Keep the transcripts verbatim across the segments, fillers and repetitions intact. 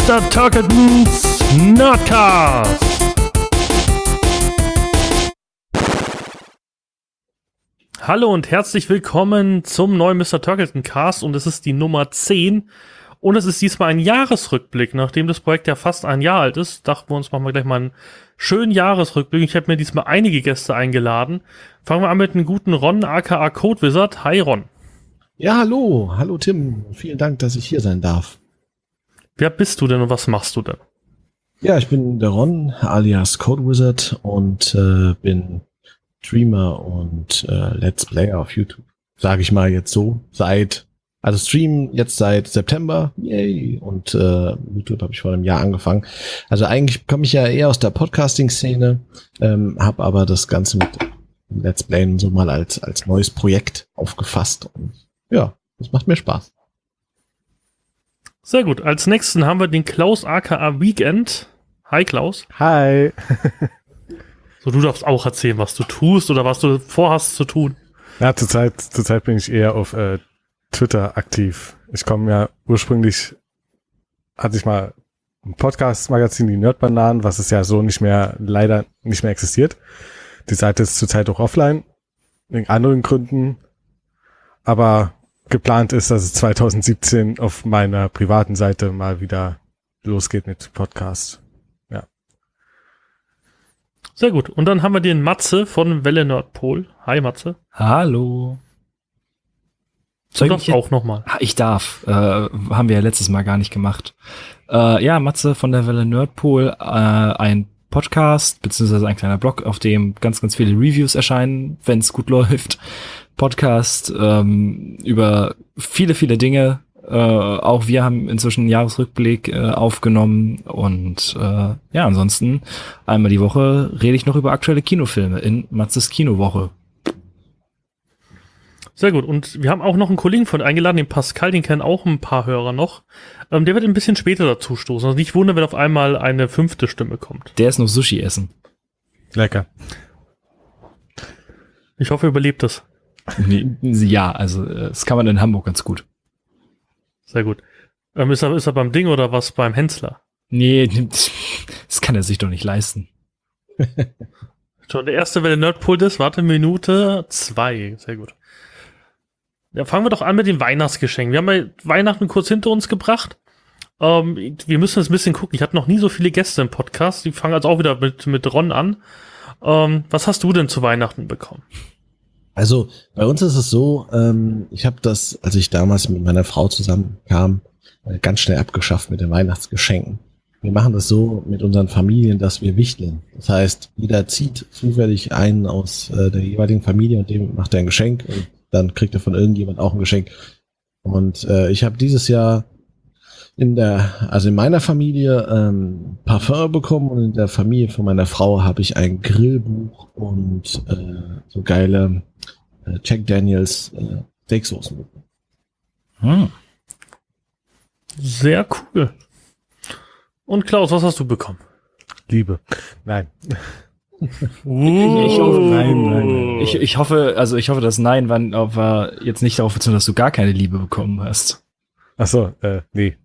Mister Turkletons Nerdcast. Hallo und herzlich willkommen zum neuen Mister Turkleton Cast und es ist die Nummer zehn und es ist diesmal ein Jahresrückblick. Nachdem das Projekt ja fast ein Jahr alt ist, dachten wir uns, machen wir gleich mal einen schönen Jahresrückblick. Ich habe mir diesmal einige Gäste eingeladen. Fangen wir an mit einem guten Ron, aka Code Wizard. Hi Ron. Ja, hallo. Hallo Tim. Vielen Dank, dass ich hier sein darf. Wer bist du denn und was machst du denn? Ja, ich bin der Ron, alias Code Wizard und äh, bin Streamer und äh, Let's Player auf YouTube. Sage ich mal jetzt so. Seit, also Stream jetzt seit September. Yay. Und äh, YouTube habe ich vor einem Jahr angefangen. Also eigentlich komme ich ja eher aus der Podcasting-Szene, ähm, habe aber das Ganze mit Let's Playen so mal als, als neues Projekt aufgefasst. Und ja, das macht mir Spaß. Sehr gut. Als nächsten haben wir den Klaus aka Weekend. Hi Klaus. Hi. So, du darfst auch erzählen, was du tust oder was du vorhast zu tun. Ja, zurzeit, zurzeit bin ich eher auf äh, Twitter aktiv. Ich komme ja ursprünglich, hatte ich mal ein Podcast-Magazin, die Nerdbananen, was es ja so nicht mehr, leider nicht mehr existiert. Die Seite ist zurzeit auch offline, wegen anderen Gründen. Aber geplant ist, dass es zwanzig siebzehn auf meiner privaten Seite mal wieder losgeht mit Podcast. Ja. Sehr gut. Und dann haben wir den Matze von Welle Nordpol. Hi Matze. Hallo. Du darfst auch nochmal. Ich darf. Äh, haben wir ja letztes Mal gar nicht gemacht. Äh, ja, Matze von der Welle Nordpol. Äh, ein Podcast, beziehungsweise ein kleiner Blog, auf dem ganz, ganz viele Reviews erscheinen, wenn es gut läuft. Podcast ähm, über viele, viele Dinge. Äh, auch wir haben inzwischen einen Jahresrückblick äh, aufgenommen und äh, ja, ansonsten einmal die Woche rede ich noch über aktuelle Kinofilme in Matzes Kinowoche. Sehr gut. Und wir haben auch noch einen Kollegen von eingeladen, den Pascal, den kennen auch ein paar Hörer noch. Ähm, der wird ein bisschen später dazu stoßen. Also nicht wundern, wenn auf einmal eine fünfte Stimme kommt. Der ist noch Sushi essen. Lecker. Ich hoffe, er überlebt das. Ja, also das kann man in Hamburg ganz gut. Sehr gut. Ähm, ist, er, ist er beim Ding oder was beim Hensler? Nee, das kann er sich doch nicht leisten. Schon der erste Welle Nerdpult ist, warte, Minute zwei. Sehr gut. Ja, fangen wir doch an mit den Weihnachtsgeschenken. Wir haben ja Weihnachten kurz hinter uns gebracht. Ähm, wir müssen jetzt ein bisschen gucken. Ich hatte noch nie so viele Gäste im Podcast. Die fangen also auch wieder mit, mit Ron an. Ähm, was hast du denn zu Weihnachten bekommen? Also bei uns ist es so, ähm, ich habe das, als ich damals mit meiner Frau zusammenkam, äh, ganz schnell abgeschafft mit den Weihnachtsgeschenken. Wir machen das so mit unseren Familien, dass wir wichteln. Das heißt, jeder zieht zufällig einen aus äh, der jeweiligen Familie und dem macht er ein Geschenk und dann kriegt er von irgendjemand auch ein Geschenk. Und äh, ich habe dieses Jahr in der, also in meiner Familie ähm, Parfum bekommen und in der Familie von meiner Frau habe ich ein Grillbuch und äh, so geile äh, Jack Daniels äh, Steaksoßen bekommen. Hm. Sehr cool. Und Klaus, was hast du bekommen? Liebe. Nein. Ich, ich, hoffe, nein, nein, nein. Ich, ich hoffe, also ich hoffe, dass nein, wann aber jetzt nicht darauf bezogen, dass du gar keine Liebe bekommen hast. Ach so, äh, nee.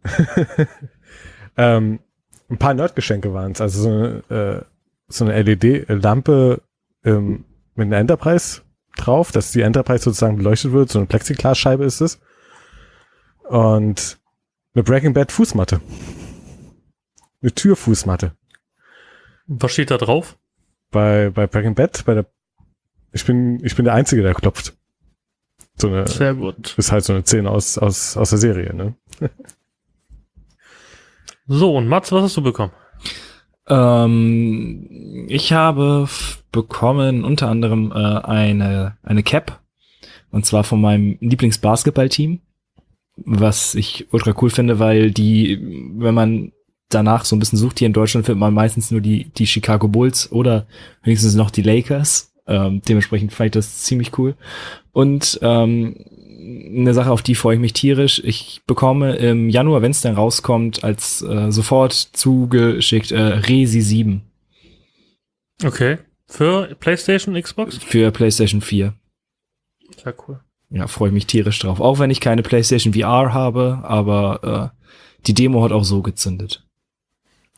ähm, ein paar Nerdgeschenke waren es. Also so eine, äh, so eine L E D-Lampe ähm, mit einer Enterprise drauf, dass die Enterprise sozusagen beleuchtet wird. So eine Plexiglasscheibe ist es. Und eine Breaking Bad Fußmatte. Eine Türfußmatte. Was steht da drauf? Bei, bei Breaking Bad, bei der, ich bin, ich bin der Einzige, der klopft. So eine, Sehr gut. ist halt so eine Szene aus, aus, aus der Serie, ne? So, und Mats, was hast du bekommen? Ähm, ich habe f- bekommen unter anderem äh, eine, eine Cap. Und zwar von meinem Lieblingsbasketballteam. Was ich ultra cool finde, weil die, wenn man danach so ein bisschen sucht, hier in Deutschland findet man meistens nur die, die Chicago Bulls oder wenigstens noch die Lakers. Ähm, dementsprechend fand ich das ziemlich cool. Und ähm, eine Sache, auf die freue ich mich tierisch. Ich bekomme im Januar, wenn es dann rauskommt, als äh, sofort zugeschickt äh, Resi sieben. Okay. Für PlayStation, Xbox? Für PlayStation vier. Sehr cool. Ja, freue ich mich tierisch drauf. Auch wenn ich keine PlayStation V R habe, aber äh, die Demo hat auch so gezündet.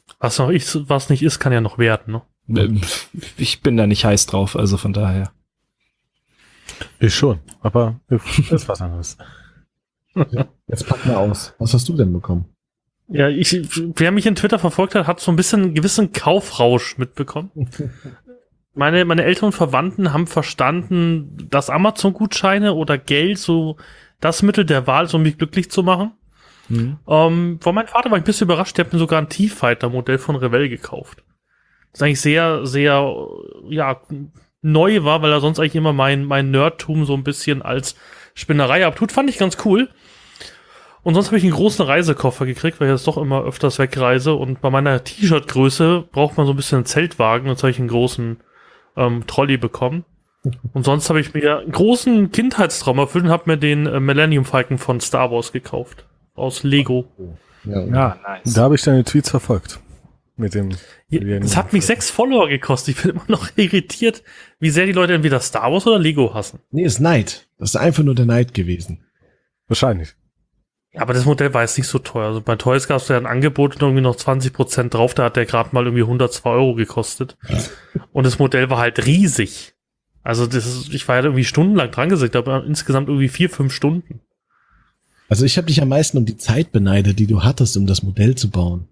Was noch ist, was nicht ist, kann ja noch werden, ne? Ähm, Ich bin da nicht heiß drauf, also von daher. Ich schon, aber ist was anderes. Jetzt pack mal aus. Was hast du denn bekommen? Ja, ich, wer mich in Twitter verfolgt hat, hat so ein bisschen einen gewissen Kaufrausch mitbekommen. Meine, meine Eltern und Verwandten haben verstanden, dass Amazon-Gutscheine oder Geld so das Mittel der Wahl ist, um mich glücklich zu machen. Mhm. Ähm, von meinem Vater war ich ein bisschen überrascht, der hat mir sogar ein T-Fighter-Modell von Revell gekauft. Das eigentlich sehr, sehr, ja, neu war, weil er sonst eigentlich immer mein, mein Nerdtum so ein bisschen als Spinnerei abtut. Fand ich ganz cool. Und sonst habe ich einen großen Reisekoffer gekriegt, weil ich jetzt doch immer öfters wegreise. Und bei meiner T-Shirt-Größe braucht man so ein bisschen einen Zeltwagen. Jetzt habe ich einen großen ähm, Trolley bekommen. Und sonst habe ich mir einen großen Kindheitstraum erfüllt und habe mir den äh, Millennium Falcon von Star Wars gekauft. Aus Lego. Ja, Ja, nice. Da habe ich deine Tweets verfolgt. Mit dem. Es hat mich sechs Follower gekostet. Ich bin immer noch irritiert, wie sehr die Leute entweder Star Wars oder Lego hassen. Nee, ist Neid. Das ist einfach nur der Neid gewesen. Wahrscheinlich. Aber das Modell war jetzt nicht so teuer. Also bei Toys gab es ja ein Angebot und irgendwie noch zwanzig Prozent drauf. Da hat der gerade mal irgendwie hundertzwei Euro gekostet. Und das Modell war halt riesig. Also das ist, ich war ja irgendwie stundenlang dran gesessen. Ich glaube insgesamt irgendwie vier, fünf Stunden. Also ich habe dich am meisten um die Zeit beneidet, die du hattest, um das Modell zu bauen.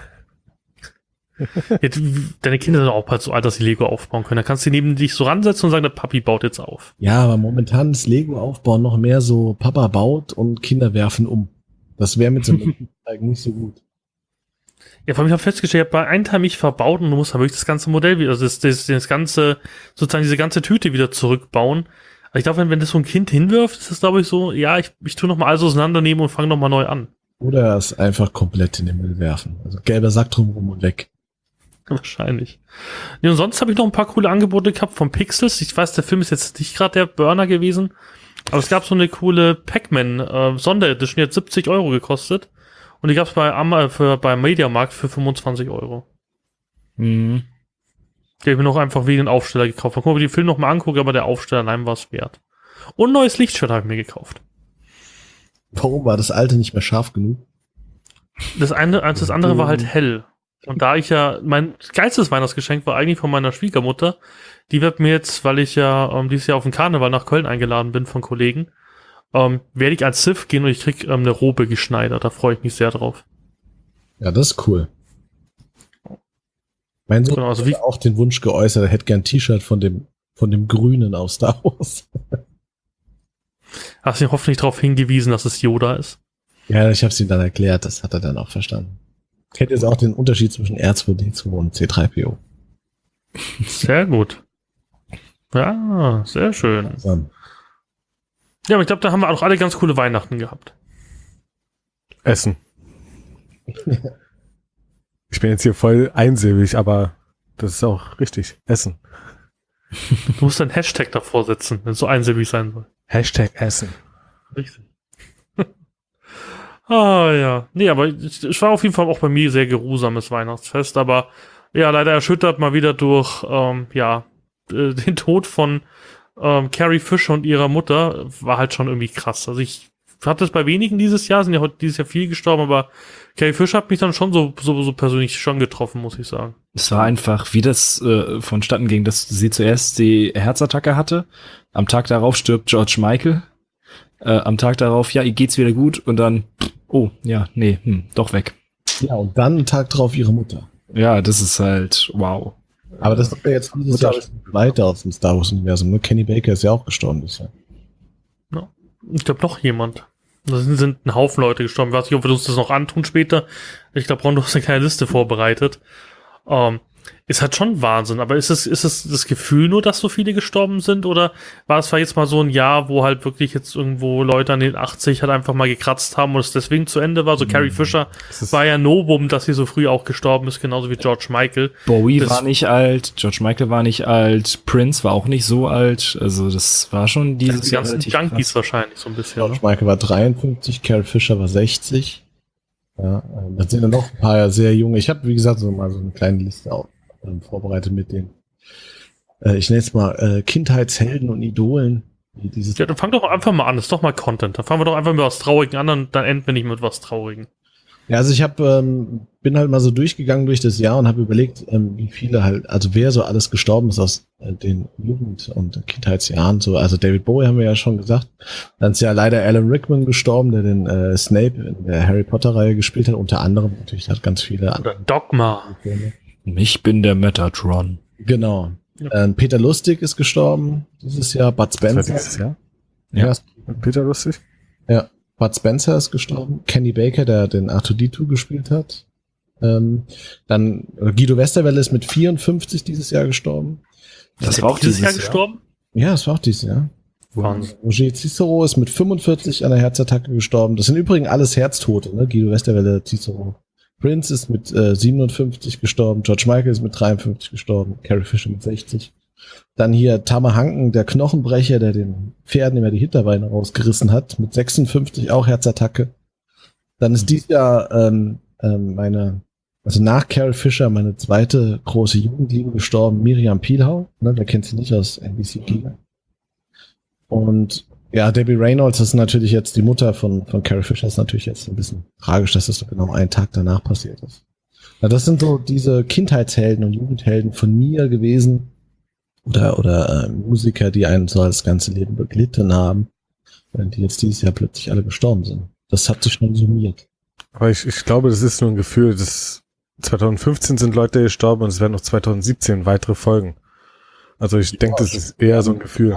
Ja, deine Kinder sind auch bald so alt, dass sie Lego aufbauen können. Da kannst du neben dich so ransetzen und sagen, der Papi baut jetzt auf. Ja, aber momentan ist Lego-Aufbauen noch mehr so, Papa baut und Kinder werfen um. Das wäre mit so einem nicht so gut. Ja, vor allem, ich habe festgestellt, ich habe bei einem Teil mich verbaut und du musst dann wirklich das ganze Modell wieder, also das, das, das ganze, sozusagen diese ganze Tüte wieder zurückbauen. Also ich glaube, wenn, wenn das so ein Kind hinwirft, ist das, glaube ich, so, ja, ich, ich tue nochmal alles auseinandernehmen und fange nochmal neu an. Oder es einfach komplett in den Müll werfen. Also gelber Sack drumherum und weg. Wahrscheinlich. Ja, und sonst habe ich noch ein paar coole Angebote gehabt von Pixels. Ich weiß, der Film ist jetzt nicht gerade der Burner gewesen, aber es gab so eine coole Pac-Man äh, Sonderedition, die hat siebzig Euro gekostet und die gab es bei Am- für bei Mediamarkt für fünfundzwanzig Euro. Mhm. Die habe ich mir noch einfach wegen den Aufsteller gekauft. Mal gucken, ob ich den Film noch mal angucke, aber der Aufsteller allein war es wert. Und ein neues Lichtshirt habe ich mir gekauft. Warum war das alte nicht mehr scharf genug? Das eine, das andere war halt hell. Und da ich ja, mein geilstes Weihnachtsgeschenk war eigentlich von meiner Schwiegermutter. Die wird mir jetzt, weil ich ja ähm, dieses Jahr auf den Karneval nach Köln eingeladen bin von Kollegen, ähm, werde ich als Sith gehen und ich krieg ähm, eine Robe geschneidert. Da freue ich mich sehr drauf. Ja, das ist cool. Mein Sohn Genau, also wie- hat auch den Wunsch geäußert, er hätte gern ein T-Shirt von dem, von dem Grünen aus Star Wars. Hast du ihn hoffentlich darauf hingewiesen, dass es Yoda ist? Ja, ich habe es ihm dann erklärt, das hat er dann auch verstanden. Kennt jetzt auch den Unterschied zwischen R zwei D zwei und C drei P O. Sehr gut. Ja, sehr schön. Zusammen. Ja, aber ich glaube, da haben wir auch alle ganz coole Weihnachten gehabt. Essen. Ich bin jetzt hier voll einsilbig, aber das ist auch richtig. Essen. Du musst einen Hashtag davor setzen, wenn es so einsilbig sein soll. Hashtag Essen. Richtig. Ah, ja. Nee, aber es war auf jeden Fall auch bei mir sehr geruhsames Weihnachtsfest, aber ja, leider erschüttert mal wieder durch, ähm, ja, äh, den Tod von ähm, Carrie Fisher und ihrer Mutter war halt schon irgendwie krass. Also ich hatte es bei wenigen dieses Jahr, sind ja heute dieses Jahr viel gestorben, aber Carrie Fisher hat mich dann schon so, so, so persönlich schon getroffen, muss ich sagen. Es war einfach, wie das äh, vonstatten ging, dass sie zuerst die Herzattacke hatte. Am Tag darauf stirbt George Michael. Äh, am Tag darauf, ja, ihr geht's wieder gut. Und dann, oh, ja, nee, hm, doch weg. Ja, und dann einen Tag drauf ihre Mutter. Ja, das ist halt, wow. Aber das ist ja jetzt dieses Jahr weiter aus dem Star Wars-Universum. Nur Kenny Baker ist ja auch gestorben bisher. Ja. Ich glaube, noch jemand. Da sind, sind ein Haufen Leute gestorben. Ich weiß nicht, ob wir uns das noch antun später. Ich glaube, Ron, du hast eine kleine Liste vorbereitet. Ähm, ist halt schon Wahnsinn. Aber ist es, ist es das Gefühl nur, dass so viele gestorben sind? Oder war es jetzt mal so ein Jahr, wo halt wirklich jetzt irgendwo Leute an den achtzig halt einfach mal gekratzt haben und es deswegen zu Ende war? So Carrie Fisher war ja Novum, dass sie so früh auch gestorben ist, genauso wie George Michael. Bowie Das- war nicht alt, George Michael war nicht alt, Prince war auch nicht so alt. Also das war schon dieses Die Jahr ganzen relativ Junkies krass. wahrscheinlich so ein bisschen. George Ne? Michael war dreiundfünfzig, Carrie Fisher war sechzig. Ja, ähm, dann sind ja noch ein paar sehr junge. Ich habe, wie gesagt, so mal so eine kleine Liste auch ähm, vorbereitet mit den, äh, ich nenne es mal äh, Kindheitshelden und Idolen. Die dieses Ja, dann fang doch einfach mal an. Das ist doch mal Content. Dann fangen wir doch einfach mit was Traurigen an und dann enden wir nicht mit was Traurigen. Ja, also ich habe ähm, bin halt mal so durchgegangen durch das Jahr und habe überlegt, ähm, wie viele halt, also wer so alles gestorben ist aus äh, den Jugend- und Kindheitsjahren. So, also David Bowie haben wir ja schon gesagt. Dann ist ja leider Alan Rickman gestorben, der den äh, Snape in der Harry Potter-Reihe gespielt hat. Unter anderem natürlich hat ganz viele Oder Dogma. Filme. Ich bin der Metatron. Genau. Ja. Ähm, Peter Lustig ist gestorben dieses Jahr. Bud Das war Spencer. dieses Jahr. Ja. Mit Peter Lustig. Ja. Bud Spencer ist gestorben. Kenny Baker, der den R zwei D zwei gespielt hat. Ähm, dann äh, Guido Westerwelle ist mit vierundfünfzig dieses Jahr gestorben. Das Ist war er auch dieses dieses Jahr Jahr. gestorben? Ja, das war auch dieses Jahr. Wahnsinn. Roger Cicero ist mit fünfundvierzig an einer Herzattacke gestorben. Das sind übrigens alles Herztote, ne? Guido Westerwelle, Cicero. Prince ist mit äh, siebenundfünfzig gestorben. George Michael ist mit dreiundfünfzig gestorben. Carrie Fisher mit sechzig. Dann hier Tamer Hanken, der Knochenbrecher, der den Pferden immer die Hinterbeine rausgerissen hat, mit sechsundfünfzig auch Herzattacke. Dann ist dieses Jahr ähm, ähm, meine, also nach Carrie Fisher meine zweite große Jugendliebe gestorben, Miriam Pielhau. Ne, wer kennt sie nicht aus N B C Giga. Und ja, Debbie Reynolds ist natürlich jetzt die Mutter von, von Carrie Fisher. Ist natürlich jetzt ein bisschen tragisch, dass das so genau einen Tag danach passiert ist. Ja, das sind so diese Kindheitshelden und Jugendhelden von mir gewesen. Oder, oder äh, Musiker, die einen so das ganze Leben beglitten haben, die jetzt dieses Jahr plötzlich alle gestorben sind. Das hat sich schon summiert. Aber ich, ich glaube, das ist nur ein Gefühl. Das zwanzig fünfzehn sind Leute gestorben und es werden noch zwanzig siebzehn weitere Folgen. Also ich denke, das ist eher so ein Gefühl.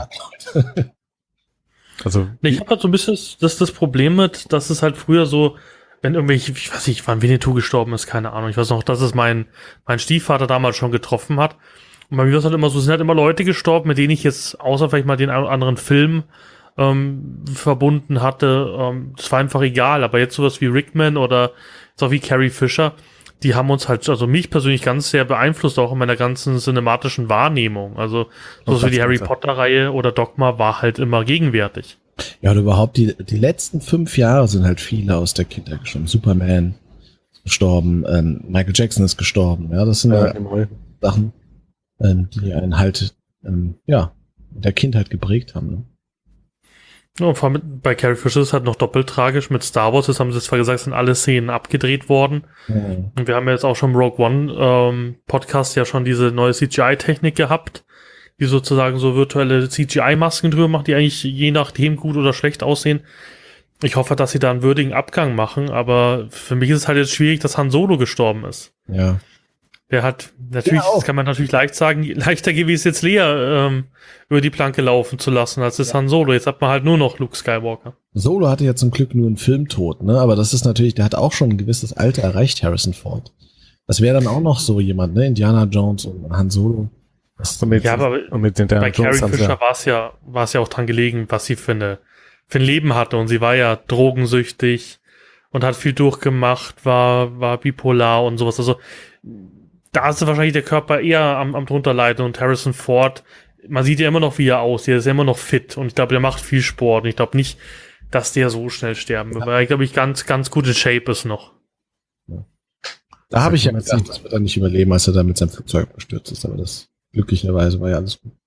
Also Nee, ich habe halt so ein bisschen das, das, das Problem mit, dass es halt früher so, wenn irgendwelche, ich weiß nicht, wann Winnetou gestorben ist, keine Ahnung. Ich weiß noch, dass es mein, mein Stiefvater damals schon getroffen hat. Und bei mir war es halt immer so, es sind halt immer Leute gestorben, mit denen ich jetzt, außer vielleicht mal den einen oder anderen Film ähm, verbunden hatte. Ähm, das war einfach egal. Aber jetzt sowas wie Rickman oder jetzt auch wie Carrie Fisher, die haben uns halt, also mich persönlich ganz sehr beeinflusst, auch in meiner ganzen cinematischen Wahrnehmung. Also sowas wie die Harry Potter-Reihe oder Dogma war halt immer gegenwärtig. Ja, oder überhaupt die, die letzten fünf Jahre sind halt viele aus der Kindheit gestorben. Superman ist gestorben, ähm, Michael Jackson ist gestorben. Ja, das sind ja, ja Sachen, ähm, die einen halt ähm, ja in der Kindheit geprägt haben. Ne? Ja, und vor allem bei Carrie Fisher ist es halt noch doppelt tragisch. Mit Star Wars, das haben sie zwar gesagt, sind alle Szenen abgedreht worden. Ja. Und wir haben ja jetzt auch schon im Rogue One ähm, Podcast ja schon diese neue C G I-Technik gehabt, die sozusagen so virtuelle C G I-Masken drüber macht, die eigentlich je nachdem gut oder schlecht aussehen. Ich hoffe, dass sie da einen würdigen Abgang machen, aber für mich ist es halt jetzt schwierig, dass Han Solo gestorben ist. Ja. Der hat natürlich, Ja, auch. das kann man natürlich leicht sagen, leichter gewesen jetzt Leia ähm, über die Planke laufen zu lassen, als es Han Solo. Jetzt hat man halt nur noch Luke Skywalker. Solo hatte ja zum Glück nur einen Filmtod, ne? Aber das ist natürlich, der hat auch schon ein gewisses Alter erreicht, Harrison Ford. Das wäre dann auch noch so jemand, ne? Indiana Jones und Han Solo. Das, Und mit, Ja, aber und mit den Bei Carrie haben sie Fisher ja, war es ja, war es ja auch dran gelegen, was sie für eine, für ein Leben hatte. Und sie war ja drogensüchtig und hat viel durchgemacht, war, war bipolar und sowas. Also, da ist wahrscheinlich der Körper eher am, am drunter leiden. Und Harrison Ford, man sieht ja immer noch, wie er aussieht. Er ist ja immer noch fit. Und ich glaube, der macht viel Sport. Und ich glaube nicht, dass der so schnell sterben wird. Weil er, glaube ich, ganz, ganz gut in Shape ist noch. da habe ich ja Das gedacht, das wird er nicht überleben, als er da mit seinem Flugzeug gestürzt ist. Aber das, glücklicherweise war ja alles gut.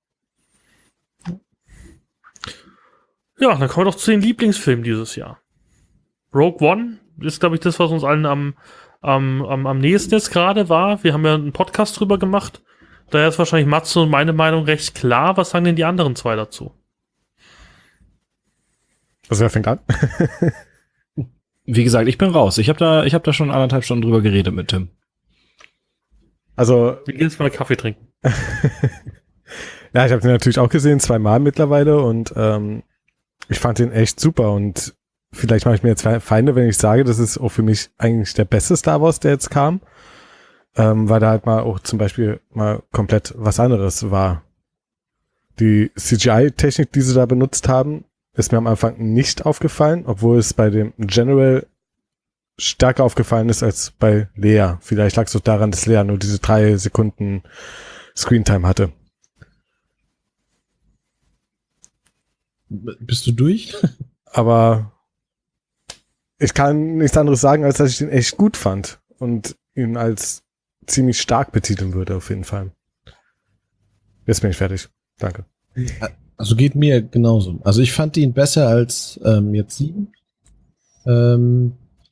Ja, dann kommen wir doch zu den Lieblingsfilmen dieses Jahr. Rogue One ist, glaube ich, das, was uns allen am, am, am, am nächsten jetzt gerade war. Wir haben ja einen Podcast drüber gemacht. Daher ist wahrscheinlich Matze und meine Meinung recht klar. Was sagen denn die anderen zwei dazu? also wer fängt an? Wie gesagt, ich bin raus. Ich habe da, ich habe da schon anderthalb Stunden drüber geredet mit Tim. Also Wir gehen jetzt mal einen Kaffee trinken. ja, ich habe den natürlich auch gesehen, zweimal mittlerweile und ähm, ich fand den echt super und vielleicht mache ich mir jetzt Feinde, wenn ich sage, das ist auch für mich eigentlich der beste Star Wars, der jetzt kam, ähm, weil da halt mal auch zum Beispiel mal komplett was anderes war. Die C G I-Technik, die sie da benutzt haben, ist mir am Anfang nicht aufgefallen, obwohl es bei dem General stärker aufgefallen ist als bei Leia. Vielleicht lag es auch daran, dass Leia nur diese drei Sekunden Screentime hatte. B- Bist du durch? Aber ich kann nichts anderes sagen, als dass ich den echt gut fand und ihn als ziemlich stark betiteln würde, auf jeden Fall. Jetzt bin ich fertig. Danke. Also geht mir genauso. Also ich fand ihn besser als ähm, jetzt sieben. Ähm,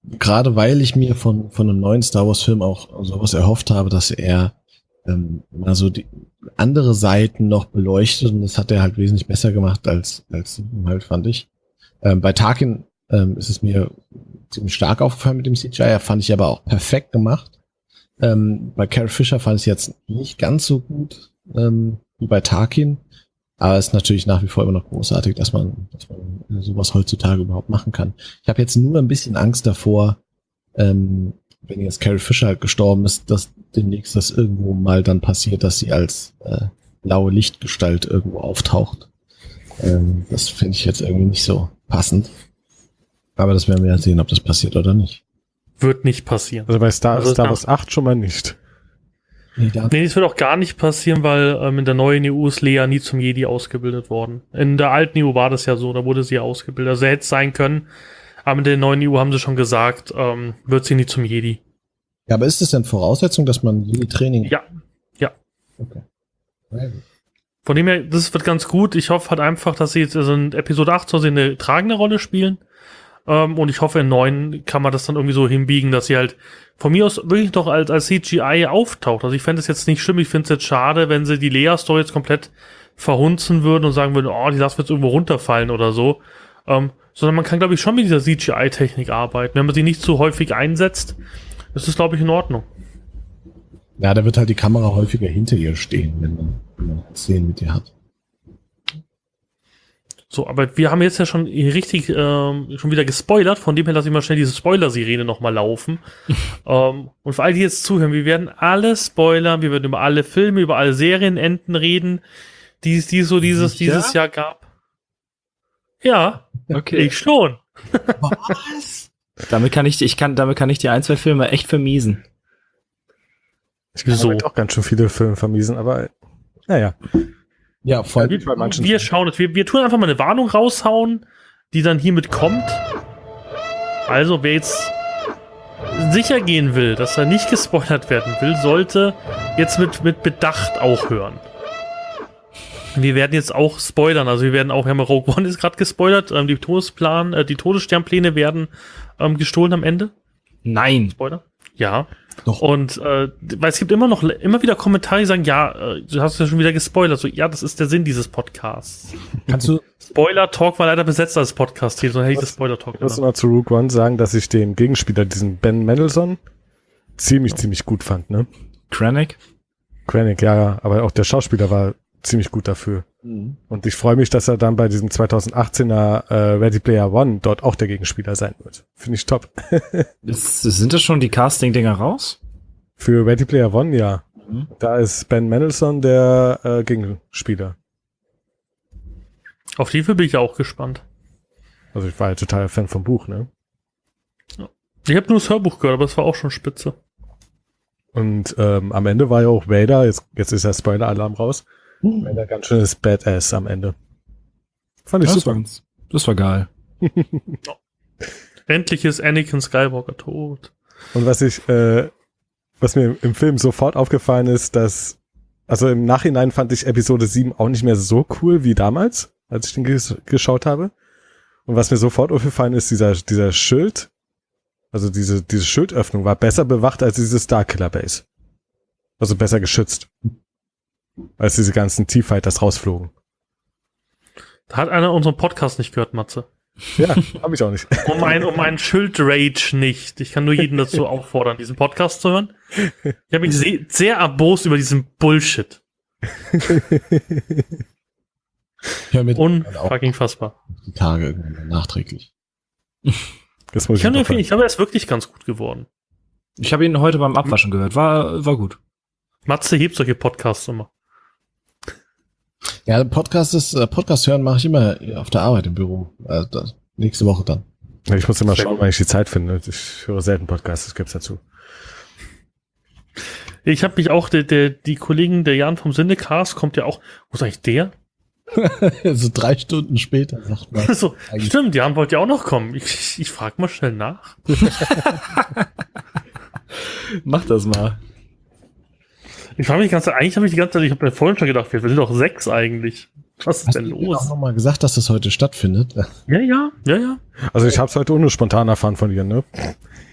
gerade weil ich mir von, von einem neuen Star Wars Film auch sowas erhofft habe, dass er ähm, mal so die andere Seiten noch beleuchtet, und das hat er halt wesentlich besser gemacht als, als halt, fand ich. Ähm, bei Tarkin ähm, ist es mir ziemlich stark aufgefallen mit dem C G I, fand ich aber auch perfekt gemacht. Ähm, bei Carrie Fisher fand ich es jetzt nicht ganz so gut ähm, wie bei Tarkin, aber es ist natürlich nach wie vor immer noch großartig, dass man, dass man sowas heutzutage überhaupt machen kann. Ich habe jetzt nur ein bisschen Angst davor, ähm, wenn jetzt Carrie Fisher halt gestorben ist, dass demnächst das irgendwo mal dann passiert, dass sie als äh, blaue Lichtgestalt irgendwo auftaucht. Ähm, das finde ich jetzt irgendwie nicht so passend. Aber das werden wir ja sehen, ob das passiert oder nicht. Wird nicht passieren. Also bei Star, Also Star Wars acht schon mal nicht. Nee, da Nee, das wird auch gar nicht passieren, weil ähm, in der neuen E U ist Leia nie zum Jedi ausgebildet worden. In der alten E U war das ja so, da wurde sie ja ausgebildet. Also hätte es sein können, aber in der neuen E U haben sie schon gesagt, ähm, wird sie nie zum Jedi. ja, aber ist es denn Voraussetzung, dass man Jedi-Training... Ja, ja. Okay. Ja, gut. Von dem her, das wird ganz gut. Ich hoffe halt einfach, dass sie jetzt also in Episode acht soll sie eine tragende Rolle spielen. Ähm, und ich hoffe, in neun kann man das dann irgendwie so hinbiegen, dass sie halt von mir aus wirklich noch als, als C G I auftaucht. Also ich fände es jetzt nicht schlimm, ich finde es jetzt schade, wenn sie die Leia-Story jetzt komplett verhunzen würden und sagen würden, oh, die lassen wir jetzt irgendwo runterfallen oder so. Ähm, sondern man kann, glaube ich, schon mit dieser C G I-Technik arbeiten. Wenn man sie nicht zu häufig einsetzt, ist das, glaube ich, in Ordnung. Ja, da wird halt die Kamera häufiger hinter ihr stehen, wenn man, wenn man Szenen mit ihr hat. So, aber wir haben jetzt ja schon richtig ähm, schon wieder gespoilert, von dem her lasse ich mal schnell diese Spoiler-Sirene nochmal laufen. ähm, und für all die jetzt zuhören, wir werden alle spoilern, wir werden über alle Filme, über alle Serienenden reden, die es die so dieses, Sicher? dieses Jahr gab. Ja, Okay. ich schon. Was? Damit kann ich, ich kann, damit kann ich die ein, zwei Filme echt vermiesen. Ich kann So. damit auch ganz schön viele Filme vermiesen, aber naja. Ja, voll. Bei manchen Wir schauen es. Wir, wir tun einfach mal eine Warnung raushauen, die dann hiermit kommt. Also, wer jetzt sicher gehen will, dass er nicht gespoilert werden will, sollte jetzt mit, mit Bedacht auch hören. Wir werden jetzt auch spoilern, also wir werden auch, wir haben Rogue One ist gerade gespoilert, ähm, die Todesplan, äh, die Todessternpläne werden ähm, gestohlen am Ende. Nein. Spoiler? Ja. Doch. Und äh, weil es gibt immer noch immer wieder Kommentare, die sagen, ja, äh, du hast ja schon wieder gespoilert. So, ja, das ist der Sinn dieses Podcasts. Kannst du, Spoiler Talk war leider besetzt als Podcast hier, sonst hätte ich das Spoiler Talk Ich muss genannt. mal zu Rogue One sagen, dass ich den Gegenspieler, diesen Ben Mendelsohn, ziemlich, ziemlich gut fand, ne? Krennic? Krennic, ja, ja, aber auch der Schauspieler war ziemlich gut dafür. Und ich freue mich, dass er dann bei diesem zweitausendachtzehner äh, Ready Player One dort auch der Gegenspieler sein wird. Finde ich top. Ist, sind das schon die Casting-Dinger raus? Für Ready Player One, ja. Mhm. Da ist Ben Mendelsohn der äh, Gegenspieler. Auf die Film bin ich auch gespannt. Also ich war ja total Fan vom Buch, ne? Ich habe nur das Hörbuch gehört, aber es war auch schon spitze. Und ähm, am Ende war ja auch Vader, jetzt, jetzt ist der Spoiler-Alarm raus, Vader ganz schönes Badass am Ende. Fand ich Das super. war, ganz- das war geil. Endlich ist Anakin Skywalker tot. Und was ich, äh, was mir im Film sofort aufgefallen ist, dass, also im Nachhinein fand ich Episode sieben auch nicht mehr so cool wie damals, als ich den ges geschaut habe. Und was mir sofort aufgefallen ist, dieser, dieser Schild, also diese, diese Schildöffnung war besser bewacht als diese Starkiller Base. Also besser geschützt. Als diese ganzen T-Fighters rausflogen. Da hat einer unseren Podcast nicht gehört, Matze. Ja, hab ich auch nicht. Um ein, um ein Schild-Rage nicht. Ich kann nur jeden dazu auffordern, diesen Podcast zu hören. Ich habe mich sehr, sehr erbost über diesen Bullshit. ich höre mit auch Unfucking fassbar. die Tage irgendwann nachträglich. Das muss Ich kann nur noch empfehlen, ich glaube, er ist wirklich ganz gut geworden. Ich habe ihn heute beim Abwaschen gehört. War, war gut. Matze hebt solche Podcasts immer. Ja, Podcast ist, äh, Podcast hören mache ich immer auf der Arbeit im Büro. Also das, nächste Woche dann. Ja, ich muss immer Sehr schauen, gut. wann ich die Zeit finde. Ich höre selten Podcasts, das gibt's dazu. Ich habe mich auch, der, der, die Kollegen, der Jan vom Sindecast kommt ja auch, wo ist eigentlich der? So drei Stunden später, sagt man. So, stimmt, Jan wollte ja auch noch kommen. Ich, ich, ich frage mal schnell nach. Mach das mal. Ich frage mich die ganze Zeit, eigentlich habe ich die ganze Zeit, ich habe mir vorhin schon gedacht, wir sind doch sechs eigentlich. Was ist Hast denn du mir auch los? nochmal gesagt, dass das heute stattfindet? Ja, ja, ja, ja. Also ich habe es heute ohne spontan erfahren von dir, ne?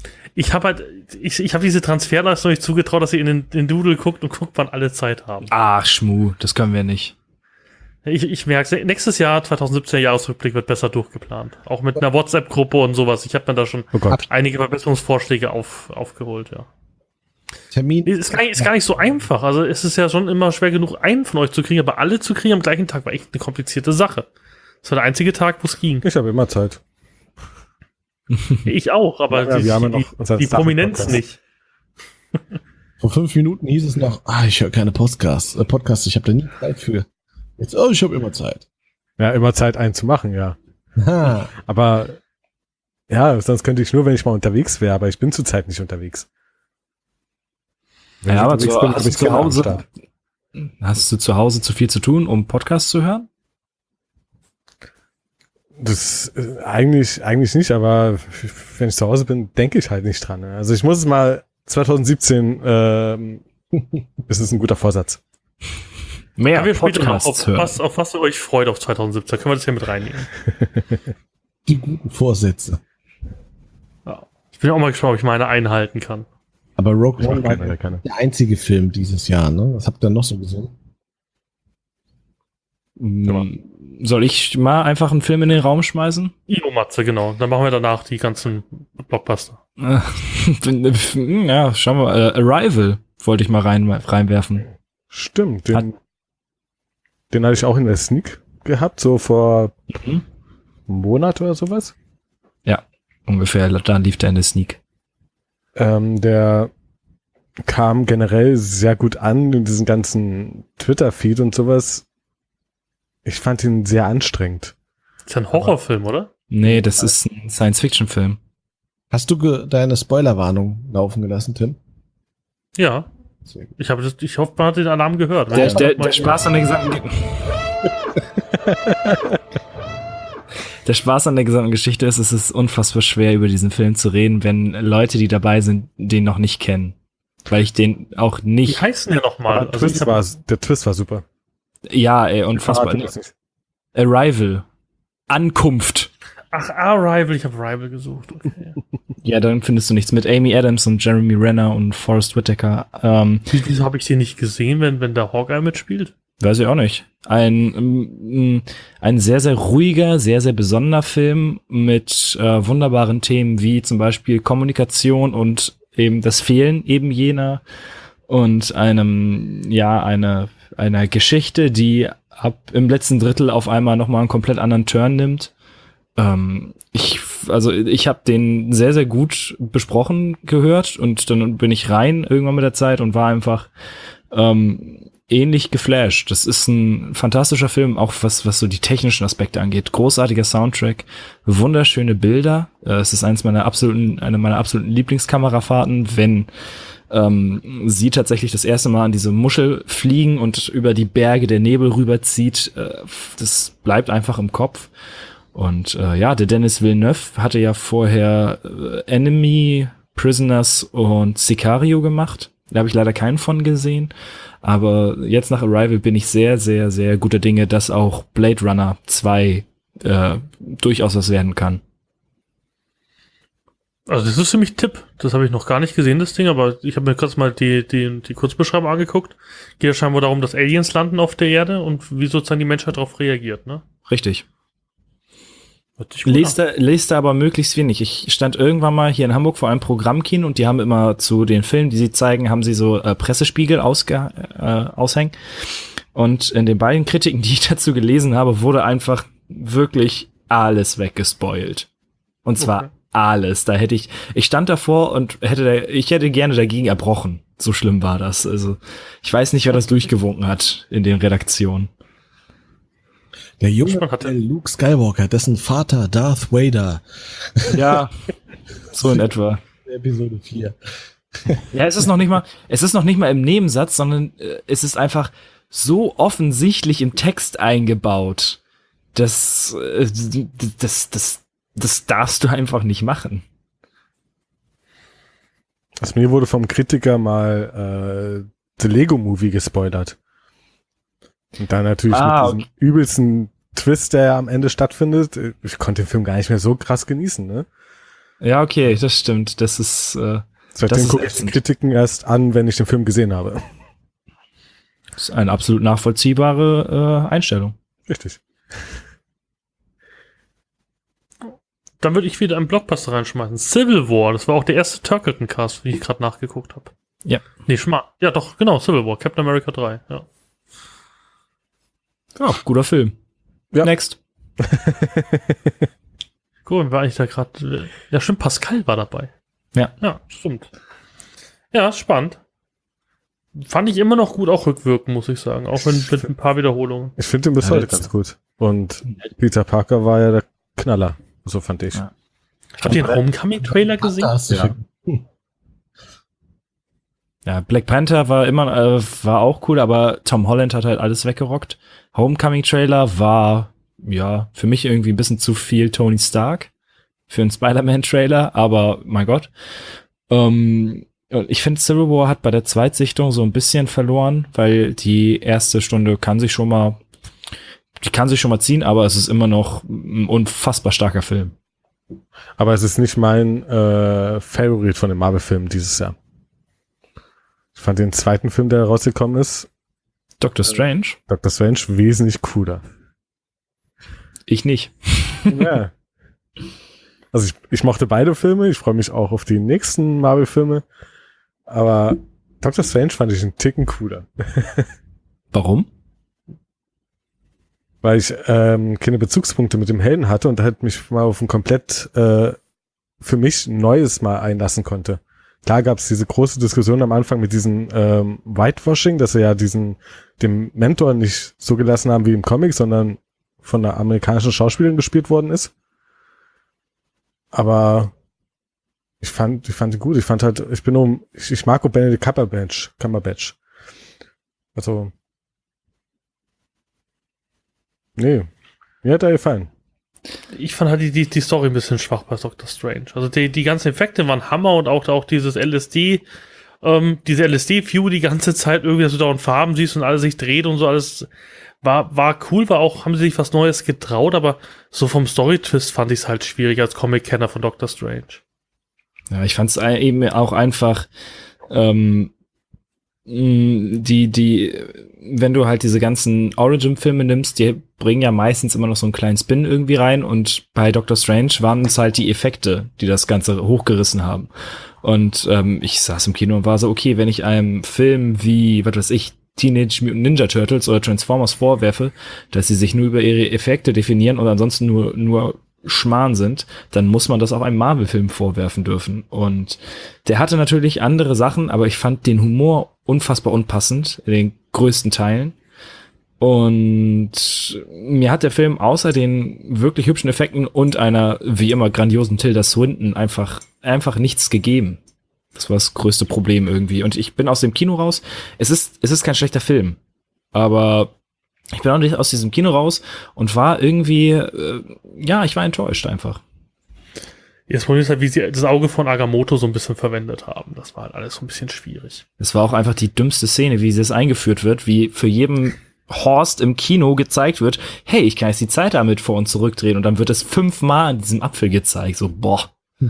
Ich habe halt, ich, ich habe diese Transferleistung nicht zugetraut, dass sie in den, in den Doodle guckt und guckt, wann alle Zeit haben. Ach, Schmu, das können wir nicht. Ich, ich merke es, nächstes Jahr, zwanzig siebzehn Jahresrückblick wird besser durchgeplant. Auch mit einer WhatsApp-Gruppe und sowas. Ich habe dann da schon Oh Gott. einige Verbesserungsvorschläge auf, aufgeholt, ja. Termin. Nee, ist, gar nicht, ist gar nicht so einfach. Also es ist ja schon immer schwer genug, einen von euch zu kriegen, aber alle zu kriegen am gleichen Tag war echt eine komplizierte Sache. Das war der einzige Tag, wo es ging. Ich habe immer Zeit. Ich auch, aber Ja, die, wir haben ja die, noch unseren die Prominenz Sachen-Podcast. nicht. Vor fünf Minuten hieß es noch, ah, ich höre keine Podcasts. Äh, Podcasts, ich habe da nie Zeit für. Jetzt, oh, ich habe immer Zeit. Ja, immer Zeit, einen zu machen, ja. Ha. Aber ja, sonst könnte ich nur, wenn ich mal unterwegs wäre, aber ich bin zurzeit nicht unterwegs. Wenn Ja, ich aber unterwegs zu, bin, hast, hab du ich zu Kinder am Hause, Start. hast du zu Hause zu viel zu tun, um Podcasts zu hören? Das äh, eigentlich, eigentlich nicht, aber wenn ich zu Hause bin, denke ich halt nicht dran. Ne? Also ich muss es mal zwanzig siebzehn, ähm, es ist ein guter Vorsatz. Mehr Ja, wir später noch Podcasts auf, hören. was, auf was ihr euch freut auf zwanzig siebzehn. Können wir das hier mit reinnehmen? Die guten Vorsätze. Ja. Ich bin auch mal gespannt, ob ich meine einhalten kann. Aber Rogue Ich One mach war keine, keine. der einzige Film dieses Jahr, ne? Was habt ihr noch so gesehen? Mm, Soll ich mal einfach einen Film in den Raum schmeißen? Io Matze, genau. Dann machen wir danach die ganzen Blockbuster. Äh, ja, schauen wir mal. Äh, Arrival wollte ich mal rein, reinwerfen. Stimmt, den, Hat- den hatte ich auch in der Sneak gehabt, so vor Mhm. einem Monat oder sowas. Ungefähr, da lief der in der Sneak. Ähm, der kam generell sehr gut an in diesem ganzen Twitter-Feed und sowas. Ich fand ihn sehr anstrengend. Ist ja ein Horrorfilm, oder? Nee, das ist ein Science-Fiction-Film. Hast du ge- deine Spoilerwarnung laufen gelassen, Tim? Ja. Sehr gut. Ich, habe das, ich hoffe, man hat den Alarm gehört. Der, Ja. der, der Spaß an der gesamten Der Spaß an der gesamten Geschichte ist, es ist unfassbar schwer, über diesen Film zu reden, wenn Leute, die dabei sind, den noch nicht kennen. Weil ich den auch Wie nicht. heißt denn der nochmal? Aber Also ich Twist hab- war, der Twist war super. Ja, ey, unfassbar. Verrate das nicht. Arrival. Ankunft. Ach, Arrival. Ich habe Arrival gesucht. Okay. Ja, dann findest du nichts mit Amy Adams und Jeremy Renner und Forrest Whitaker. Ähm, Wie- Wieso habe ich den nicht gesehen, wenn, wenn der Hawkeye mitspielt? weiß ich auch nicht. Ein, ähm, ein sehr, sehr ruhiger, sehr, sehr besonderer Film mit äh, wunderbaren Themen wie zum Beispiel Kommunikation und eben das Fehlen eben jener und einem, ja, eine, einer Geschichte, die ab im letzten Drittel auf einmal nochmal einen komplett anderen Turn nimmt. Ähm, ich, also ich habe den sehr, sehr gut besprochen gehört und dann bin ich rein irgendwann mit der Zeit und war einfach ähm, ähnlich geflasht. Das ist ein fantastischer Film, auch was, was so die technischen Aspekte angeht. Großartiger Soundtrack, wunderschöne Bilder. Äh, es ist eins meiner absoluten, eine meiner absoluten Lieblingskamerafahrten, wenn ähm, sie tatsächlich das erste Mal an diese Muschel fliegen und über die Berge der Nebel rüberzieht. Äh, das bleibt einfach im Kopf. Und äh, ja, der Denis Villeneuve hatte ja vorher äh, Enemy, Prisoners und Sicario gemacht. Da habe ich leider keinen von gesehen. Aber jetzt nach Arrival bin ich sehr, sehr, sehr guter Dinge, dass auch Blade Runner zwei äh, durchaus was werden kann. Also das ist für mich Tipp. Das habe ich noch gar nicht gesehen, das Ding, aber ich habe mir kurz mal die, die, die Kurzbeschreibung angeguckt. Geht ja scheinbar darum, dass Aliens landen auf der Erde und wie sozusagen die Menschheit darauf reagiert, ne? Richtig. Hört sich gut Lest an. da, lest da aber möglichst wenig. Ich stand irgendwann mal hier in Hamburg vor einem Programmkino und die haben immer zu den Filmen, die sie zeigen, haben sie so äh, Pressespiegel ausge, äh, aushängen. Und in den beiden Kritiken, die ich dazu gelesen habe, wurde einfach wirklich alles weggespoilt. Und zwar Okay. alles. Da hätte ich, ich stand davor und hätte, da, ich hätte gerne dagegen erbrochen. So schlimm war das. Also ich weiß nicht, wer das durchgewunken hat in den Redaktionen. Der junge Man hatte- der Luke Skywalker, dessen Vater Darth Vader. Ja, so in etwa. Episode vier. Ja, es ist noch nicht mal, es ist noch nicht mal im Nebensatz, sondern äh, es ist einfach so offensichtlich im Text eingebaut, dass äh, das, das, das darfst du einfach nicht machen. Also mir wurde vom Kritiker mal äh, The Lego Movie gespoilert. Und dann natürlich Ah, mit diesem übelsten Twist, der am Ende stattfindet. Ich konnte den Film gar nicht mehr so krass genießen, ne? Ja, okay, das stimmt. Das ist, äh, Seitdem ist gucke ich die ätzend. Kritiken erst an, wenn ich den Film gesehen habe. das ist eine absolut nachvollziehbare äh, Einstellung. Richtig. Dann würde ich wieder einen Blockbuster reinschmeißen. Civil War, das war auch der erste Turkleton-Cast, wie ich gerade nachgeguckt habe. Ja. Nee, Schmarrn. Ja, doch, genau, Civil War, Captain America drei, ja. Ja, guter Film. Ja. Next. Cool, war eigentlich da gerade. Ja, stimmt, Pascal war dabei. Ja. Ja, stimmt. Ja, spannend. Fand ich immer noch gut, auch rückwirkend, muss ich sagen. Auch wenn mit ein paar Wiederholungen. Ich finde ihn bis Ja, heute jetzt- ganz gut. Und Peter Parker war ja der Knaller. So fand ich. Ja. Habt ihr den Homecoming-Trailer gesehen? Da hast du Ja. ver- hm. Ja, Black Panther war immer, äh, war auch cool, aber Tom Holland hat halt alles weggerockt. Homecoming-Trailer war, ja, für mich irgendwie ein bisschen zu viel Tony Stark für einen Spider-Man-Trailer, aber mein Gott. Ähm, ich finde, Civil War hat bei der Zweitsichtung so ein bisschen verloren, weil die erste Stunde kann sich schon mal, die kann sich schon mal ziehen, aber es ist immer noch ein unfassbar starker Film. Aber es ist nicht mein äh, Favorit von den Marvel-Filmen dieses Jahr. Ich fand den zweiten Film, der rausgekommen ist, Doctor Strange? Doctor Strange, wesentlich cooler. Ich nicht. Ja. Also ich, ich mochte beide Filme. Ich freue mich auch auf die nächsten Marvel-Filme. Aber Doctor Strange fand ich einen Ticken cooler. Warum? Weil ich ähm, keine Bezugspunkte mit dem Helden hatte und halt mich mal auf ein komplett äh, für mich Neues mal einlassen konnte. Klar gab es diese große Diskussion am Anfang mit diesem ähm, Whitewashing, dass sie ja diesen dem Mentor nicht so gelassen haben wie im Comic, sondern von einer amerikanischen Schauspielerin gespielt worden ist. Aber ich fand, ich fand die gut. Ich fand halt, ich bin um, ich, ich mag auch Benedict Cumberbatch, Cumberbatch. Also, nee, mir hat er gefallen. Ich fand halt die, die, die Story ein bisschen schwach bei Doctor Strange. Also die, die ganzen Effekte waren Hammer und auch, auch dieses L S D, ähm, diese L S D-View die ganze Zeit irgendwie, dass du da in Farben siehst und alles sich dreht und so alles war, war cool, war auch, haben sie sich was Neues getraut, aber so vom Story-Twist fand ich es halt schwierig als Comic-Kenner von Doctor Strange. Ja, ich fand es eben auch einfach, ähm, mh, die, die, wenn du halt diese ganzen Origin-Filme nimmst, die bringen ja meistens immer noch so einen kleinen Spin irgendwie rein und bei Doctor Strange waren es halt die Effekte, die das Ganze hochgerissen haben. Und ähm, ich saß im Kino und war so, okay, wenn ich einem Film wie, was weiß ich, Teenage Mutant Ninja Turtles oder Transformers vorwerfe, dass sie sich nur über ihre Effekte definieren und ansonsten nur, nur Schmarrn sind, dann muss man das auch einem Marvel-Film vorwerfen dürfen. Und der hatte natürlich andere Sachen, aber ich fand den Humor unfassbar unpassend in den größten Teilen. Und mir hat der Film außer den wirklich hübschen Effekten und einer wie immer grandiosen Tilda Swinton einfach, einfach nichts gegeben. Das war das größte Problem irgendwie. Und ich bin aus dem Kino raus. Es ist, es ist kein schlechter Film, aber ich bin auch nicht aus diesem Kino raus und war irgendwie, äh, ja, ich war enttäuscht einfach. Jetzt Problem ist halt, wie sie das Auge von Agamotto so ein bisschen verwendet haben. Das war halt alles so ein bisschen schwierig. Es war auch einfach die dümmste Szene, wie es eingeführt wird, wie für jeden Horst im Kino gezeigt wird, hey, ich kann jetzt die Zeit damit vor und zurückdrehen und dann wird es fünfmal an diesem Apfel gezeigt. So, boah.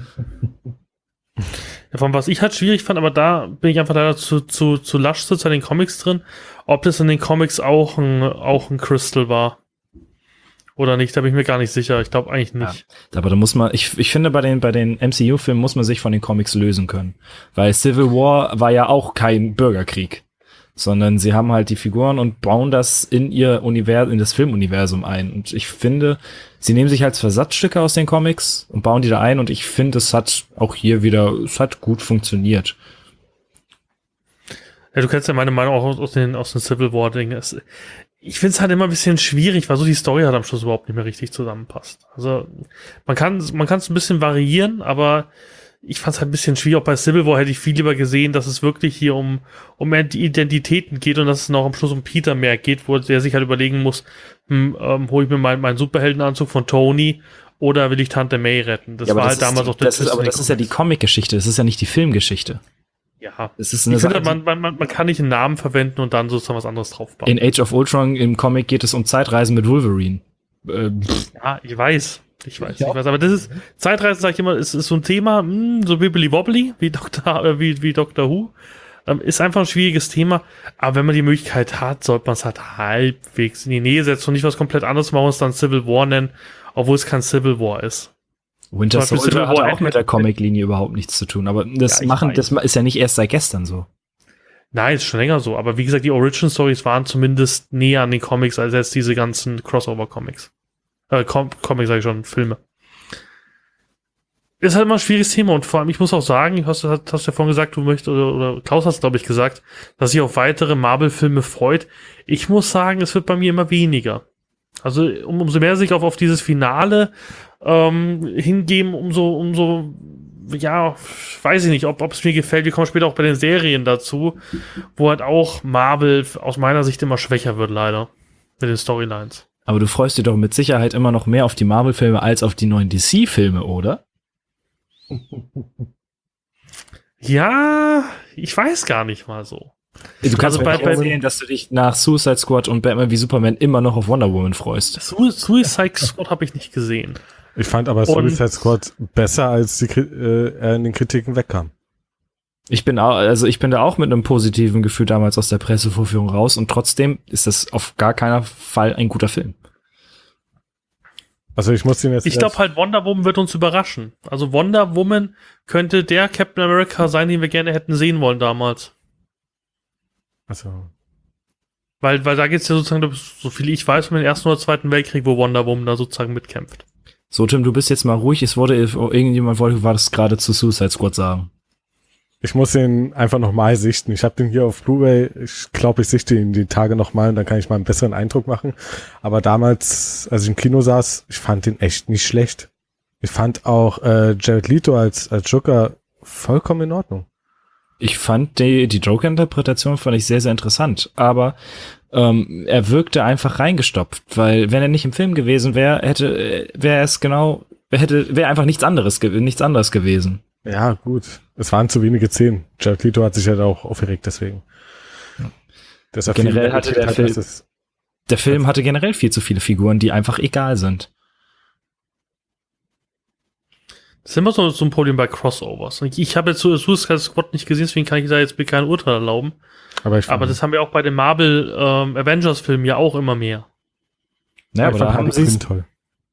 Ja, von was ich halt schwierig fand, aber da bin ich einfach leider zu, zu, zu lasch sitzt an den Comics drin, ob das in den Comics auch ein, auch ein Crystal war. Oder nicht, da bin ich mir gar nicht sicher. Ich glaube eigentlich nicht. Ja, aber da muss man, ich, ich finde, bei den, bei den M C U-Filmen muss man sich von den Comics lösen können. Weil Civil War war ja auch kein Bürgerkrieg. Sondern sie haben halt die Figuren und bauen das in ihr Universum, in das Filmuniversum ein. Und ich finde, sie nehmen sich als Versatzstücke aus den Comics und bauen die da ein. Und ich finde, es hat auch hier wieder, es hat gut funktioniert. Ja, du kennst ja meine Meinung auch aus den, aus den Civil War-Dingen. Ich finde es halt immer ein bisschen schwierig, weil so die Story halt am Schluss überhaupt nicht mehr richtig zusammenpasst. Also man kann man kann es ein bisschen variieren, aber ich fand es halt ein bisschen schwierig. Auch bei Civil War hätte ich viel lieber gesehen, dass es wirklich hier um um Identitäten geht und dass es noch am Schluss um Peter mehr geht, wo der sich halt überlegen muss, hm, ähm, hole ich mir meinen mein Superheldenanzug von Tony oder will ich Tante May retten? Das Ja, war aber halt das damals ist, auch der das ist, Twist aber in den das ist ja die Comics. Comic-Geschichte, das ist ja nicht die Filmgeschichte. Ja. Das ist eine Ich finde, Sache, man, man, man kann nicht einen Namen verwenden und dann sozusagen was anderes draufbauen. in Age of Ultron im Comic geht es um Zeitreisen mit Wolverine. Äh, pff, Ja, ich weiß. Ich weiß, Ich ich, auch. weiß, aber das ist, Zeitreisen, sag ich immer, ist, ist so ein Thema, mh, so wibbly wobbly, wie Doktor, äh, wie, wie Doctor Who. Ähm, ist einfach ein schwieriges Thema, aber wenn man die Möglichkeit hat, sollte man es halt halbwegs in die Nähe setzen und nicht was komplett anderes machen und es dann Civil War nennen, obwohl es kein Civil War ist. Winter Zum Beispiel Soldier Civil hat War auch mit der Comic-Linie überhaupt nichts zu tun, aber das Ja, ich machen, weiß. das ist ja nicht erst seit gestern so. Nein, ist schon länger so, aber wie gesagt, die Origin Stories waren zumindest näher an den Comics als jetzt diese ganzen Crossover-Comics. Äh, Com Comics sage ich schon, Filme. Ist halt immer ein schwieriges Thema und vor allem, ich muss auch sagen, du hast, hast ja vorhin gesagt, du möchtest, oder, oder Klaus hat es, glaube ich, gesagt, dass sich auf weitere Marvel-Filme freut. Ich muss sagen, es wird bei mir immer weniger. Also um, umso mehr sich auf, auf dieses Finale ähm, hingeben, umso, umso, ja, weiß ich nicht, ob, ob es mir gefällt. Wir kommen später auch bei den Serien dazu, wo halt auch Marvel aus meiner Sicht immer schwächer wird, leider, mit den Storylines. Aber du freust dich doch mit Sicherheit immer noch mehr auf die Marvel-Filme als auf die neuen D C-Filme, oder? Ja, ich weiß gar nicht mal so. Du kannst Also mir bei- nicht bei- erzählen, dass du dich nach Suicide Squad und Batman wie Superman immer noch auf Wonder Woman freust. Su Suicide Squad habe ich nicht gesehen. Ich fand aber Und- Suicide Squad besser, als die, Kri- äh, er in den Kritiken wegkam. Ich bin auch, also ich bin da auch mit einem positiven Gefühl damals aus der Pressevorführung raus und trotzdem ist das auf gar keinen Fall ein guter Film. Also ich muss ihn jetzt Ich glaube halt, Wonder Woman wird uns überraschen. Also Wonder Woman könnte der Captain America sein, den wir gerne hätten sehen wollen damals. Also, Weil, weil da geht es ja sozusagen, so viel ich weiß, um den Ersten oder Zweiten Weltkrieg, wo Wonder Woman da sozusagen mitkämpft. So, Tim, du bist jetzt mal ruhig. Es wurde, irgendjemand wollte, war das gerade zu Suicide Squad sagen. ich muss ihn einfach nochmal sichten. Ich habe den hier auf Blu-ray. Ich glaube, ich sichte ihn die Tage nochmal und dann kann ich mal einen besseren Eindruck machen. Aber damals, als ich im Kino saß, ich fand den echt nicht schlecht. Ich fand auch äh, Jared Leto als, als Joker vollkommen in Ordnung. Ich fand die, die Joker-Interpretation fand ich sehr, sehr interessant, aber ähm, er wirkte einfach reingestopft, weil wenn er nicht im Film gewesen wäre, hätte, wäre es genau, hätte, wäre einfach nichts anderes, ge- nichts anderes gewesen. Ja, gut. Es waren zu wenige Szenen. Jared Leto hat sich halt auch aufgeregt deswegen. Deshalb Generell viel hatte irritiert der hat, Film- dass es- Der Film hatte generell viel zu viele Figuren, die einfach egal sind. Das ist immer so, so ein Problem bei Crossovers. Ich, ich habe jetzt so Suicide Squad nicht gesehen, deswegen kann ich da jetzt mir kein Urteil erlauben. aber ich fand, Aber das haben wir auch bei den Marvel ähm, Avengers-Filmen ja auch immer mehr. Ja, ich aber fand da haben Harley sie Quinn toll.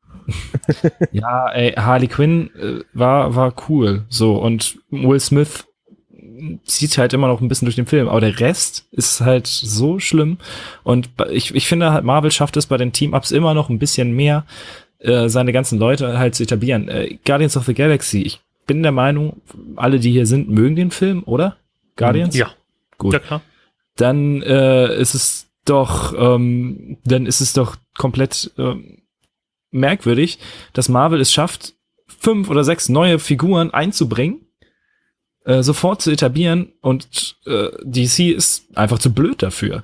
ja, ey, Harley Quinn äh, war war cool, so, und Will Smith zieht halt immer noch ein bisschen durch den Film, aber der Rest ist halt so schlimm und bei- ich ich finde halt Marvel schafft es bei den Team-Ups immer noch ein bisschen mehr, äh, seine ganzen Leute halt zu etablieren. Äh, Guardians of the Galaxy, ich bin der Meinung, alle, die hier sind, mögen den Film, oder? Guardians? Ja, Gut. ja klar. Dann äh, ist es doch, ähm, dann ist es doch komplett ähm, merkwürdig, dass Marvel es schafft, fünf oder sechs neue Figuren einzubringen, äh, sofort zu etablieren und äh, D C ist einfach zu blöd dafür.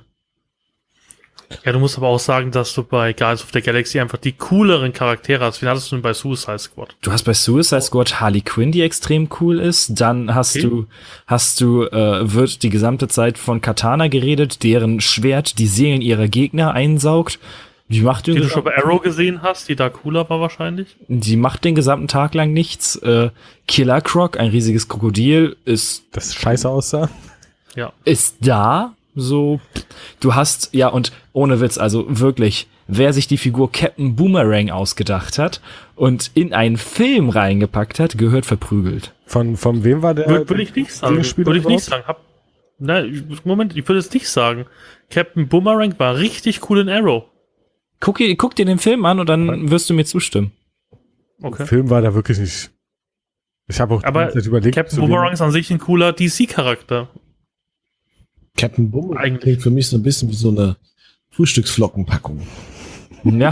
Ja, du musst aber auch sagen, dass du bei Guardians of the Galaxy einfach die cooleren Charaktere hast. Wie hattest du denn bei Suicide Squad? Du hast bei Suicide Squad Harley Quinn, die extrem cool ist. Dann hast Okay. du, hast du, äh, wird die gesamte Zeit von Katana geredet, deren Schwert die Seelen ihrer Gegner einsaugt. Die macht Die den du schon bei Arrow gesehen hast, die da cooler war wahrscheinlich. Die macht den gesamten Tag lang nichts. Äh, Killer Croc, ein riesiges Krokodil, ist, Das scheiße aussah. Ja. ist da. So, du hast, ja, und ohne Witz, also wirklich, wer sich die Figur Captain Boomerang ausgedacht hat und in einen Film reingepackt hat, gehört verprügelt. Von, von wem war der? Würde würd ich nicht sagen. Gegenspieler Würde ich nicht überhaupt? sagen. Hab, nein, Moment, ich würde es nicht sagen. Captain Boomerang war richtig cool in Arrow. Guck, dir- guck dir den Film an und dann wirst du mir zustimmen. Okay. Film war da wirklich nicht. Ich habe auch die Aber ganze Zeit überlegt, Captain zu wem- Boomerang ist an sich ein cooler D C-Charakter. Captain Boomerang Eigentlich. klingt für mich so ein bisschen wie so eine Frühstücksflockenpackung. Ja.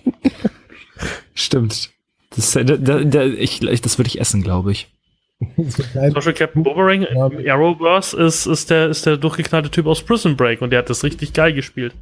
Stimmt. Das, da, da, da, ich, ich, das würde ich essen, glaube ich. So klein- Zum Beispiel Captain Boomerang Ja. im Arrowverse ist, ist, der, ist der durchgeknallte Typ aus Prison Break und der hat das richtig geil gespielt.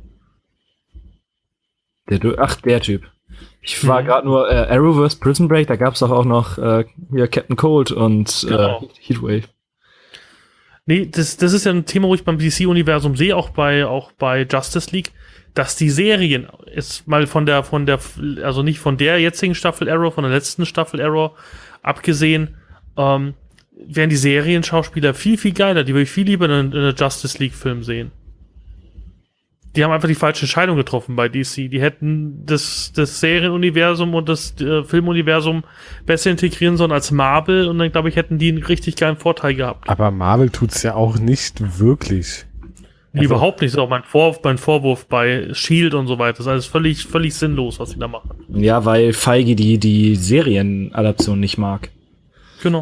Der, du- ach, der Typ. Ich war Mhm. gerade nur äh, Arrowverse Prison Break, da gab's doch auch noch äh, hier Captain Cold und Genau. äh, Heatwave. Nee, das, das ist ja ein Thema, wo ich beim D C-Universum sehe, auch bei, auch bei Justice League, dass die Serien, ist mal von der, von der, also nicht von der jetzigen Staffel Arrow, von der letzten Staffel Arrow abgesehen, ähm, wären die Serienschauspieler viel, viel geiler. Die würde ich viel lieber in einem Justice League-Film sehen. Die haben einfach die falsche Entscheidung getroffen bei D C. Die hätten das, das Serienuniversum und das äh, Filmuniversum besser integrieren sollen als Marvel und dann, glaube ich, hätten die einen richtig geilen Vorteil gehabt. Aber Marvel tut's ja auch nicht wirklich. Also, überhaupt nicht. Das ist auch mein, Vor- mein Vorwurf bei Shield und so weiter. Das ist alles völlig, völlig sinnlos, was sie da machen. Ja, weil Feige die, die Serienadaption nicht mag. Genau.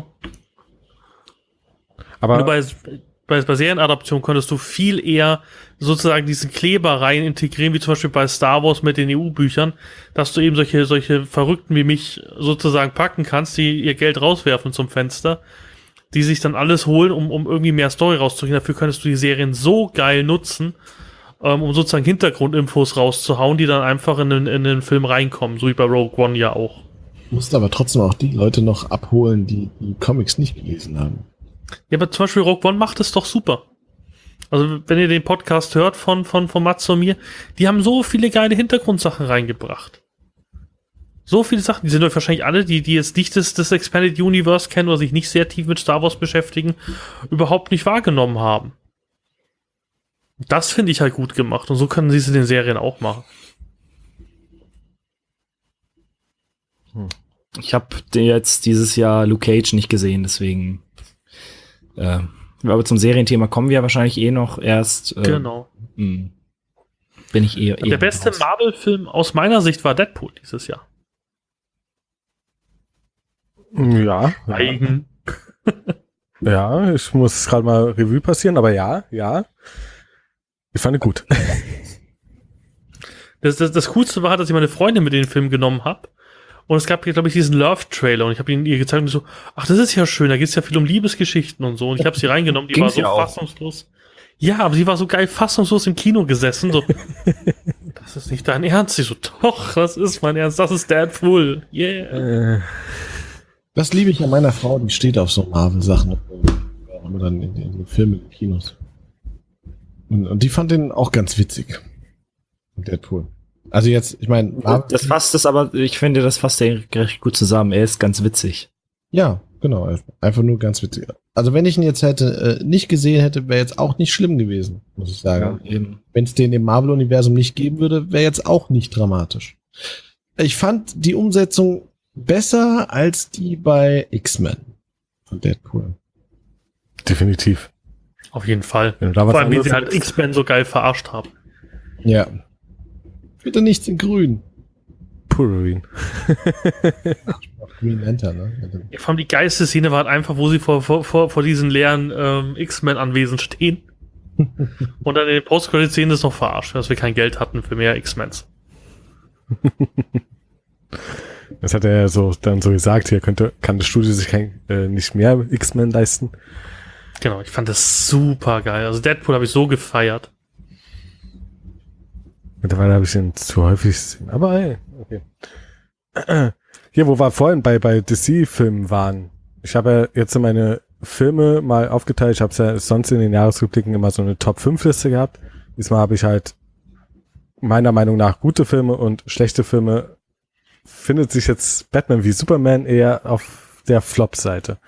Aber Bei, bei, bei Serienadaption könntest du viel eher sozusagen diesen Kleber rein integrieren, wie zum Beispiel bei Star Wars mit den E U-Büchern, dass du eben solche, solche Verrückten wie mich sozusagen packen kannst, die ihr Geld rauswerfen zum Fenster, die sich dann alles holen, um, um irgendwie mehr Story rauszukriegen. Dafür könntest du die Serien so geil nutzen, ähm, um sozusagen Hintergrundinfos rauszuhauen, die dann einfach in den, in den Film reinkommen, so wie bei Rogue One ja auch. Du musst aber trotzdem auch die Leute noch abholen, die die Comics nicht gelesen haben. Ja, aber zum Beispiel Rogue One macht es doch super. Also, wenn ihr den Podcast hört von, von, von Mats und mir, die haben so viele geile Hintergrundsachen reingebracht. So viele Sachen, die sind euch wahrscheinlich alle, die, die jetzt nicht das, das Expanded Universe kennen oder sich nicht sehr tief mit Star Wars beschäftigen, überhaupt nicht wahrgenommen haben. Das finde ich halt gut gemacht und so können sie es in den Serien auch machen. Ich habe jetzt dieses Jahr Luke Cage nicht gesehen, deswegen äh, aber zum Serienthema kommen wir ja wahrscheinlich eh noch erst. Äh, Genau. Mh, bin ich eher, eher Der beste raus. Marvel-Film aus meiner Sicht war Deadpool dieses Jahr. ja, ja, Eigen. ja, ich muss gerade mal Revue passieren, aber ja, ja. Ich fand ihn gut. Das, das, das Coolste war, dass ich meine Freundin mit in den Film genommen habe. Und es gab hier, glaube ich, diesen Love-Trailer. Und ich habe ihn ihr gezeigt und so, ach, das ist ja schön, da geht es ja viel um Liebesgeschichten und so. Und ich habe sie reingenommen, die Ging's war so ja auch. fassungslos. Ja, aber sie war so geil fassungslos im Kino gesessen. So, das ist nicht dein Ernst. Ich so, doch, das ist mein Ernst, das ist Deadpool. Yeah. äh, Das liebe ich an meiner Frau, die steht auf so Marvel-Sachen oder in, in den Filmen in Kinos. Und, und die fand den auch ganz witzig. Deadpool. Also jetzt, ich meine, Das fasst es aber, ich finde, das fasst er recht gut zusammen. Er ist ganz witzig. ja, genau, einfach nur ganz witzig. Also wenn ich ihn jetzt hätte äh, nicht gesehen hätte, wäre jetzt auch nicht schlimm gewesen, muss ich sagen. eben. Wenn es den im Marvel-Universum nicht geben würde, wäre jetzt auch nicht dramatisch. Ich fand die Umsetzung besser als die bei X-Men von Deadpool. definitiv. Auf jeden Fall. Wenn du da was Vor allem, wie anderes sie halt hättest. X-Men so geil verarscht haben. Ja. Bitte nichts in Grün. Purine. Green Lantern, ne? Ja, vor allem die geilste Szene war halt einfach, wo sie vor, vor, vor, vor diesen leeren ähm, X-Men-Anwesen stehen. Und dann in den Post-Credit-Szenen ist noch verarscht, dass wir kein Geld hatten für mehr X-Mens. Das hat er ja so dann so gesagt, hier könnte, kann das Studio sich kein, äh, nicht mehr X-Men leisten. Genau, ich fand das super geil. Also Deadpool habe ich so gefeiert. Mittlerweile habe ich ihn zu häufig gesehen. Aber hey, okay. Hier, wo wir vorhin bei, bei D C-Filmen waren. Ich habe ja jetzt so meine Filme mal aufgeteilt. Ich habe es ja sonst in den Jahresrückblicken immer so eine Top fünf Liste gehabt. Diesmal habe ich halt meiner Meinung nach gute Filme und schlechte Filme. Findet sich jetzt Batman wie Superman eher auf der Flop-Seite.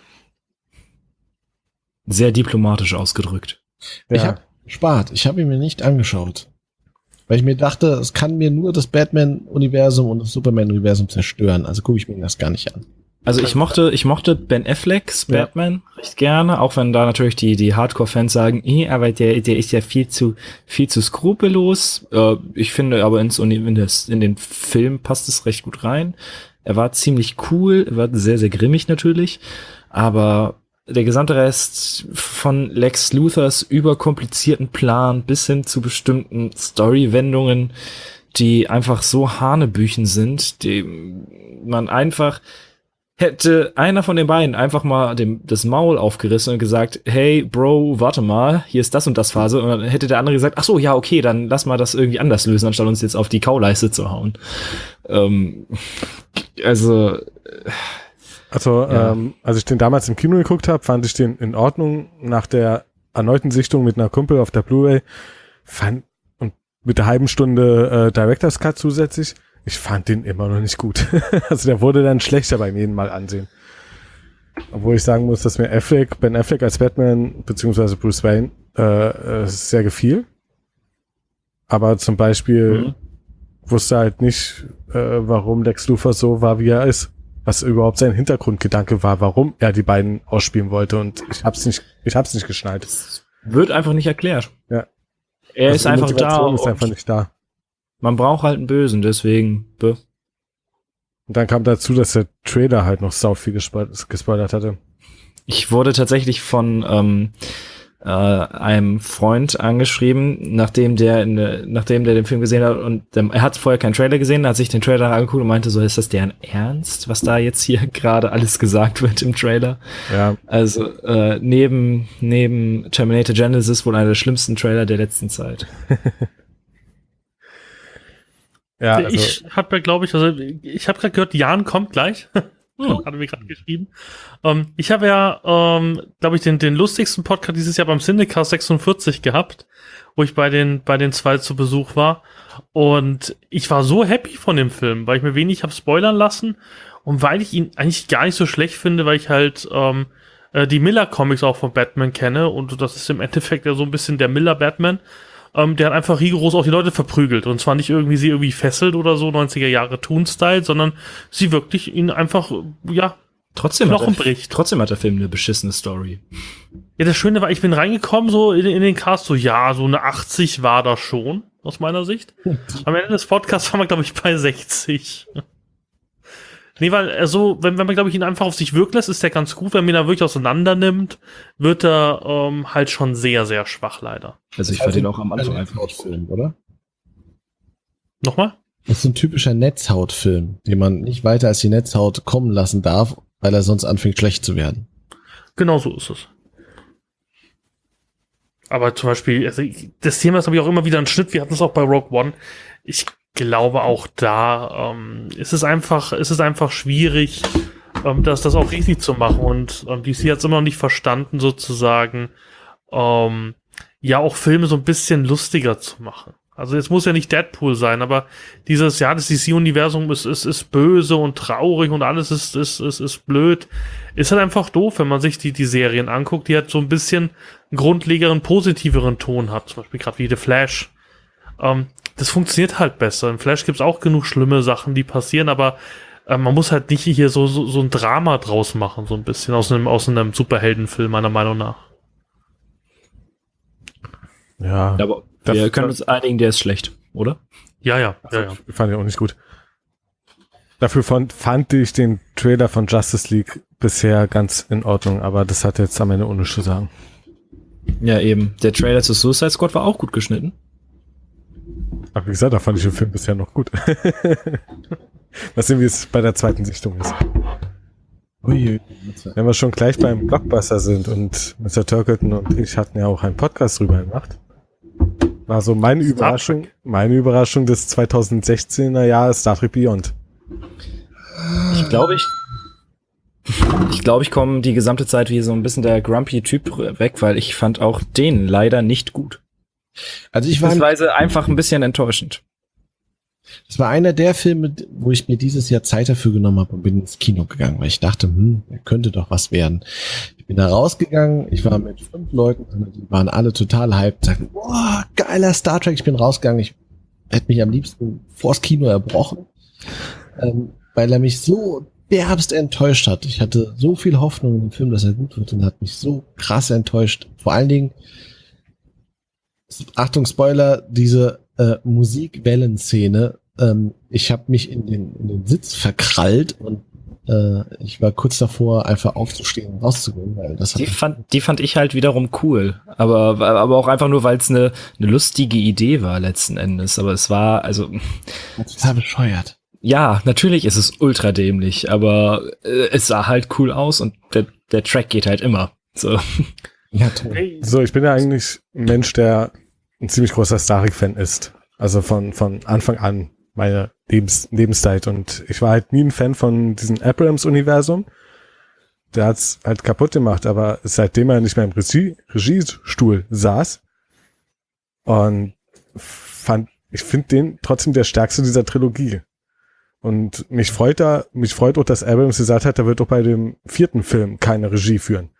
Sehr diplomatisch ausgedrückt. Ja. Ich habe spart, ich habe ihn mir nicht angeschaut. Weil ich mir dachte, es kann mir nur das Batman-Universum und das Superman-Universum zerstören. Also gucke ich mir das gar nicht an. Also ich mochte, ich mochte Ben Afflecks Ja. Batman recht gerne, auch wenn da natürlich die, die Hardcore-Fans sagen, eh, aber der, der ist ja viel zu, viel zu skrupellos. Äh, ich finde aber ins, Uni- in, das, in den Film passt es recht gut rein. Er war ziemlich cool, er war sehr, sehr grimmig natürlich, aber der gesamte Rest von Lex Luthers überkomplizierten Plan bis hin zu bestimmten Story-Wendungen, die einfach so Hanebüchen sind, die man einfach hätte einer von den beiden einfach mal dem, das Maul aufgerissen und gesagt, hey, Bro, warte mal, hier ist das und das Phase. Und dann hätte der andere gesagt, ach so, ja, okay, dann lass mal das irgendwie anders lösen, anstatt uns jetzt auf die Kauleiste zu hauen. Ähm, also, Also, Ja. ähm, als ich den damals im Kino geguckt habe, fand ich den in Ordnung. Nach der erneuten Sichtung mit einer Kumpel auf der Blu-ray fand und mit der halben Stunde äh, Director's Cut zusätzlich, ich fand den immer noch nicht gut. Also der wurde dann schlechter beim jeden Mal ansehen. Obwohl ich sagen muss, dass mir Affleck, Ben Affleck als Batman beziehungsweise Bruce Wayne äh, äh, sehr gefiel. Aber zum Beispiel Mhm. wusste halt nicht, äh, warum Lex Luthor so war, wie er ist. Was überhaupt sein Hintergrundgedanke war, warum er die beiden ausspielen wollte. Und ich hab's nicht, ich hab's nicht geschnallt. Wird einfach nicht erklärt. Ja. Er Also ist die einfach da Motivation ist und einfach nicht da. man braucht halt einen Bösen, deswegen. Bäh. Und dann kam dazu, dass der Trailer halt noch sau viel gespo- gespoilert hatte. Ich wurde tatsächlich von ähm, äh, einem Freund angeschrieben, nachdem der in, der- nachdem der den Film gesehen hat und ähm, er hat vorher keinen Trailer gesehen, hat sich den Trailer angeguckt und meinte so, ist das deren Ernst, was da jetzt hier gerade alles gesagt wird im Trailer? Ja, Also äh, neben neben Terminator Genesis wohl einer der schlimmsten Trailer der letzten Zeit. ja, also, ich habe, glaube ich, also ich habe gerade gehört, Jan kommt gleich. Hm. Hat er mir gerade geschrieben. Ähm, ich habe ja, ähm, glaube ich, den, den lustigsten Podcast dieses Jahr beim Cinecast sechsundvierzig gehabt, wo ich bei den, bei den zwei zu Besuch war. Und ich war so happy von dem Film, weil ich mir wenig habe spoilern lassen und weil ich ihn eigentlich gar nicht so schlecht finde, weil ich halt ähm, äh, die Miller-Comics auch von Batman kenne und das ist im Endeffekt ja so ein bisschen der Miller-Batman. Ähm, der hat einfach rigoros auch die Leute verprügelt. Und zwar nicht irgendwie sie irgendwie fesselt oder so, neunziger Jahre Toon-Style, sondern sie wirklich ihn einfach, ja, Trotzdem hat, Knochen der, bricht. trotzdem hat der Film eine beschissene Story. Ja, das Schöne war, ich bin reingekommen, so in, in den Cast, so, ja, so eine achtzig war da schon, aus meiner Sicht. Am Ende des Podcasts waren wir, glaube ich, bei sechzig. Nee, weil, also, wenn, wenn man, glaube ich, ihn einfach auf sich wirken lässt, ist der ganz gut. Wenn man ihn da wirklich auseinander nimmt, wird er ähm, halt schon sehr, sehr schwach, leider. Also ich fand ihn auch am Anfang einfach nicht gut. Netzhautfilm, oder? Nochmal? Das ist ein typischer Netzhautfilm, den man nicht weiter als die Netzhaut kommen lassen darf, weil er sonst anfängt schlecht zu werden. Genau so ist es. Aber zum Beispiel, also ich, das Thema ist, glaube ich, auch immer wieder ein Schnitt. Wir hatten es auch bei Rogue One. Ich glaube, auch da ähm, ist es einfach, ist es einfach schwierig, ähm, das, das auch richtig zu machen. Und ähm, D C hat es immer noch nicht verstanden, sozusagen, ähm, ja, auch Filme so ein bisschen lustiger zu machen. Also es muss ja nicht Deadpool sein, aber dieses, ja, das D C-Universum ist, ist, ist böse und traurig und alles ist, ist, ist, ist blöd. Ist halt einfach doof, wenn man sich die, die Serien anguckt, die halt so ein bisschen einen grundlegeren, positiveren Ton hat. Zum Beispiel gerade wie The Flash. Ähm, das funktioniert halt besser. In Flash gibt's auch genug schlimme Sachen, die passieren, aber äh, man muss halt nicht hier so, so, so ein Drama draus machen, so ein bisschen aus einem, aus einem Superheldenfilm, meiner Meinung nach. ja. Ja, aber Das- wir können das- uns einigen, der ist schlecht, oder? Ja, ja, Also, ja, ja. fand ich auch nicht gut. Dafür fand, fand ich den Trailer von Justice League bisher ganz in Ordnung, aber das hat jetzt am Ende ohne zu sagen. Ja, eben. Der Trailer zu Suicide Squad war auch gut geschnitten. Aber wie gesagt, da fand ich den Film bisher noch gut. Mal sehen, wie es bei der zweiten Sichtung ist. Ui, Wenn wir schon gleich beim Blockbuster sind und Mister Turkelton und ich hatten ja auch einen Podcast drüber gemacht, war so meine Star Überraschung, meine Überraschung des zweitausendsechzehner Jahres Star Trek Beyond. Ich glaube, ich ich glaube, ich komme die gesamte Zeit wie so ein bisschen der grumpy Typ weg, weil ich fand auch den leider nicht gut. Also ich war, Beziehungsweise einfach ein bisschen enttäuschend. das war einer der Filme, wo ich mir dieses Jahr Zeit dafür genommen habe und bin ins Kino gegangen, weil ich dachte, hm, der könnte doch was werden. Ich bin da rausgegangen, ich war mit fünf Leuten, die waren alle total hyped, sagten, boah, geiler Star Trek, ich bin rausgegangen, ich hätte mich am liebsten vors Kino erbrochen, ähm, weil er mich so derbst enttäuscht hat. Ich hatte so viel Hoffnung in dem Film, dass er gut wird und hat mich so krass enttäuscht. Vor allen Dingen, Achtung, Spoiler, diese äh, Musikwellenszene. Ähm, ich habe mich in den, in den Sitz verkrallt und äh, ich war kurz davor, einfach aufzustehen und rauszugehen, weil das hat Die fand, die fand ich halt wiederum cool. Aber, aber auch einfach nur, weil es eine, eine lustige Idee war letzten Endes. Aber es war, also, total bescheuert. ja, natürlich ist es ultra dämlich, aber äh, es sah halt cool aus und der, der Track geht halt immer. So. Ja, toll. Hey, So, ich bin ja eigentlich ein Mensch, der ein ziemlich großer Star Trek-Fan ist. Also von, von Anfang an meine Lebens, Lebenszeit. Und ich war halt nie ein Fan von diesem Abrams-Universum. der hat's halt kaputt gemacht, aber seitdem er nicht mehr im Regie, Regiestuhl saß und fand, ich finde den trotzdem der stärkste dieser Trilogie. Und mich freut da, mich freut auch, dass Abrams gesagt hat, er wird auch bei dem vierten Film keine Regie führen.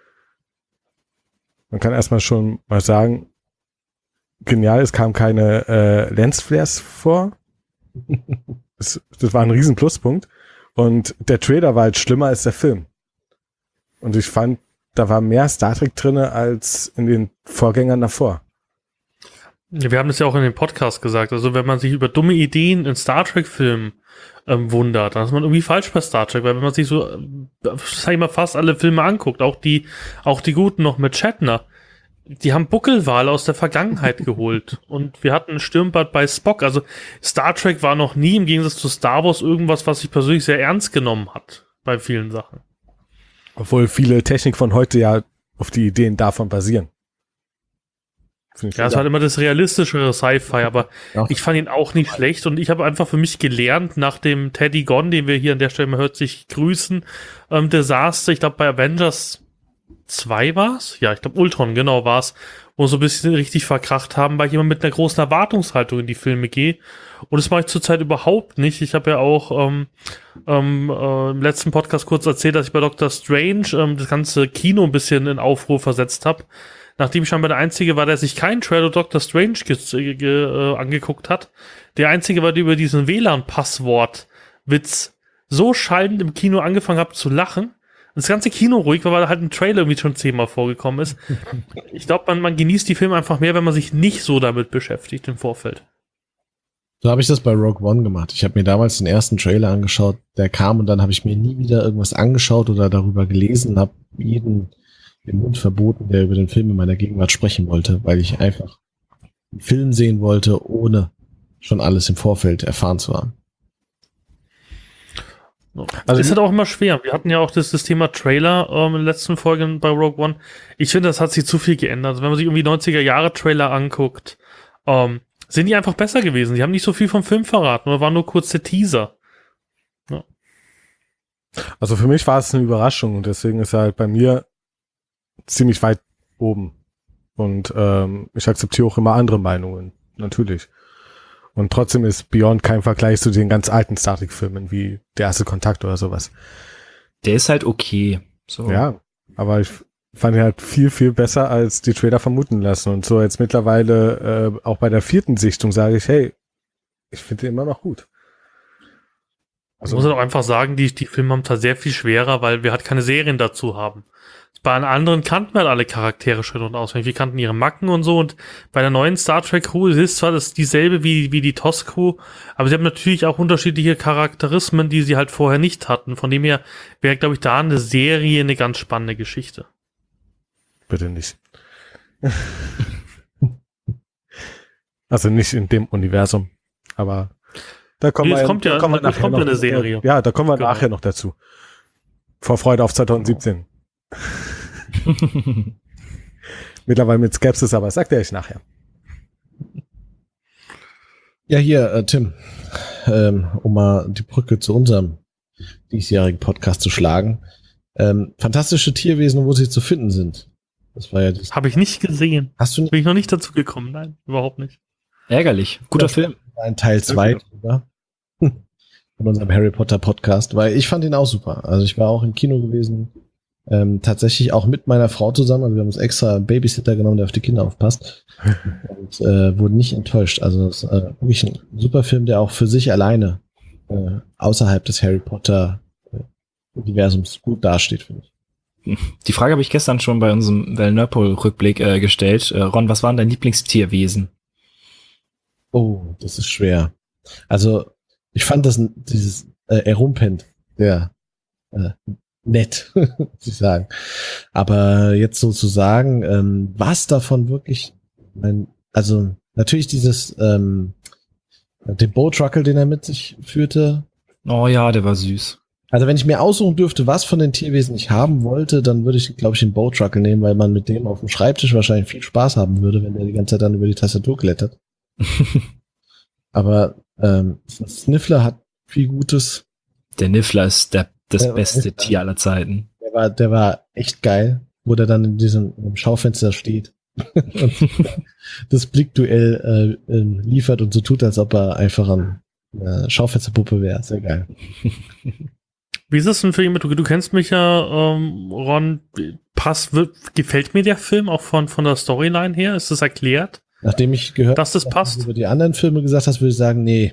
Man kann erstmal schon mal sagen, genial, es kamen keine äh, Lensflares vor. das, das war ein riesen Pluspunkt. Und der Trailer war halt schlimmer als der Film. Und ich fand, da war mehr Star Trek drinne als in den Vorgängern davor. Wir haben das ja auch in dem Podcast gesagt. Also wenn man sich über dumme Ideen in Star Trek-Filmen ähm, wundert, dann ist man irgendwie falsch bei Star Trek. Weil wenn man sich so, äh, sag ich mal, fast alle Filme anguckt, auch die, auch die guten noch mit Shatner, die haben Buckelwale aus der Vergangenheit geholt. Und wir hatten ein Stirnbad bei Spock. Also Star Trek war noch nie im Gegensatz zu Star Wars irgendwas, was sich persönlich sehr ernst genommen hat. Bei vielen Sachen. Obwohl viele Technik von heute ja auf die Ideen davon basieren. Ja, es war halt immer das realistischere Sci-Fi, aber ja. Ich fand ihn auch nicht schlecht und ich habe einfach für mich gelernt, nach dem Teddy Gonn, den wir hier an der Stelle mal hört sich grüßen, ähm, Desaster, ich glaube bei Avengers zwei war's? Ja, ich glaube Ultron, genau war's, wo wir so ein bisschen richtig verkracht haben, weil ich immer mit einer großen Erwartungshaltung in die Filme gehe und das mache ich zurzeit überhaupt nicht. Ich habe ja auch ähm, ähm, äh, im letzten Podcast kurz erzählt, dass ich bei Doctor Strange ähm, das ganze Kino ein bisschen in Aufruhr versetzt habe. Nachdem ich scheinbar der Einzige war, der sich keinen Trailer Doctor Strange ge- ge- äh, angeguckt hat. Der Einzige war, der über diesen W L A N-Passwort-Witz so schallend im Kino angefangen hat zu lachen. Und das ganze Kino ruhig war, weil halt ein Trailer irgendwie schon zehnmal vorgekommen ist. Ich glaube, man, man genießt die Filme einfach mehr, wenn man sich nicht so damit beschäftigt im Vorfeld. So habe ich das bei Rogue One gemacht. Ich habe mir damals den ersten Trailer angeschaut, der kam und dann habe ich mir nie wieder irgendwas angeschaut oder darüber gelesen und habe jeden den Mund verboten, der über den Film in meiner Gegenwart sprechen wollte, weil ich einfach einen Film sehen wollte, ohne schon alles im Vorfeld erfahren zu haben. Also ist halt auch immer schwer. Wir hatten ja auch das, das Thema Trailer ähm, in den letzten Folgen bei Rogue One. Ich finde, das hat sich zu viel geändert. Also wenn man sich irgendwie neunziger-Jahre-Trailer anguckt, ähm, sind die einfach besser gewesen. Die haben nicht so viel vom Film verraten, oder waren nur kurze Teaser. Ja. Also für mich war es eine Überraschung und deswegen ist er halt bei mir ziemlich weit oben. Und ähm, ich akzeptiere auch immer andere Meinungen, natürlich. Und trotzdem ist Beyond kein Vergleich zu den ganz alten Star Trek-Filmen, wie Der erste Kontakt oder sowas. Der ist halt okay. So. Ja, aber ich fand ihn halt viel, viel besser, als die Trailer vermuten lassen. Und so jetzt mittlerweile, äh, auch bei der vierten Sichtung, sage ich, hey, ich finde ihn immer noch gut. Also, ich muss halt auch einfach sagen, die, die Filme haben es sehr viel schwerer, weil wir halt keine Serien dazu haben. Bei den anderen kannten wir halt alle Charaktere schön und auswendig. Wir kannten ihre Macken und so. Und bei der neuen Star Trek Crew ist zwar das dieselbe wie, wie die T O S Crew, aber sie haben natürlich auch unterschiedliche Charakterismen, die sie halt vorher nicht hatten. Von dem her wäre, glaube ich, da eine Serie eine ganz spannende Geschichte. Bitte nicht. Also nicht in dem Universum, aber da kommen Nee, es wir, kommt ja- da kommen wir es nachher kommt ja noch, eine Serie. Ja, da kommen wir Genau. nachher noch dazu. Vorfreude auf zwanzig siebzehn. Mittlerweile mit Skepsis, aber das sagt er euch nachher. Ja, hier, äh, Tim, ähm, um mal die Brücke zu unserem diesjährigen Podcast zu schlagen. Ähm, fantastische Tierwesen, wo sie zu finden sind. Das war ja das. Habe ich nicht gesehen. Hast du nicht Bin ich noch nicht dazu gekommen. Nein, überhaupt nicht. Ärgerlich. Guter Ja. Film. ein Teil zwei drüber? Von unserem Harry Potter Podcast, weil ich fand ihn auch super. Also ich war auch im Kino gewesen, ähm, tatsächlich auch mit meiner Frau zusammen. Also wir haben uns extra einen Babysitter genommen, der auf die Kinder aufpasst und äh, wurden nicht enttäuscht. Also es ist äh, wirklich ein super Film, der auch für sich alleine äh, außerhalb des Harry Potter äh, Universums gut dasteht, finde ich. Die Frage habe ich gestern schon bei unserem Nerdpol-Rückblick äh, gestellt. Äh, Ron, was war denn dein Lieblingstierwesen? Oh, das ist schwer. Also ich fand das dieses äh, Erumpent, der äh, nett, muss ich sagen. Aber jetzt sozusagen, ähm, was davon wirklich, mein, also natürlich dieses, ähm, den Bowtruckle, den er mit sich führte. Oh ja, der war süß. Also wenn ich mir aussuchen dürfte, was von den Tierwesen ich haben wollte, dann würde ich, glaube ich, den Bowtruckle nehmen, weil man mit dem auf dem Schreibtisch wahrscheinlich viel Spaß haben würde, wenn der die ganze Zeit dann über die Tastatur klettert. Aber ähm, Sniffler hat viel Gutes. Der Niffler ist der, das Ja, beste Niffler. Tier aller Zeiten. Der war, der war echt geil, wo der dann in diesem im Schaufenster steht und das Blickduell äh, äh, liefert und so tut, als ob er einfach ein äh, Schaufensterpuppe wäre. Sehr geil. Wie ist es denn für jemanden, du, du kennst mich ja, ähm, Ron, passt, wird, gefällt mir der Film auch von, von der Storyline her? Ist das erklärt? Nachdem ich gehört Dass das was passt? du über die anderen Filme gesagt hast, würde ich sagen, nee.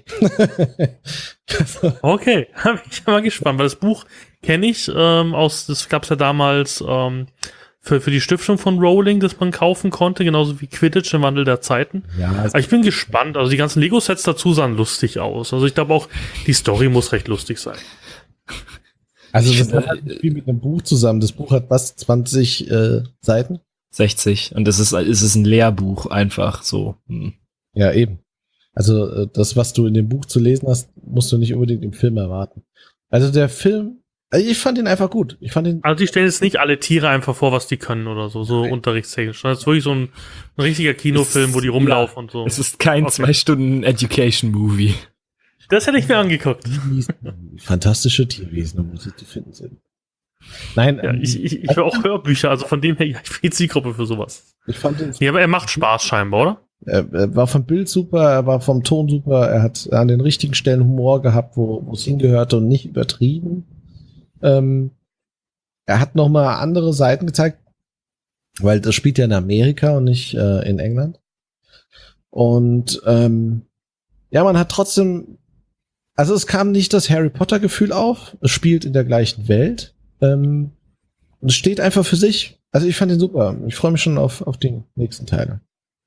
Okay, bin ich mal gespannt, weil das Buch kenne ich ähm, aus, das gab es ja damals ähm, für, für die Stiftung von Rowling, das man kaufen konnte, genauso wie Quidditch im Wandel der Zeiten. Ja, Aber ich bin gespannt, also die ganzen Lego-Sets dazu sahen lustig aus. Also ich glaube auch, die Story muss recht lustig sein. also Ich das finde, hat halt nicht viel mit einem Buch zusammen. Das Buch hat was, zwanzig äh, Seiten? sechzig. Und es ist, es ist ein Lehrbuch einfach so. Hm. Ja, eben. Also äh, das, was du in dem Buch zu lesen hast, musst du nicht unbedingt im Film erwarten. Also der Film, also ich fand ihn einfach gut. Ich fand ihn. Also die stellen jetzt nicht alle Tiere einfach vor, was die können oder so, so unterrichtstechnisch. Das ist wirklich so ein, ein richtiger Kinofilm, wo die rumlaufen und so. Es ist kein Okay. zwei Stunden Education-Movie. Das hätte ich mir angeguckt. Fantastische Tierwesen, wo sie zu finden sind. Nein, Ja, ähm, ich, ich, ich höre auch Hörbücher, also von dem her, ja, ich bin Zielgruppe für sowas. ich fand ihn. Nee, aber er macht Spaß scheinbar, oder? Er, er war vom Bild super, er war vom Ton super, er hat an den richtigen Stellen Humor gehabt, wo wo es hingehörte und nicht übertrieben. Ähm, er hat noch mal andere Seiten gezeigt, weil das spielt ja in Amerika und nicht äh, in England. Und ähm, ja, man hat trotzdem, also es kam nicht das Harry Potter Gefühl auf. Es spielt in der gleichen Welt. Ähm, und es steht einfach für sich. Also ich fand ihn super. Ich freue mich schon auf auf die nächsten Teile.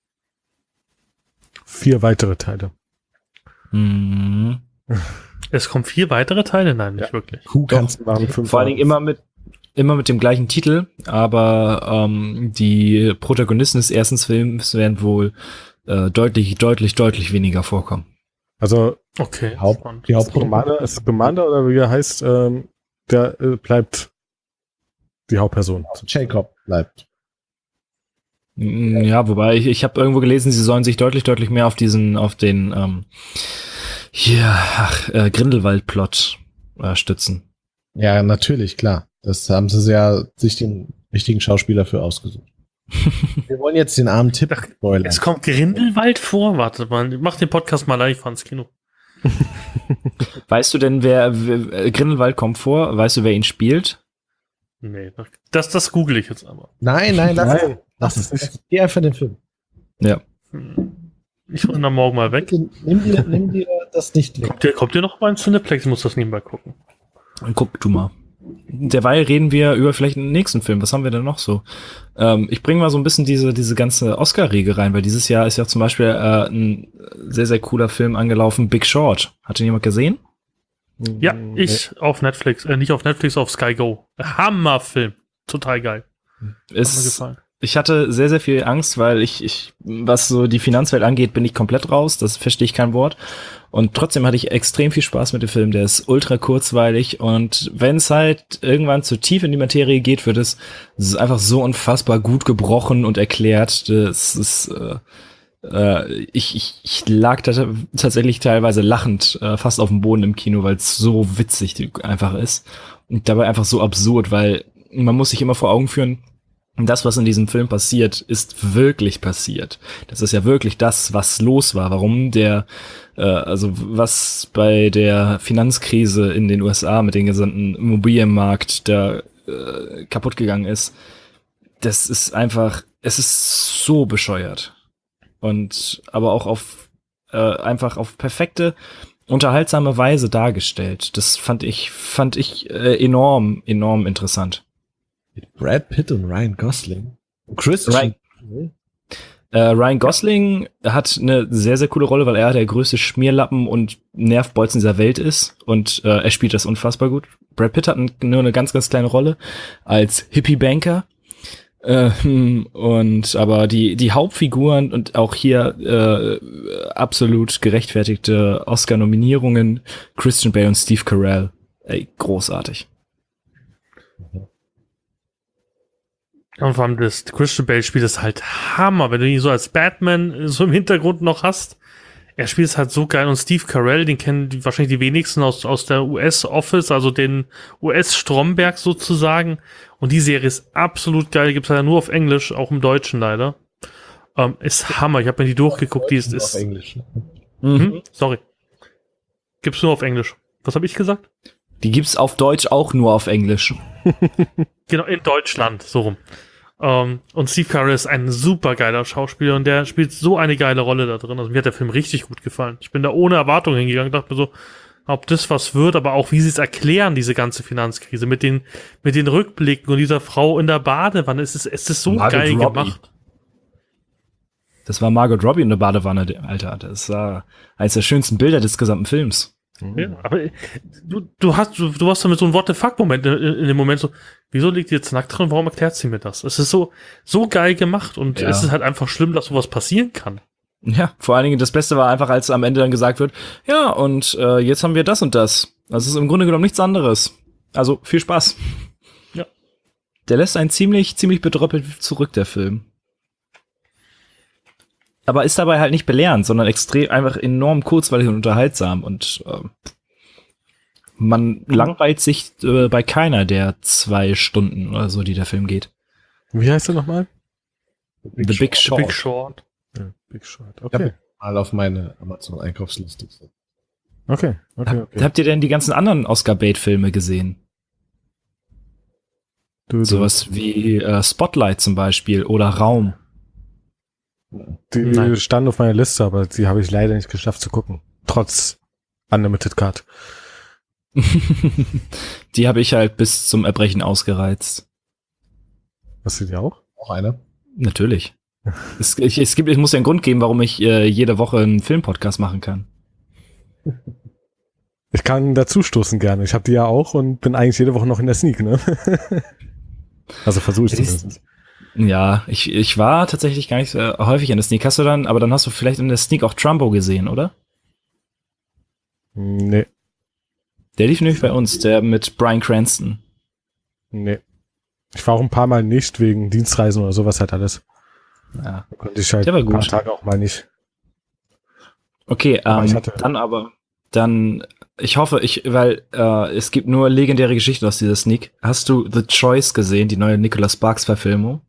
Vier weitere Teile. Mhm. Es kommen vier weitere Teile? Nein, nicht Ja. wirklich. Kuh Doch, kannst waren fünf. Vor allen Dingen immer mit, immer mit dem gleichen Titel, aber ähm, die Protagonisten des ersten Films werden wohl äh, deutlich, deutlich, deutlich weniger vorkommen. Also Okay. Haupt- spannend. die Haupt- Commander, ist Commander oder wie er heißt, ähm, der äh, bleibt die Hauptperson. Jacob bleibt. Mm, Ja, wobei ich, ich habe irgendwo gelesen, sie sollen sich deutlich, deutlich mehr auf diesen, auf den ähm, hier, ach, äh, Grindelwald-Plot äh, stützen. Ja, natürlich, klar. Das haben sie ja sich den richtigen Schauspieler für ausgesucht. Wir wollen jetzt den armen Tipp spoilern. Es kommt Grindelwald vor? Warte mal, mach den Podcast mal live ans Kino. Weißt du denn, wer, wer äh, Grindelwald kommt vor? Weißt du, wer ihn spielt? Nee, das, das google ich jetzt aber. Nein, nein, lass Nein, es. Lass es nicht. Geh einfach in den Film. Ja. Hm. Ich bin dann morgen mal weg. Nimm dir, nimm dir das nicht weg. Kommt ihr, kommt ihr noch beim Cineplex? Ich muss das nebenbei gucken. Guck du mal. Derweil reden wir über vielleicht einen nächsten Film. Was haben wir denn noch so? Ähm, ich bringe mal so ein bisschen diese, diese ganze Oscar-Riege rein, weil dieses Jahr ist ja zum Beispiel äh, ein sehr, sehr cooler Film angelaufen, Big Short. Hat den jemand gesehen? Ja, ich auf Netflix, äh, nicht auf Netflix, auf Sky Go. Hammerfilm. Total geil. Hat mir Es, gefallen. ich hatte sehr, sehr viel Angst, weil ich, ich, was so die Finanzwelt angeht, bin ich komplett raus. Das verstehe ich kein Wort. Und trotzdem hatte ich extrem viel Spaß mit dem Film. Der ist ultra kurzweilig. Und wenn es halt irgendwann zu tief in die Materie geht, wird es, es ist einfach so unfassbar gut gebrochen und erklärt. Das ist, äh, äh, ich, ich, ich lag da tatsächlich teilweise lachend äh, fast auf dem Boden im Kino, weil es so witzig einfach ist. Und dabei einfach so absurd, weil man muss sich immer vor Augen führen, das, was in diesem Film passiert, ist wirklich passiert. Das ist ja wirklich das, was los war, warum der, äh, also was bei der Finanzkrise in den U S A mit dem gesamten Immobilienmarkt da äh, kaputt gegangen ist. Das ist einfach, es ist so bescheuert. Und aber auch auf äh, einfach auf perfekte, unterhaltsame Weise dargestellt. Das fand ich, fand ich äh, enorm, enorm interessant. Mit Brad Pitt und Ryan Gosling. Und Christian. Ryan- Äh, Ryan Gosling hat eine sehr, sehr coole Rolle, weil er der größte Schmierlappen und Nervbolzen dieser Welt ist. Und äh, er spielt das unfassbar gut. Brad Pitt hat n- nur eine ganz, ganz kleine Rolle als Hippie-Banker. Ähm, und aber die, die Hauptfiguren und auch hier äh, absolut gerechtfertigte Oscar-Nominierungen, Christian Bale und Steve Carell. Ey, großartig. Und vor allem das Christian Bale Spiel ist halt Hammer, wenn du ihn so als Batman so im Hintergrund noch hast. er spielt es halt so geil und Steve Carell, den kennen die, wahrscheinlich die wenigsten aus, aus der U S-Office, also den U S-Stromberg sozusagen. Und die Serie ist absolut geil, gibt's leider nur auf Englisch, auch im Deutschen leider. Ähm, ist Hammer, ich habe mir die durchgeguckt, die ist... ist auf Englisch. Mhm. Sorry. Gibt's nur auf Englisch. Was habe ich gesagt? Die gibt's auf Deutsch auch nur auf Englisch. Genau, in Deutschland, so rum. Um, und Steve Carell ist ein super geiler Schauspieler und der spielt so eine geile Rolle da drin. Also mir hat der Film richtig gut gefallen. Ich bin da ohne Erwartung hingegangen, dachte mir so, ob das was wird, aber auch wie sie es erklären, diese ganze Finanzkrise, mit den, mit den Rückblicken und dieser Frau in der Badewanne. Es ist, es ist so Margot geil Robbie. gemacht. Das war Margot Robbie in der Badewanne, Alter. Das war eines der schönsten Bilder des gesamten Films. Ja, aber du, du hast, du, du hast damit so ein What the fuck-Moment in, in dem Moment so, wieso liegt die jetzt nackt drin, warum erklärt sie mir das? Es ist so, so geil gemacht und Ja. es ist halt einfach schlimm, dass sowas passieren kann. Ja, vor allen Dingen das Beste war einfach, als am Ende dann gesagt wird, ja, und äh, jetzt haben wir das und das. Das ist im Grunde genommen nichts anderes. Also viel Spaß. Ja. Der lässt einen ziemlich, ziemlich bedröppelt zurück, der Film. Aber ist dabei halt nicht belehrend, sondern extrem einfach enorm kurzweilig und unterhaltsam und äh, man langweilt sich äh, bei keiner der zwei Stunden oder so, die der Film geht. Wie heißt er nochmal? The Big Short. Big Short. Ja, Big Short. Ich Okay. habe mal auf meine Amazon-Einkaufsliste gesetzt. Okay. Okay, Hab, okay. Habt ihr denn die ganzen anderen Oscar-Bait-Filme gesehen? Du, du, Sowas wie äh, Spotlight zum Beispiel oder Raum. die Nein. standen auf meiner Liste, aber die habe ich leider nicht geschafft zu gucken. Trotz Unlimited Card. Die habe ich halt bis zum Erbrechen ausgereizt. Hast du die auch? Auch eine? Natürlich. es, ich, es, gibt, es muss ja einen Grund geben, warum ich äh, jede Woche einen Filmpodcast machen kann. Ich kann dazustoßen gerne. Ich habe die ja auch und bin eigentlich jede Woche noch in der Sneak, ne? Also versuche ich Ist- zumindest. Ja, ich, ich war tatsächlich gar nicht äh, häufig in der Sneak. Hast du dann, aber dann hast du vielleicht in der Sneak auch Trumbo gesehen, oder? Nee, Der lief nämlich bei uns, der mit Bryan Cranston. nee. Ich war auch ein paar Mal nicht wegen Dienstreisen oder sowas halt alles. Ja. Da konnte ich halt Der war ein paar gut. Tage auch mal nicht. Okay, Aber ähm, ich hatte- dann aber, dann, ich hoffe, ich, weil äh, es gibt nur legendäre Geschichten aus dieser Sneak. Hast du The Choice gesehen, die neue Nicholas Sparks-Verfilmung?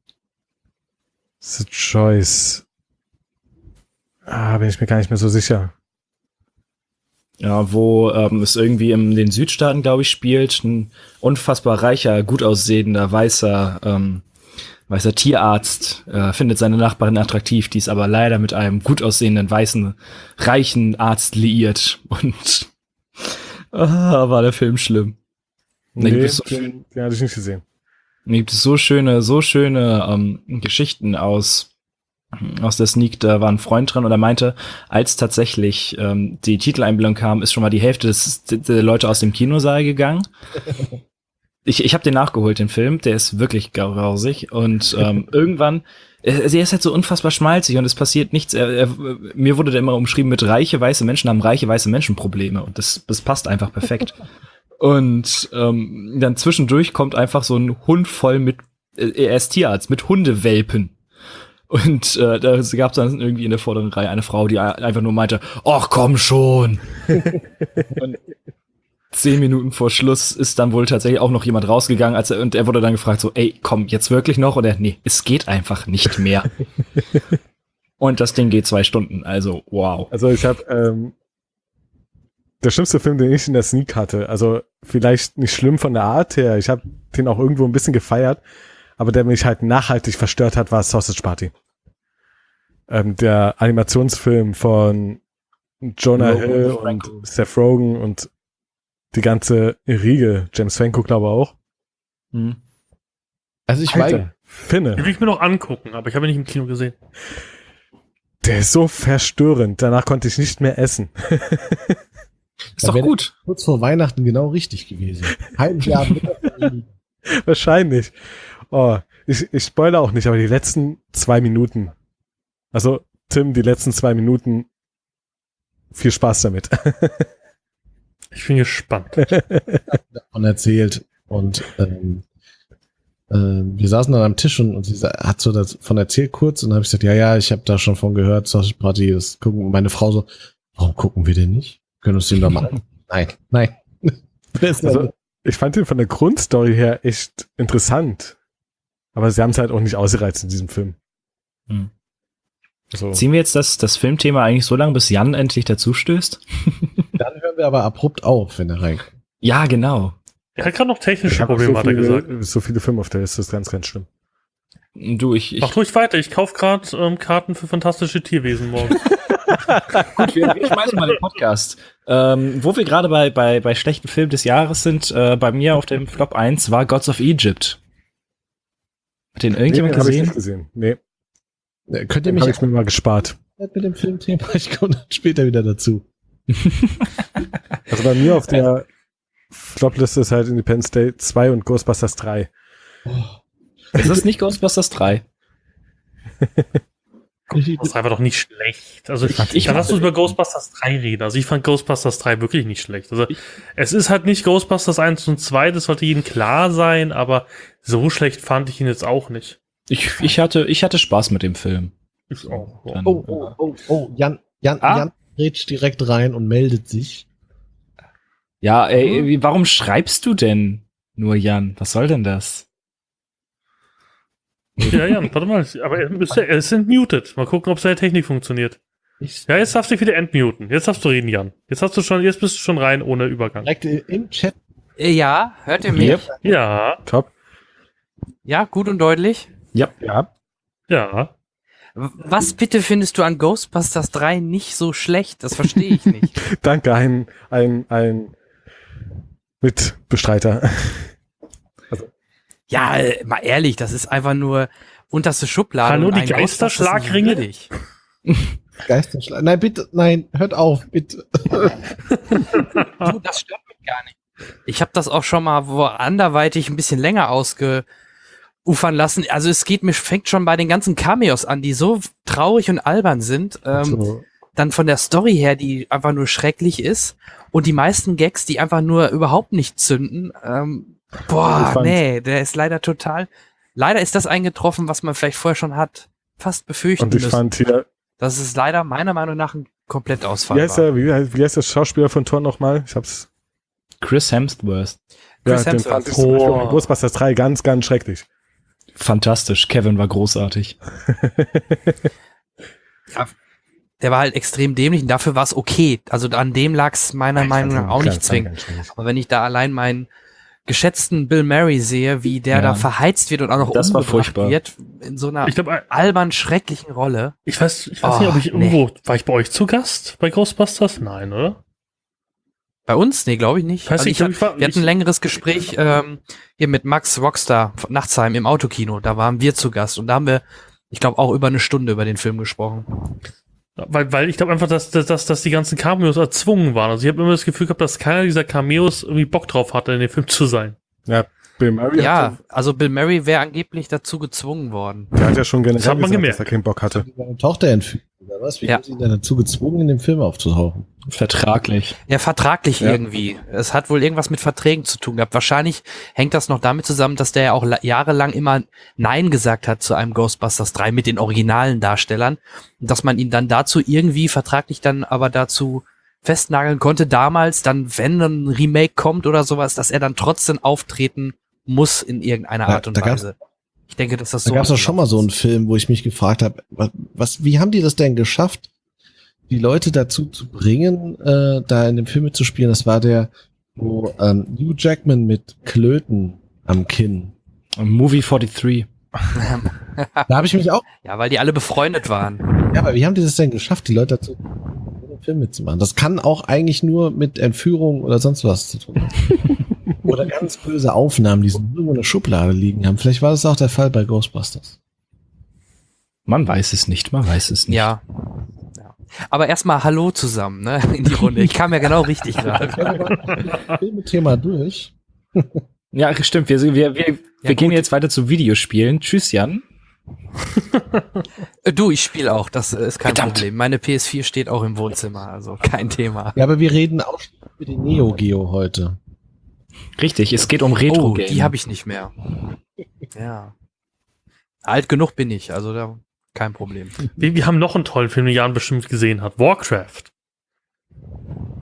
The Choice. Ah, bin ich mir gar nicht mehr so sicher. Ja, wo ähm, es irgendwie in den Südstaaten, glaube ich, spielt. Ein unfassbar reicher, gut aussehender, weißer, ähm, weißer Tierarzt äh, findet seine Nachbarin attraktiv, die ist aber leider mit einem gut aussehenden, weißen, reichen Arzt liiert. Und ah, war der Film schlimm. Nee, Nee, das ist so den, den hatte ich nicht gesehen. Mir gibt es so schöne, so schöne ähm, Geschichten aus, aus der Sneak. Da war ein Freund drin und er meinte, als tatsächlich ähm, die Titeleinblendung kam, ist schon mal die Hälfte des, der Leute aus dem Kinosaal gegangen. Ich, ich habe den nachgeholt, den Film. Der ist wirklich grausig. Und ähm, irgendwann, er, er ist halt so unfassbar schmalzig und es passiert nichts. Er, er, mir wurde der immer umschrieben mit reiche weiße Menschen haben reiche weiße Menschen Probleme. Und das, das passt einfach perfekt. Und ähm, dann zwischendurch kommt einfach so ein Hund voll mit, äh, er ist Tierarzt, mit Hundewelpen. Und äh, da gab es dann irgendwie in der vorderen Reihe eine Frau, die einfach nur meinte, ach komm schon. Und zehn Minuten vor Schluss ist dann wohl tatsächlich auch noch jemand rausgegangen, als er, und er wurde dann gefragt so, ey, komm, jetzt wirklich noch? Und er, nee, es geht einfach nicht mehr. Und das Ding geht zwei Stunden, also wow. Also ich habe ähm, der schlimmste Film, den ich in der Sneak hatte, also vielleicht nicht schlimm von der Art her, ich habe den auch irgendwo ein bisschen gefeiert, aber der mich halt nachhaltig verstört hat, war Sausage Party. Ähm, der Animationsfilm von Jonah Logan Hill Franco. und Seth Rogen und die ganze Riege, James Franco glaube ich auch. Hm. Also ich Alter, meine, Finne, Den will ich mir noch angucken, aber ich habe ihn nicht im Kino gesehen. der ist so verstörend, danach konnte ich nicht mehr essen. Ist doch wenn- gut. kurz vor Weihnachten genau richtig gewesen. Halbes Jahr mit der Familie. Wahrscheinlich. Oh, ich, ich spoilere auch nicht, aber die letzten zwei Minuten. Also, Tim, die letzten zwei Minuten. Viel Spaß damit. Ich bin gespannt. davon erzählt und ähm, ähm, wir saßen dann am Tisch und, und sie sa- hat so davon erzählt kurz und dann habe ich gesagt, ja, ja, ich habe da schon von gehört, Sausage Party, das gucken meine Frau so, Warum gucken wir den nicht? Können uns den doch mal an? Nein, nein. Also, ich fand den von der Grundstory her echt interessant. Aber sie haben es halt auch nicht ausgereizt in diesem Film. Hm. So. Ziehen wir jetzt das, das Filmthema eigentlich so lange, bis Jan endlich dazu stößt? Dann hören wir aber abrupt auf, wenn er reinkommt. Ja, genau. Er hat gerade noch Ich technische habe Probleme, so hat er gesagt. viele, so viele Filme auf der Liste, das ist ganz, ganz schlimm. Du, ich, ich Mach ruhig weiter, ich kaufe gerade ähm, Karten für fantastische Tierwesen morgen. Gut, wir, wir schmeißen mal den Podcast. Ähm, wo wir gerade bei, bei, bei schlechten Filmen des Jahres sind, äh, bei mir auf dem Flop eins war Gods of Egypt. Hat den irgendjemand Nee, den hab ich gesehen? nicht gesehen. Nee, Äh, Könnt ihr den mich habe ich mir mal gespart. mit dem Filmthema? Ich komme dann später wieder dazu. Also bei mir auf der Flop-Liste ist halt Independence Day zwei und Ghostbusters drei. Ist das nicht Ghostbusters drei? Das war doch nicht schlecht. Also ich, Ich- ich kann lass uns über Ghostbusters drei reden. Also ich fand Ghostbusters drei wirklich nicht schlecht. Also es ist halt nicht Ghostbusters eins und zwei, das sollte jedem klar sein, aber so schlecht fand ich ihn jetzt auch nicht. Ich, ich, hatte, ich hatte Spaß mit dem Film. Ich auch. Dann, Oh, oh, oh, oh, Jan, Jan, Ah. Jan grätscht direkt rein und meldet sich. Ja, ey, wie- warum schreibst du denn nur Jan? Was soll denn das? Ja, ja, warte mal. Aber er, müsste, er ist entmutet. Mal gucken, ob seine Technik funktioniert. Ich Ja, jetzt darfst du dich wieder entmuten. Jetzt darfst du reden, Jan. Jetzt hast du schon, jetzt bist du schon rein ohne Übergang. direkt im Chat. Äh, Ja, hört ihr mich? Yep. Ja, Top. Ja, gut und deutlich. Ja. ja. W- Was bitte findest du an Ghostbusters drei nicht so schlecht? Das verstehe ich nicht. Danke, ein, ein, ein Mitbestreiter. Ja, äh, mal ehrlich, das ist einfach nur unterste Schublade. Hallo, und die ein Ghostbusters Geisterschlagringe? nicht Geisterschlag. Nein, bitte, nein, hört auf, bitte. würdig. Du, das stört mich gar nicht. Ich habe das auch schon mal wo anderweitig ein bisschen länger ausgeufern lassen. Also es geht mir, fängt schon bei den ganzen Cameos an, die so traurig und albern sind. Ähm, So. dann von der Story her, die einfach nur schrecklich ist. Und die meisten Gags, die einfach nur überhaupt nicht zünden. Ähm, Ich boah, fand- nee, der ist leider total. Leider ist das eingetroffen, was man vielleicht vorher schon hat fast befürchten Und ich müssen. fand hier, Das ist leider meiner Meinung nach ein Komplettausfall. wie heißt, war. der, wie, heißt- wie heißt der Schauspieler von Thor nochmal? Ich hab's. Chris Hemsworth. Chris ja, den Hemsworth. fand ich zum Beispiel Oh. bei Ghostbusters drei ganz, ganz schrecklich. Fantastisch. Kevin war großartig. Der war halt extrem dämlich und dafür war es okay. Also an dem lag es meiner Meinung nach auch nicht zwingend. Aber wenn ich da allein meinen geschätzten Bill Murray sehe, wie der Ja. da verheizt wird und auch noch Das war umgebracht furchtbar. wird in so einer Ich glaube, albern schrecklichen Rolle. ich weiß, ich weiß Oh, nicht, ob ich nee. irgendwo, war ich bei euch zu Gast bei Ghostbusters? Nein, oder? Bei uns? Nee, glaube ich nicht. Weiß Also nicht, ich, glaub, ich war- wir hatten ein ich- längeres Gespräch ähm, hier mit Max Rockstar von Nachtsheim im Autokino. Da waren wir zu Gast und da haben wir, ich glaube, auch über eine Stunde über den Film gesprochen. Weil, weil ich glaube einfach, dass, dass, dass, dass die ganzen Cameos erzwungen waren. Also ich habe immer das Gefühl gehabt, dass keiner dieser Cameos irgendwie Bock drauf hatte, in dem Film zu sein. Ja, Bill Murray Ja, hat, also Bill Murray wäre angeblich dazu gezwungen worden. der hat ja schon generell Das hat man gesagt, gemerkt. dass er keinen Bock hatte. Seine Tochter entführt, oder was? Wie Ja. haben sie ihn denn dazu gezwungen, in dem Film aufzutauchen? Vertraglich. Ja, vertraglich Ja. irgendwie. Es hat wohl irgendwas mit Verträgen zu tun gehabt. Wahrscheinlich hängt das noch damit zusammen, dass der ja auch la- jahrelang immer Nein gesagt hat zu einem Ghostbusters drei mit den originalen Darstellern. Und dass man ihn dann dazu irgendwie vertraglich dann aber dazu festnageln konnte damals, dann wenn ein Remake kommt oder sowas, dass er dann trotzdem auftreten muss in irgendeiner Ja, Art und da gab's- Weise. Ich denke, dass das Da so. gab es doch schon mal so einen Film, wo ich mich gefragt habe, was, was, wie haben die das denn geschafft, die Leute dazu zu bringen, äh, da in dem Film mitzuspielen? Das war der, wo ähm, Hugh Jackman mit Klöten am Kinn. Movie dreiundvierzig. Da habe ich mich auch, Ja, weil die alle befreundet waren. ja, aber wie haben die das denn geschafft, die Leute dazu, den Film mitzumachen? Das kann auch eigentlich nur mit Entführung oder sonst was zu tun haben. Oder ganz böse Aufnahmen, die so irgendwo in der Schublade liegen haben. Vielleicht war das auch der Fall bei Ghostbusters. Man weiß es nicht, man weiß es nicht. Ja. ja. Aber erstmal Hallo zusammen, ne? In die Runde. Ich kam ja genau richtig gerade. Filmthema durch. Ja, stimmt. Wir, wir, wir, wir Ja, gehen gut. jetzt weiter zu Videospielen. Tschüss, Jan. Äh, Du, ich spiele auch, das äh, ist kein Verdammt. Problem. Meine P S vier steht auch im Wohnzimmer, also kein Thema. Ja, aber wir reden auch über die Neo Geo heute. Richtig, es geht um retro Oh, die habe ich nicht mehr. Ja. Alt genug bin ich, also da kein Problem. Wir, wir haben noch einen tollen Film, den Jan bestimmt gesehen hat. Warcraft.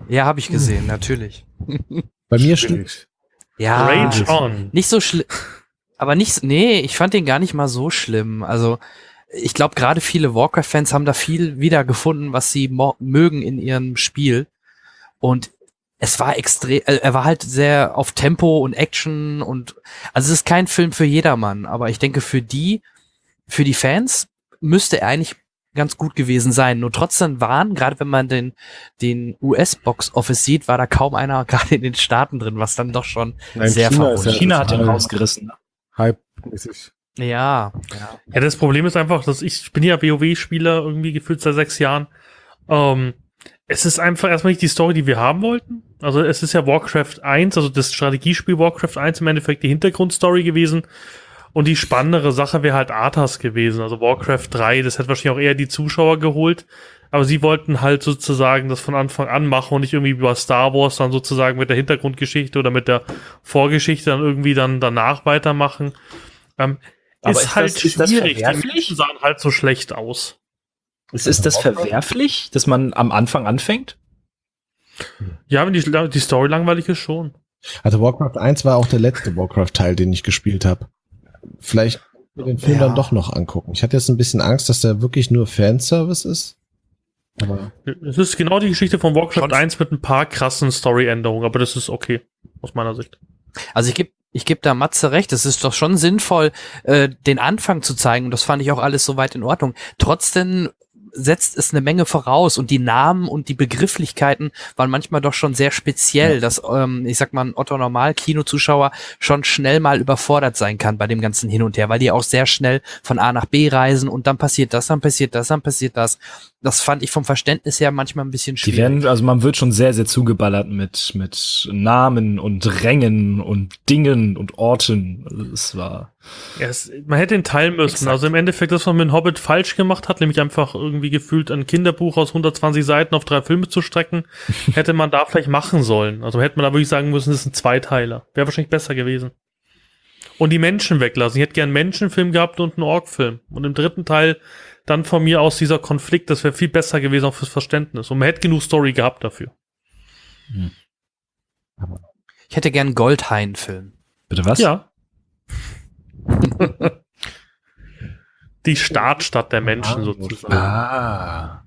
ja, habe ich gesehen, natürlich. Bei mir stimmt. Ja, Rage on. nicht so schlimm. Aber nicht, nee, ich fand den gar nicht mal so schlimm. Also, ich glaube, gerade viele Warcraft-Fans haben da viel wiedergefunden, was sie mo- mögen in ihrem Spiel. Und es war extrem, äh, er war halt sehr auf Tempo und Action und, also es ist kein Film für jedermann, aber ich denke, für die, für die Fans müsste er eigentlich ganz gut gewesen sein. Nur trotzdem waren, gerade wenn man den, den U S-Box-Office sieht, war da kaum einer gerade in den Staaten drin, was dann doch schon Nein, sehr China ist verwundert. ja China hat den total rausgerissen. Hype-mäßig. Ja, ja. Ja, das Problem ist einfach, dass ich, ich bin ja WoW-Spieler irgendwie gefühlt seit sechs Jahren. Ähm, es ist einfach erstmal nicht die Story, die wir haben wollten. Also es ist ja Warcraft eins, also das Strategiespiel Warcraft eins im Endeffekt die Hintergrundstory gewesen. Und die spannendere Sache wäre halt Arthas gewesen. Also Warcraft drei, das hätte wahrscheinlich auch eher die Zuschauer geholt. Aber sie wollten halt sozusagen das von Anfang an machen und nicht irgendwie über Star Wars dann sozusagen mit der Hintergrundgeschichte oder mit der Vorgeschichte dann irgendwie dann danach weitermachen. Ähm, Aber ist, ist halt das- ist das schwierig. Die verwerflich? Menschen sahen halt so schlecht aus. Ist, ist das verwerflich, dass man am Anfang anfängt? Ja, wenn die, die Story langweilig ist, schon. Also Warcraft eins war auch der letzte Warcraft-Teil, den ich gespielt habe. Vielleicht mir den Film Ja. dann doch noch angucken. Ich hatte jetzt ein bisschen Angst, dass der wirklich nur Fanservice ist. Aber Es ist genau die Geschichte von Warcraft Schon- eins mit ein paar krassen Story-Änderungen, aber das ist okay, aus meiner Sicht. Also ich gebe ich geb da Matze recht, es ist doch schon sinnvoll, äh, den Anfang zu zeigen und das fand ich auch alles soweit in Ordnung. Trotzdem setzt es eine Menge voraus und die Namen und die Begrifflichkeiten waren manchmal doch schon sehr speziell, Ja. dass, ähm, ich sag mal, ein Otto-Normal-Kinozuschauer schon schnell mal überfordert sein kann bei dem ganzen Hin und Her, weil die auch sehr schnell von A nach B reisen und dann passiert das, dann passiert das, dann passiert das. Das fand ich vom Verständnis her manchmal ein bisschen Die schwierig. werden, also man wird schon sehr, sehr zugeballert mit, mit Namen und Rängen und Dingen und Orten. Also es war. Ja, es, man hätte ihn teilen müssen. Exakt. Also im Endeffekt, das, was man mit Hobbit falsch gemacht hat, nämlich einfach irgendwie gefühlt ein Kinderbuch aus hundertzwanzig Seiten auf drei Filme zu strecken, hätte man da vielleicht machen sollen. Also hätte man da wirklich sagen müssen, das ist ein Zweiteiler. Wäre wahrscheinlich besser gewesen. Und die Menschen weglassen. Ich hätte gern einen Menschenfilm gehabt und einen Ork-Film. Und im dritten Teil dann von mir aus dieser Konflikt, das wäre viel besser gewesen, auch fürs Verständnis. Und man hätte genug Story gehabt dafür. Ich hätte gern einen Goldhain-Film. Bitte was? Ja. Die Startstadt der Menschen sozusagen. Ah.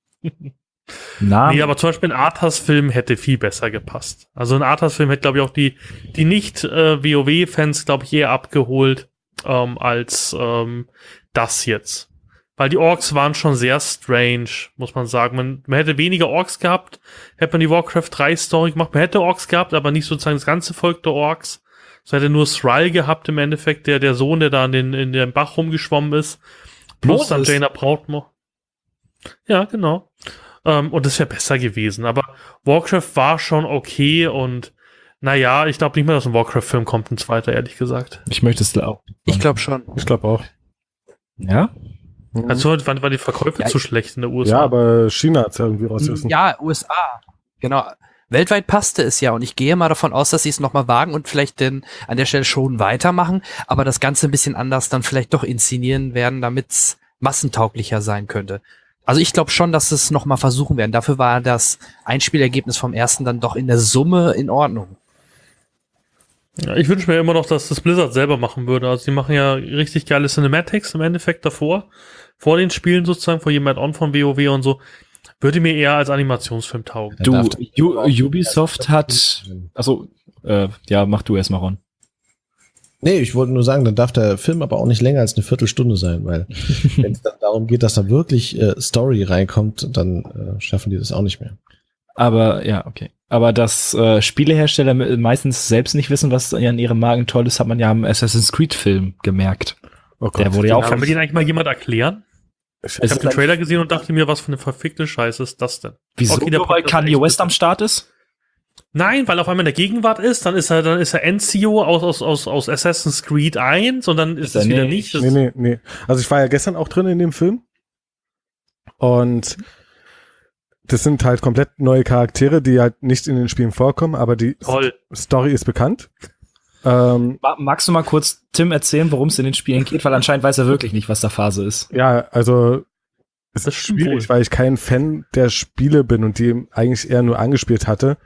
Namen. Nee, aber zum Beispiel ein Arthas-Film hätte viel besser gepasst. Also ein Arthas-Film hätte, glaube ich, auch die, die Nicht-WoW-Fans, glaube ich, eher abgeholt ähm, als ähm, das jetzt. Weil die Orks waren schon sehr strange, muss man sagen. Man, man hätte weniger Orks gehabt, hätte man die Warcraft drei Story gemacht. Man hätte Orks gehabt, aber nicht sozusagen das ganze Volk der Orks. So hätte nur Thrall gehabt im Endeffekt, der der Sohn, der da in den, in dem Bach rumgeschwommen ist. Plus dann Moses. Jaina Brautmoor. Ja, genau. Ähm, und das wäre besser gewesen. Aber Warcraft war schon okay und naja, ich glaube nicht mehr, dass ein Warcraft-Film kommt, ein zweiter, ehrlich gesagt. Ich möchte es auch. Ich glaube schon. Ich glaube auch. Ja? Mhm. Also waren, waren die Verkäufe Ja, zu schlecht in der U S A. Ja, aber China hat es ja irgendwie rausgerissen. Ja, U S A. Genau. Weltweit passte es ja und ich gehe mal davon aus, dass sie es nochmal wagen und vielleicht denn an der Stelle schon weitermachen, aber das Ganze ein bisschen anders dann vielleicht doch inszenieren werden, damit es massentauglicher sein könnte. Also ich glaube schon, dass es nochmal versuchen werden. Dafür war das Einspielergebnis vom ersten dann doch in der Summe in Ordnung. Ja, ich wünsche mir immer noch, dass das Blizzard selber machen würde. Also die machen ja richtig geile Cinematics im Endeffekt davor, vor den Spielen sozusagen, vor jedem Add-on von WoW und so. Würde mir eher als Animationsfilm taugen. Du, darf- U Ubisoft hat. Also, äh, ja, mach du erst mal, Ron. nee, ich wollte nur sagen, dann darf der Film aber auch nicht länger als eine Viertelstunde sein, weil wenn es dann darum geht, dass da wirklich äh, Story reinkommt, dann äh, schaffen die das auch nicht mehr. Aber ja, okay. Aber dass äh, Spielehersteller me- meistens selbst nicht wissen, was an ihren Marken toll ist, hat man ja am Assassin's Creed-Film gemerkt. Oh Gott. Der wurde ja auch Kann von. mir den eigentlich mal jemand erklären? Ich- Ich Es habe ist den ein- Trailer gesehen und dachte mir, was für eine verfickte Scheiße ist das denn? Wieso? Okay, der Nur weil Podcast Kanye ist West echt am Start ist? Nein, weil auf einmal in der Gegenwart ist, dann ist er, dann ist er Ezio aus, aus, aus, aus Assassin's Creed eins und dann ist Ist er es wieder nicht. nicht. Das Nee, nee, nee. Also ich war ja gestern auch drin in dem Film. Und das sind halt komplett neue Charaktere, die halt nicht in den Spielen vorkommen, aber die Toll. Story ist bekannt. Ähm, Ma- Magst du mal kurz Tim erzählen, worum es in den Spielen geht? Weil anscheinend weiß er wirklich nicht, was da Phase ist. ja, also es Das ist stimmt schwierig, wohl. weil ich kein Fan der Spiele bin und die eigentlich eher nur angespielt hatte.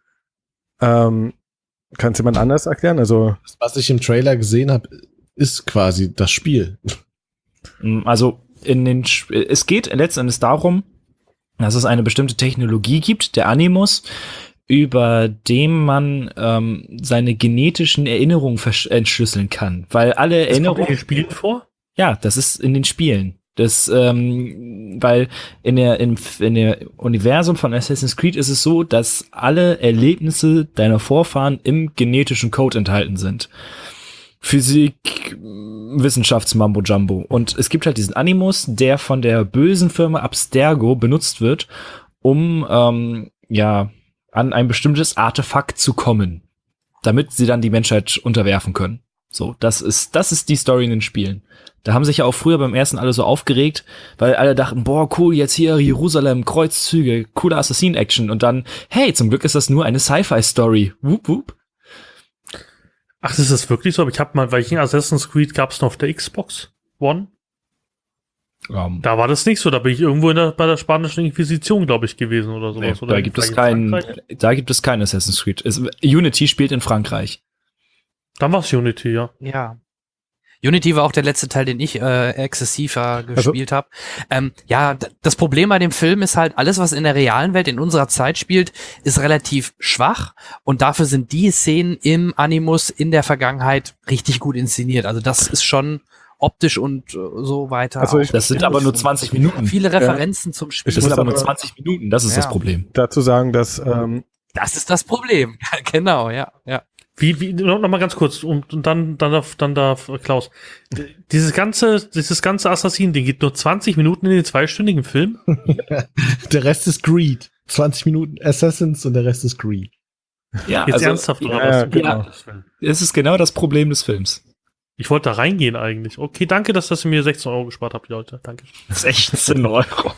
Ähm, kann es jemand anders erklären? Also, Was ich im Trailer gesehen habe, ist quasi das Spiel. Also in den Sp- es geht letzten Endes darum, dass es eine bestimmte Technologie gibt, der Animus, über dem man ähm, seine genetischen Erinnerungen versch- entschlüsseln kann. Weil alle Das kommt in Erinnerungen. den Spielen vor? Ja, das ist in den Spielen. Das, ähm, weil in der, in, in der Universum von Assassin's Creed ist es so, dass alle Erlebnisse deiner Vorfahren im genetischen Code enthalten sind. Physik, Wissenschafts-Mambo Jumbo. Und es gibt halt diesen Animus, der von der bösen Firma Abstergo benutzt wird, um, ähm, ja, an ein bestimmtes Artefakt zu kommen, damit sie dann die Menschheit unterwerfen können. So, das ist, das ist die Story in den Spielen. Da haben sich ja auch früher beim ersten alle so aufgeregt, weil alle dachten, boah, cool, jetzt hier Jerusalem, Kreuzzüge, coole Assassin-Action und dann, hey, zum Glück ist das nur eine Sci-Fi-Story. Wup, wup. Ach, ist das wirklich so? Aber ich habe mal, weil ich in Assassin's Creed gab es noch auf der Xbox One. Um, Da war das nicht so. Da bin ich irgendwo in der, bei der spanischen Inquisition, glaube ich, gewesen oder sowas. nee, oder da gibt es vielleicht in kein, Frankreich? da gibt es kein Assassin's Creed. Es, Unity spielt in Frankreich. Dann war es Unity, ja. Ja. Unity war auch der letzte Teil, den ich äh, exzessiver gespielt habe. Ähm, ja, d- das Problem bei dem Film ist halt, alles, was in der realen Welt in unserer Zeit spielt, ist relativ schwach und dafür sind die Szenen im Animus in der Vergangenheit richtig gut inszeniert. Also das ist schon optisch und äh, so weiter. Also ich- auch Das sind aber nur zwanzig Minuten. viele Referenzen zum Spiel. Ich Das sind muss aber nur aber- zwanzig Minuten, das ist Ja. das Problem. dazu sagen, dass ähm, Das ist das Problem. Genau, ja, ja. Wie, wie, noch noch mal ganz kurz und, und dann, dann darf, dann darf Klaus. Dieses ganze, dieses ganze Assassin-Ding geht nur zwanzig Minuten in den zweistündigen Film. Der Rest ist Greed. zwanzig Minuten Assassins und der Rest ist Greed. Ja, Jetzt also, ernsthaft oder ja, was? ja, genau. es ist genau das Problem des Films. Ich wollte da reingehen eigentlich. Okay, danke, dass das mir sechzehn Euro gespart habt, Leute. Danke. sechzehn Euro.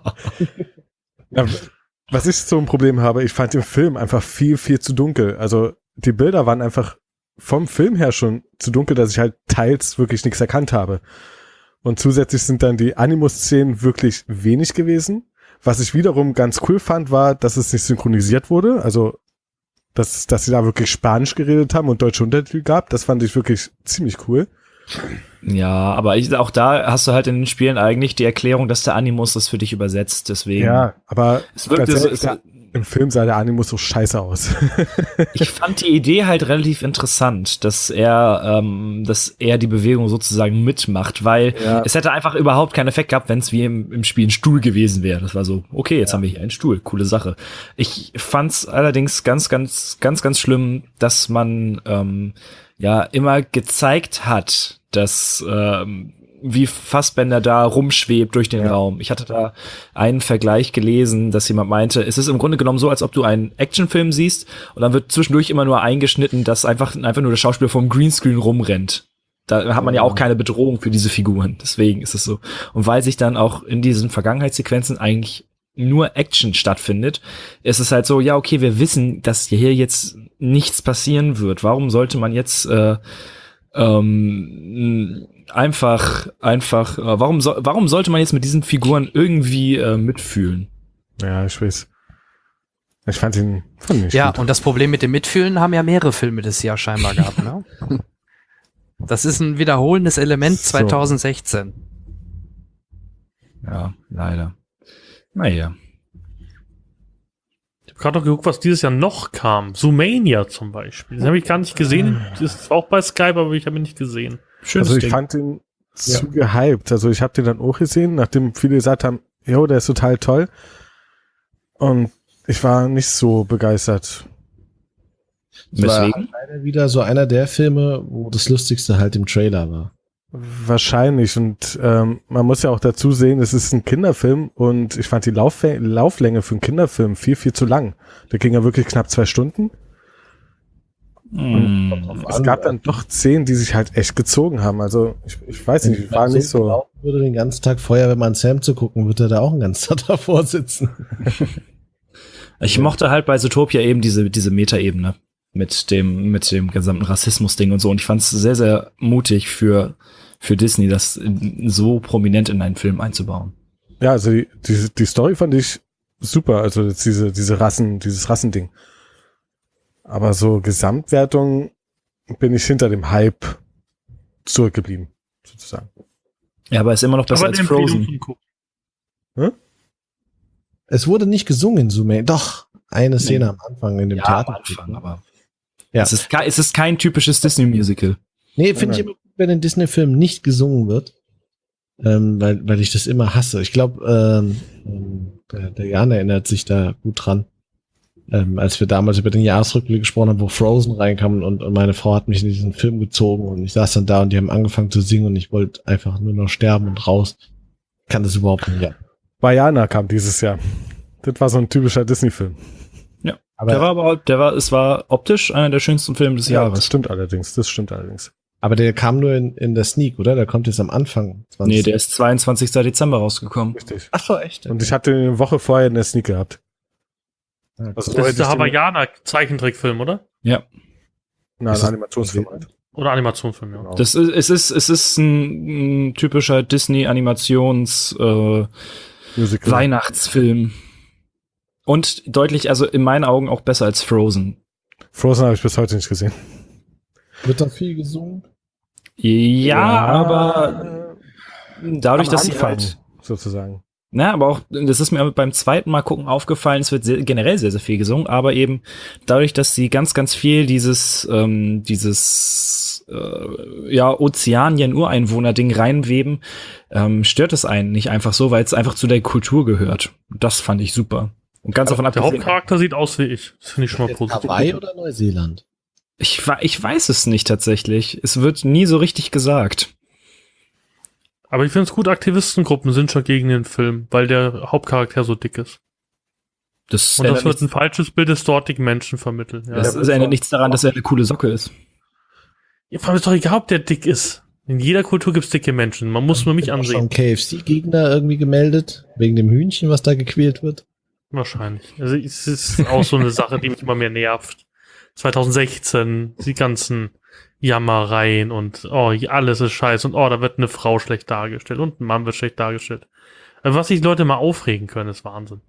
ja, was ich so ein Problem habe, ich fand den Film einfach viel, viel zu dunkel. Also die Bilder waren einfach vom Film her schon zu dunkel, dass ich halt teils wirklich nichts erkannt habe. Und zusätzlich sind dann die Animus-Szenen wirklich wenig gewesen. Was ich wiederum ganz cool fand, war, dass es nicht synchronisiert wurde. Also, dass, dass sie da wirklich Spanisch geredet haben und deutsche Untertitel gab. Das fand ich wirklich ziemlich cool. Ja, aber ich, auch da hast du halt in den Spielen eigentlich die Erklärung, dass der Animus das für dich übersetzt. Deswegen. Ja, aber Es wirkt ganz so, ehrlich, es, im Film sah der Animus so scheiße aus. ich fand die Idee halt relativ interessant, dass er, ähm, dass er die Bewegung sozusagen mitmacht, weil Ja. es hätte einfach überhaupt keinen Effekt gehabt, wenn es wie im, im Spiel ein Stuhl gewesen wäre. Das war so, okay, jetzt haben wir hier einen Stuhl, coole Sache. Ich fand's allerdings ganz, ganz, ganz, ganz schlimm, dass man ähm, ja immer gezeigt hat, dass ähm, wie Fassbender da rumschwebt durch den Ja. Raum. Ich hatte da einen Vergleich gelesen, dass jemand meinte, es ist im Grunde genommen so, als ob du einen Actionfilm siehst und dann wird zwischendurch immer nur eingeschnitten, dass einfach, einfach nur der Schauspieler vom Greenscreen rumrennt. Da hat man ja auch keine Bedrohung für diese Figuren. Deswegen ist es so. Und weil sich dann auch in diesen Vergangenheitssequenzen eigentlich nur Action stattfindet, ist es halt so, ja, okay, wir wissen, dass hier jetzt nichts passieren wird. Warum sollte man jetzt äh, ähm, einfach, einfach, äh, warum, so, warum sollte man jetzt mit diesen Figuren irgendwie äh, mitfühlen? Ja, ich weiß. Ich fand ihn, fand ihn nicht Ja, gut. und das Problem mit dem Mitfühlen haben ja mehrere Filme das Jahr scheinbar gehabt, ne? Das ist ein wiederholendes Element So. zwanzig sechzehn. Ja, leider. Naja. Ich habe gerade noch geguckt, was dieses Jahr noch kam. Zoomania zum Beispiel. Das habe ich gar nicht gesehen. Das ist auch bei Skype, aber ich habe ihn nicht gesehen. Schönes Also ich Ding. fand ihn zu gehypt. Also ich habe den dann auch gesehen, nachdem viele gesagt haben, jo, der ist total toll. Und ich war nicht so begeistert. Das war Weswegen? leider wieder so einer der Filme, wo das Lustigste halt im Trailer war. Wahrscheinlich. Und ähm, man muss ja auch dazu sehen, es ist ein Kinderfilm und ich fand die Lauf Lauflänge für einen Kinderfilm viel, viel zu lang. Der ging ja wirklich knapp zwei Stunden. Hm. Es gab dann doch Szenen, die sich halt echt gezogen haben. Also ich, ich weiß nicht, ich war nicht so. Genau würde den ganzen Tag Feuerwehrmann Sam zu gucken, würde er da auch einen ganzen Tag davor sitzen. Ich mochte halt bei Zootopia eben diese, diese Metaebene mit dem, mit dem gesamten Rassismus-Ding und so. Und ich fand es sehr, sehr mutig für, für Disney, das in- so prominent in einen Film einzubauen. Ja, also die, die, die Story fand ich super, also jetzt diese, diese Rassen, dieses Rassending. Aber so Gesamtwertung bin ich hinter dem Hype zurückgeblieben, sozusagen. Ja, aber ist immer noch besser Aber als eine Empfehlung Frozen. zum Gucken. Es wurde nicht gesungen in Zoom. Doch, eine Szene Nee. am Anfang in dem Ja, Theater. am Anfang, aber Ja. es, ist, ke- es ist kein typisches Disney-Musical. Nee, finde ich Nein. immer gut, wenn in Disney-Filmen nicht gesungen wird. Ähm, weil, weil ich das immer hasse. Ich glaube, ähm, ähm, der, der Jan erinnert sich da gut dran. Ähm, als wir damals über den Jahresrückblick gesprochen haben, wo Frozen reinkam und, und meine Frau hat mich in diesen Film gezogen und ich saß dann da und die haben angefangen zu singen und ich wollte einfach nur noch sterben und raus. Ich kann das überhaupt nicht. Ja. Vaiana kam dieses Jahr. Das war so ein typischer Disney-Film. Aber, Der war aber, der war, es war optisch einer der schönsten Filme des das Jahres. stimmt allerdings, das stimmt allerdings. aber der kam nur in, in der Sneak, oder? Der kommt jetzt am Anfang. zwanzig Nee, der ist zweiundzwanzigsten Dezember rausgekommen. Richtig. Ach so, echt? Und ich hatte eine Woche vorher eine Sneak gehabt. Ja, Also Das so hätte ist der ich den- Hawaiianer-Zeichentrickfilm, oder? Ja. Na, Ist ein das- Animationsfilm halt. Oder Animationsfilm, ja. Genau. Das ist, es ist, es ist ein, ein typischer Disney-Animations, äh, Musical. Weihnachtsfilm. Und deutlich, also in meinen Augen auch besser als Frozen. Frozen habe ich bis heute nicht gesehen. Wird da viel gesungen? Ja, aber dadurch, Am dass sie Anfang, halt, sozusagen. na, aber auch, das ist mir beim zweiten Mal gucken aufgefallen, es wird sehr, generell sehr, sehr viel gesungen, aber eben dadurch, dass sie ganz, ganz viel dieses, ähm, dieses, äh, ja, Ozeanien-Ureinwohner-Ding reinweben, ähm, stört es einen nicht einfach so, weil es einfach zu der Kultur gehört. Das fand ich super. Und ganz davon Der abgesehen, Hauptcharakter sieht aus wie ich. Das finde ich schon mal Jetzt positiv. Hawaii oder Neuseeland? ich, wa- ich weiß es nicht tatsächlich. Es wird nie so richtig gesagt. Aber ich finde es gut, Aktivistengruppen sind schon gegen den Film, weil der Hauptcharakter so dick ist. Das, Und das ändert, wird nichts, ein falsches Bild des dortigen Menschen vermitteln. Ja. das, das ändert nichts daran, dass er eine coole Socke ist. Ja, vor allem ist doch egal, ob der dick ist. In jeder Kultur gibt es dicke Menschen. Man muss nur mich Auch schon ansehen. K F C-Gegner irgendwie gemeldet, wegen dem Hühnchen, was da gequält wird. Wahrscheinlich. Also es ist auch so eine Sache, die mich immer mehr nervt. zwanzig sechzehn, die ganzen Jammereien und oh, alles ist scheiße und oh, da wird eine Frau schlecht dargestellt und ein Mann wird schlecht dargestellt. Also was sich Leute mal aufregen können, ist Wahnsinn.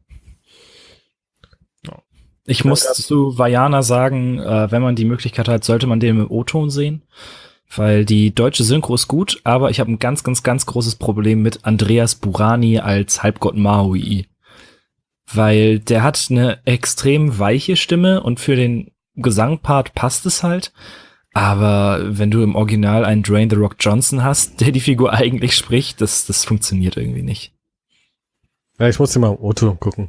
Ich muss zu Vaiana sagen, äh, wenn man die Möglichkeit hat, sollte man den im O-Ton sehen. Weil die deutsche Synchro ist gut, aber ich habe ein ganz, ganz, ganz großes Problem mit Andreas Burani als Halbgott Maui. Weil der hat eine extrem weiche Stimme und für den Gesangpart passt es halt. Aber wenn du im Original einen Dwayne The Rock Johnson hast, der die Figur eigentlich spricht, das, das funktioniert irgendwie nicht. Ja, ich muss dir mal im Auto gucken.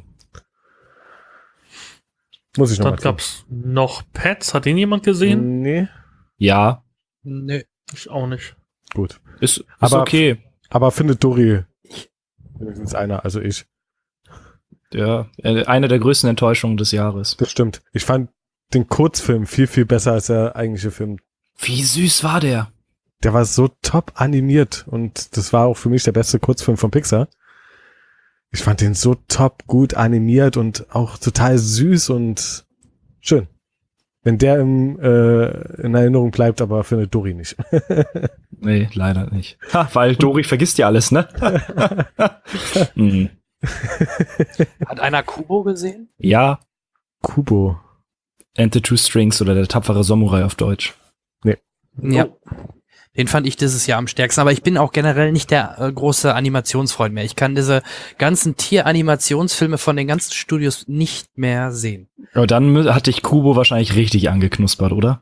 Muss ich noch Dann mal tun. gab's noch Pets. Hat den jemand gesehen? Nee, Ja, Nö. Ich auch nicht. gut. ist, ist Aber- okay. Aber findet Dori wenigstens einer, also ich. Ja, äh, eine der größten Enttäuschungen des Jahres. Das stimmt. Ich fand den Kurzfilm viel, viel besser als der eigentliche Film. Wie süß war der? Der war so top animiert und das war auch für mich der beste Kurzfilm von Pixar. Ich fand den so top gut animiert und auch total süß und schön. Wenn der im, äh, in Erinnerung bleibt, aber findet Dori nicht. Nee, leider nicht. Ha, weil Dori vergisst ja alles, ne? mhm. Hat einer Kubo gesehen? Ja, Kubo. And the Two Strings oder der tapfere Samurai auf Deutsch. Ja. Den fand ich dieses Jahr am stärksten. Aber ich bin auch generell nicht der äh, große Animationsfreund mehr. Ich kann diese ganzen Tieranimationsfilme von den ganzen Studios nicht mehr sehen. Aber dann mü- hatte ich Kubo wahrscheinlich richtig angeknuspert, oder?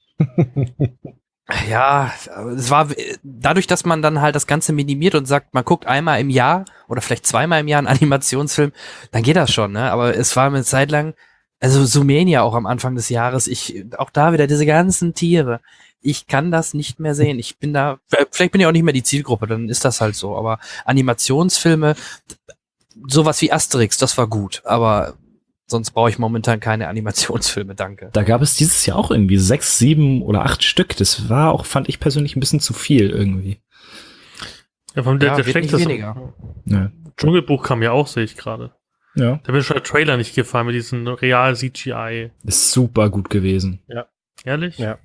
Ja, es war äh, dadurch, dass man dann halt das Ganze minimiert und sagt, man guckt einmal im Jahr oder vielleicht zweimal im Jahr einen Animationsfilm, dann geht das schon, ne? Aber es war eine Zeit lang, also Zoomania auch am Anfang des Jahres, ich, auch da wieder diese ganzen Tiere. Ich kann das nicht mehr sehen. Ich bin da, vielleicht bin ich auch nicht mehr die Zielgruppe, dann ist das halt so. Aber Animationsfilme, sowas wie Asterix, das war gut. Aber sonst brauche ich momentan keine Animationsfilme, danke. Da gab es dieses Jahr auch irgendwie sechs, sieben oder acht Stück. Das war auch, fand ich persönlich, ein bisschen zu viel irgendwie. Ja, vom der, Ja, der wird nicht schlechteste weniger. Ja. Dschungelbuch kam ja auch, sehe ich gerade. Ja. Da bin schon der Trailer nicht gefallen mit diesem real C G I. Ist super gut gewesen. Ehrlich? Ja.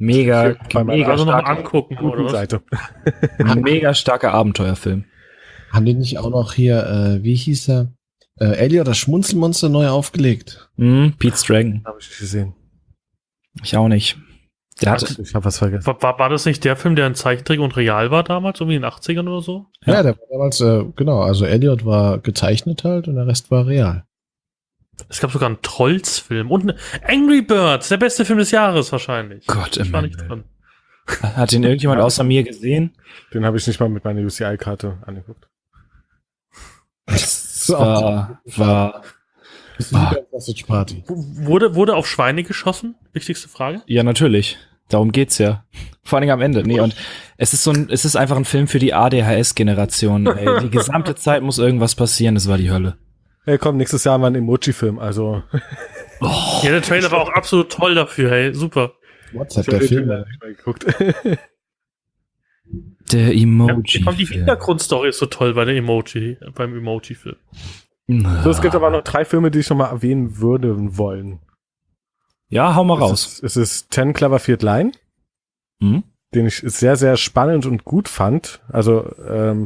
Mega, Bei meiner mega, Also noch mal starke, angucken, oder Guten was? Seite. mega starker Abenteuerfilm. Haben die nicht auch noch hier, äh, wie hieß er? Äh, Elliot, das Schmunzelmonster neu aufgelegt. Hm, Pete's Dragon. Habe ich nicht gesehen. Ich auch nicht. Der hatte, Ich habe was vergessen. War, war, war das nicht der Film, der ein Zeichentrick und real war damals, irgendwie in den achtzigern oder so? Ja, Ja. der war damals, äh, genau, also Elliot war gezeichnet halt und der Rest war real. Es gab sogar einen Trolls-Film und einen Angry Birds, der beste Film des Jahres wahrscheinlich. Gott Ich im war nicht Himmel. dran. Hat den irgendjemand außer mir gesehen? Den habe ich nicht mal mit meiner U C I-Karte angeguckt. Das war, war, Das ist die Sausage Party. W- Wurde, wurde auf Schweine geschossen? Wichtigste Frage. ja, natürlich. Darum geht's ja. Vor allen Dingen am Ende. Nee, und es ist so ein, es ist einfach ein Film für die A D H S-Generation. Ey, die gesamte Zeit muss irgendwas passieren. Das war die Hölle. Hey, komm, nächstes Jahr mal ein Emoji-Film. Also, Ja, der Trailer war auch absolut toll dafür, hey, super. WhatsApp, ich der hab den Film. Trailer nicht mal geguckt. Der Emoji. Ja, die Hintergrundstory ist so toll bei der Emoji, beim Emoji-Film. So, es gibt aber noch drei Filme, die ich noch mal erwähnen würde wollen. Ja, hau mal Es raus. ist, es ist Ten Cloverfield Lane, Hm? den ich sehr, sehr spannend und gut fand. Also, ähm,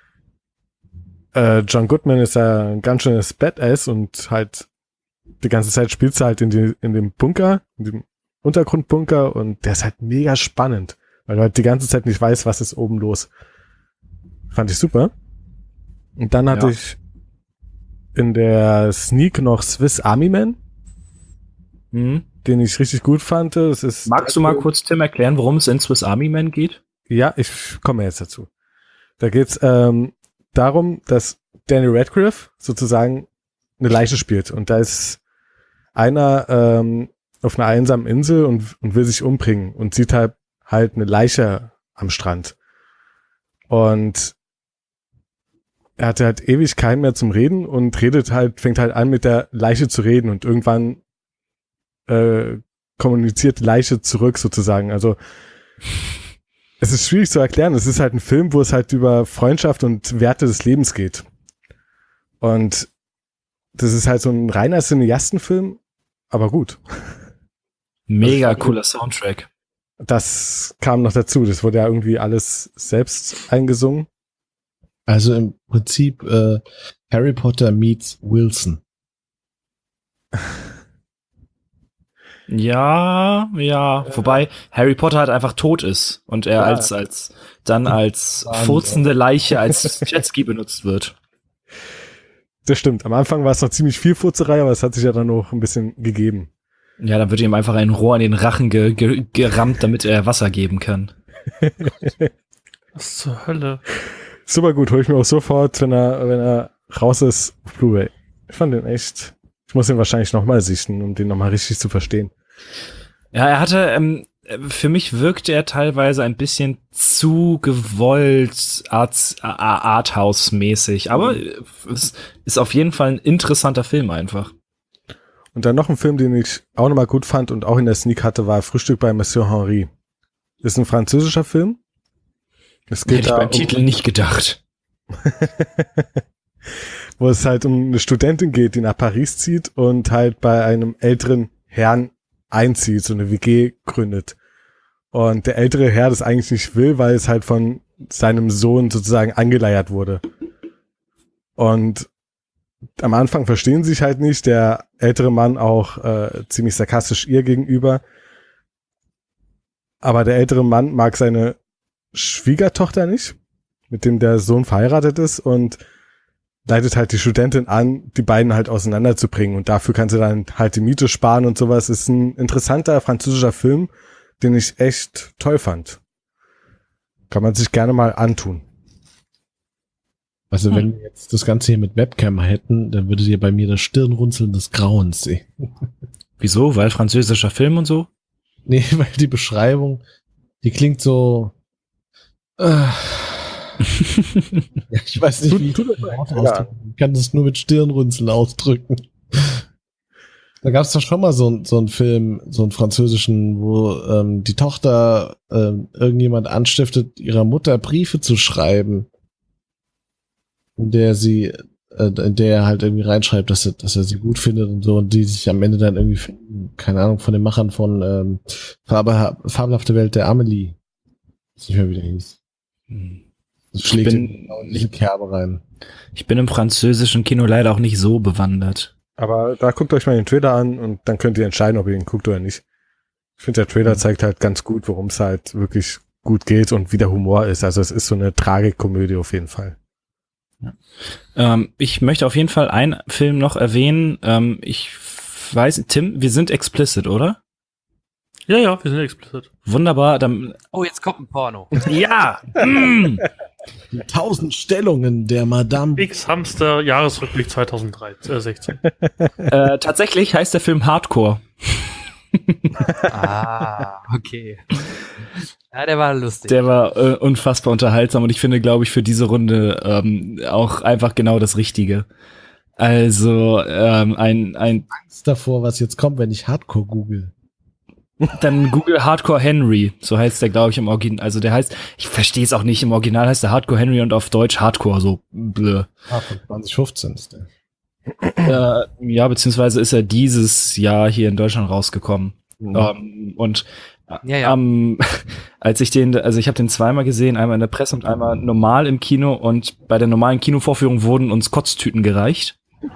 äh, John Goodman ist ja ein ganz schönes Badass und halt die ganze Zeit spielt er halt in, die, in dem Bunker, in dem Untergrundbunker und der ist halt mega spannend, weil du halt die ganze Zeit nicht weißt, was ist oben los. Fand ich super. Und dann hatte Ja. ich in der Sneak noch Swiss Army Man, Hm? den ich richtig gut fand. Das ist Magst du mal kurz, Tim, erklären, worum es in Swiss Army Man geht? Ja, ich komme jetzt dazu. Da geht's ähm, darum, dass Daniel Radcliffe sozusagen eine Leiche spielt. Und da ist einer ähm, auf einer einsamen Insel und, und will sich umbringen und sieht halt, halt eine Leiche am Strand. Und er hatte halt ewig keinen mehr zum Reden und redet halt, fängt halt an mit der Leiche zu reden und irgendwann äh, kommuniziert die Leiche zurück sozusagen. Also es ist schwierig zu erklären. Es ist halt ein Film, wo es halt über Freundschaft und Werte des Lebens geht. Und das ist halt so ein reiner Cineastenfilm, aber gut. Mega cooler Soundtrack. Das kam noch dazu. Das wurde ja irgendwie alles selbst eingesungen. Also im Prinzip äh, Harry Potter meets Wilson. Ja, ja. Wobei Harry Potter halt einfach tot ist und er Ja. als, als, dann als Wahnsinn. furzende Leiche als Jetski benutzt wird. Das stimmt. Am Anfang war es noch ziemlich viel Furzerei, aber es hat sich ja dann noch ein bisschen gegeben. Ja, dann wird ihm einfach ein Rohr in den Rachen ge ge gerammt, damit er Wasser geben kann. Was zur Hölle? Super gut. Hol ich mir auch sofort, wenn er, wenn er raus ist, auf Blu-ray. Ich fand den echt, ich muss ihn wahrscheinlich nochmal sichten, um den nochmal richtig zu verstehen. Ja, er hatte, ähm, für mich wirkte er teilweise ein bisschen zu gewollt Art, Arthouse-mäßig, aber es ist auf jeden Fall ein interessanter Film einfach. Und dann noch ein Film, den ich auch nochmal gut fand und auch in der Sneak hatte, war Frühstück bei Monsieur Henri. Ist ein französischer Film. Es geht Hätte ich da beim um, Titel nicht gedacht. wo es halt um eine Studentin geht, die nach Paris zieht und halt bei einem älteren Herrn einzieht, so eine W G gründet. Und der ältere Herr das eigentlich nicht will, weil es halt von seinem Sohn sozusagen angeleiert wurde. Und am Anfang verstehen sie sich halt nicht, der ältere Mann auch äh, ziemlich sarkastisch ihr gegenüber. Aber der ältere Mann mag seine Schwiegertochter nicht, mit dem der Sohn verheiratet ist und leitet halt die Studentin an, die beiden halt auseinanderzubringen. Und dafür kann sie dann halt die Miete sparen und sowas. Ist ein interessanter französischer Film, den ich echt toll fand. Kann man sich gerne mal antun. Also Hm. wenn wir jetzt das Ganze hier mit Webcam hätten, dann würdet ihr bei mir das Stirnrunzeln des Grauens sehen. Wieso? Weil französischer Film und so? Nee, weil die Beschreibung, die klingt so. Äh, ja, ich weiß nicht, Tut- wie ich tut das das mal Wort echt ausdrücken. Ich kann das nur mit Stirnrunzeln ausdrücken. Da gab es doch schon mal so, ein- so einen Film, so einen französischen, wo ähm, die Tochter ähm, irgendjemand anstiftet, ihrer Mutter Briefe zu schreiben, in der sie, äh, in der er halt irgendwie reinschreibt, dass er, dass er sie gut findet und so, und die sich am Ende dann irgendwie finden, keine Ahnung, von den Machern von ähm, Farbe, Fabelhafte Welt der Amelie. Ich weiß nicht mehr, wie der hieß. Hm. Das schlägt Ich in bin- genau in diese Kerbe rein. Ich bin im französischen Kino leider auch nicht so bewandert. Aber da guckt euch mal den Trailer an und dann könnt ihr entscheiden, ob ihr ihn guckt oder nicht. Ich finde, der Trailer zeigt halt ganz gut, worum es halt wirklich gut geht und wie der Humor ist. Also es ist so eine Tragikkomödie auf jeden Fall. Ähm, ich möchte auf jeden Fall einen Film noch erwähnen. Ähm, ich weiß, Tim, wir sind explicit, oder? Ja, ja, wir sind explicit. Wunderbar. Dann, Oh, jetzt kommt ein Porno. ja! mm. Die tausend Stellungen der Madame. X-Hamster, Jahresrückblick zweitausendsechzehn. äh, tatsächlich heißt der Film Hardcore. Ah, okay. Ja, der war lustig. Der war äh, unfassbar unterhaltsam und ich finde, glaube ich, für diese Runde ähm, auch einfach genau das Richtige. Also ähm, ein, ein Angst davor, was jetzt kommt, wenn ich Hardcore google. dann Google Hardcore Henry, so heißt der, glaube ich, im Original. Also der heißt, ich verstehe es auch nicht, im Original heißt der Hardcore Henry und auf Deutsch Hardcore, so blö. Ah, von zwanzig fünfzehn ist der. äh, ja, beziehungsweise ist er dieses Jahr hier in Deutschland rausgekommen. Mhm. Ähm, und Ja, ja. ähm, als ich den, also ich habe den zweimal gesehen, einmal in der Presse und einmal normal im Kino und bei der normalen Kinovorführung wurden uns Kotztüten gereicht.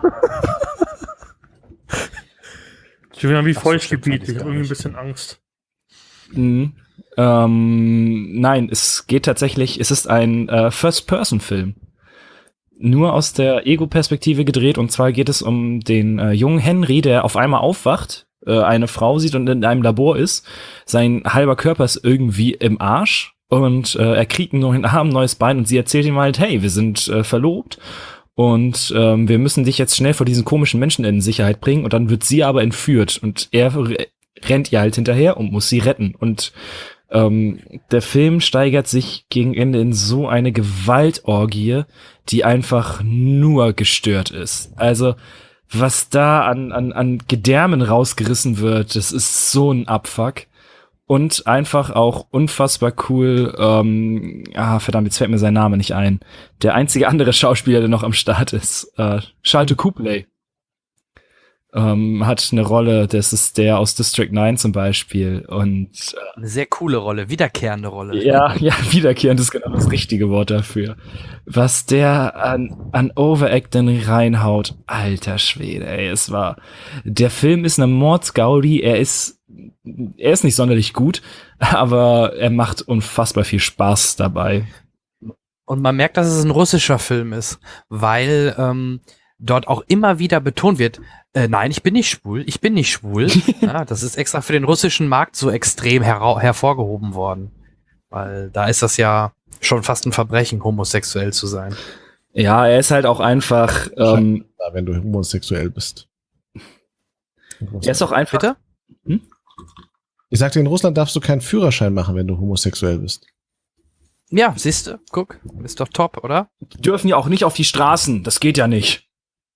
Ich bin ja wie Ach so, Feuchtgebiet, stimmt, ich habe gar irgendwie ein nicht. bisschen Angst. Mhm. Ähm, nein, es geht tatsächlich, es ist ein äh, First-Person-Film. Nur aus der Ego-Perspektive gedreht und zwar geht es um den äh, jungen Henry, der auf einmal aufwacht, äh, eine Frau sieht und in einem Labor ist. Sein halber Körper ist irgendwie im Arsch und äh, er kriegt einen neuen Arm, ein neues Bein und sie erzählt ihm halt, hey, wir sind äh, verlobt und ähm, wir müssen dich jetzt schnell vor diesen komischen Menschen in Sicherheit bringen und dann wird sie aber entführt und er re- rennt ihr halt hinterher und muss sie retten und ähm, der Film steigert sich gegen Ende in so eine Gewaltorgie, die einfach nur gestört ist. Also was da an, an, an Gedärmen rausgerissen wird, das ist so ein Abfuck. Und einfach auch unfassbar cool, ähm, ah, verdammt, jetzt fällt mir sein Name nicht ein. Der einzige andere Schauspieler, der noch am Start ist, äh, Schalte Kupley, ähm, hat eine Rolle, das ist der aus District neun zum Beispiel. Und Eine sehr coole Rolle, wiederkehrende Rolle. äh, ja, ja, wiederkehrend ist genau das richtige Wort dafür. Was der an, an Overacting reinhaut, alter Schwede, ey, es war, der Film ist eine Mordsgaudi, er ist er ist nicht sonderlich gut, aber er macht unfassbar viel Spaß dabei. Und man merkt, dass es ein russischer Film ist, weil ähm, dort auch immer wieder betont wird, äh, nein, ich bin nicht schwul, ich bin nicht schwul. Ja, das ist extra für den russischen Markt so extrem hera- hervorgehoben worden. Weil da ist das ja schon fast ein Verbrechen, homosexuell zu sein. Ja, er ist halt auch einfach, ähm, Ja, wenn du homosexuell bist. er ist auch einfach, Bitte? Ich sagte, in Russland darfst du keinen Führerschein machen, wenn du homosexuell bist. Ja, siehste, guck, ist doch top, oder? die dürfen ja auch nicht auf die Straßen, das geht ja nicht.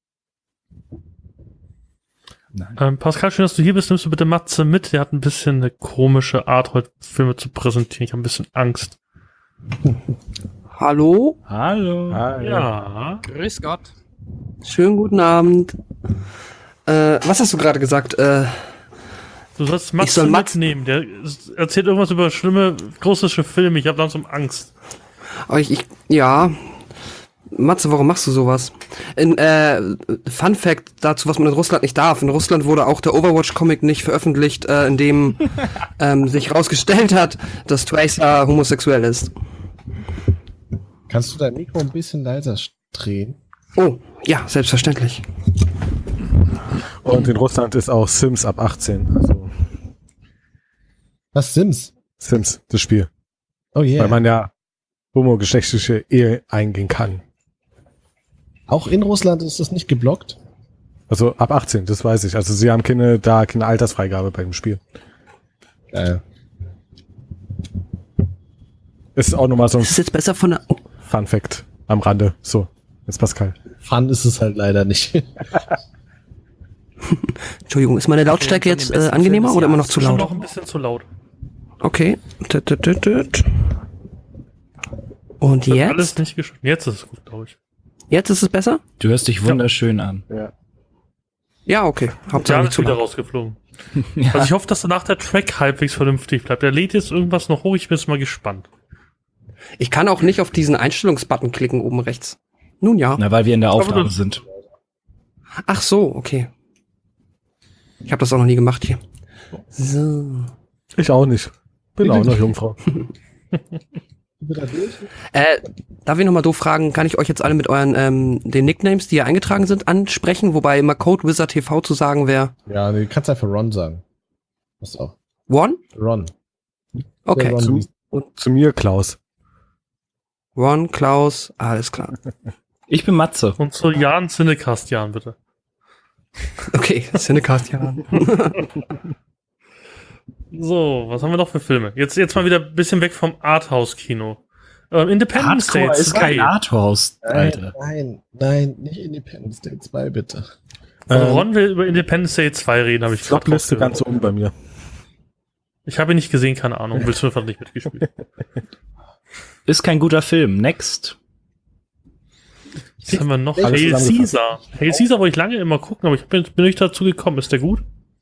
Ähm, Pascal, schön, dass du hier bist. Nimmst du bitte Matze mit? Der hat ein bisschen eine komische Art, heute Filme zu präsentieren. Ich habe ein bisschen Angst. Hallo, Hallo. Ah, Ja. Grüß Gott. schönen guten Abend. Äh, was hast du gerade gesagt? Äh, Du sollst Ich Matze soll Matz- mitnehmen. Der erzählt irgendwas über schlimme russische Filme. Ich habe langsam Angst. aber ich, ich, ja, Matze, warum machst du sowas? In, äh, Fun Fact dazu, was man in Russland nicht darf. In Russland wurde auch der Overwatch-Comic nicht veröffentlicht, äh, in dem ähm, sich herausgestellt hat, dass Tracer homosexuell ist. Kannst du dein Mikro ein bisschen leiser drehen? Oh, ja, selbstverständlich. Und in Russland ist auch Sims ab achtzehn. Also Was, Sims? Sims, das Spiel. Oh yeah. Weil man ja homogeschlechtliche Ehe eingehen kann. Auch in Russland ist das nicht geblockt? Also ab achtzehn, das weiß ich. Also sie haben keine, da keine Altersfreigabe bei dem Spiel. Geil. Ist auch nochmal so ein Ist es jetzt besser von der... Oh, Fun Fact am Rande. So, jetzt Pascal. Fun ist es halt leider nicht. Entschuldigung, ist meine Lautstärke Von den jetzt äh, besten angenehmer Filmen oder des immer noch Jahres. zu Schon laut? noch ein bisschen zu laut. Okay. Tut, tut, tut, tut. Und Wird alles jetzt? nicht geschafft. Jetzt ist es gut, glaube ich. Jetzt ist es besser? Du hörst dich wunderschön an. Ja. Ja, okay. Hauptsache Ja, nicht ist zu wieder laut. rausgeflogen. Ja. Also ich hoffe, dass danach der Track halbwegs vernünftig bleibt. Er lädt jetzt irgendwas noch hoch. Ich bin jetzt mal gespannt. Ich kann auch nicht auf diesen Einstellungsbutton klicken oben rechts. Nun ja. Na, weil wir in der Aufnahme das- sind. Ach so, okay. Ich habe das auch noch nie gemacht hier. So. Ich auch nicht. Bin auch noch Jungfrau. Äh, darf ich nochmal doof fragen, kann ich euch jetzt alle mit euren, ähm, den Nicknames, die hier eingetragen sind, ansprechen? Wobei immer Code Wizard T V zu sagen wäre Ja, du kannst einfach Ron sagen. Was auch. One? Ron. Okay. Der Ron Zu, liest- zu mir, Klaus. Ron, Klaus, alles klar. Ich bin Matze. Und zu Jan Cinecast, Jan, bitte. Okay, Cinecast, ja. So, was haben wir noch für Filme? Jetzt, jetzt mal wieder ein bisschen weg vom Arthouse-Kino. Ähm, Independence Day Hardcore ist kein zwei. Arthouse, Alter. Nein, nein, nicht Independence Day zwei, bitte. Also Ähm, Ron will über Independence Day zwei reden, habe ich gerade Flopliste rausgehört. ganz oben bei mir. Ich habe ihn nicht gesehen, keine Ahnung. Willst du einfach nicht mitgespielt? Ist kein guter Film. Next. Was haben wir noch? Alles Hail zusammengefasst. Caesar. Hail Caesar wollte ich lange immer gucken, aber ich bin, bin nicht dazu gekommen. Ist der gut?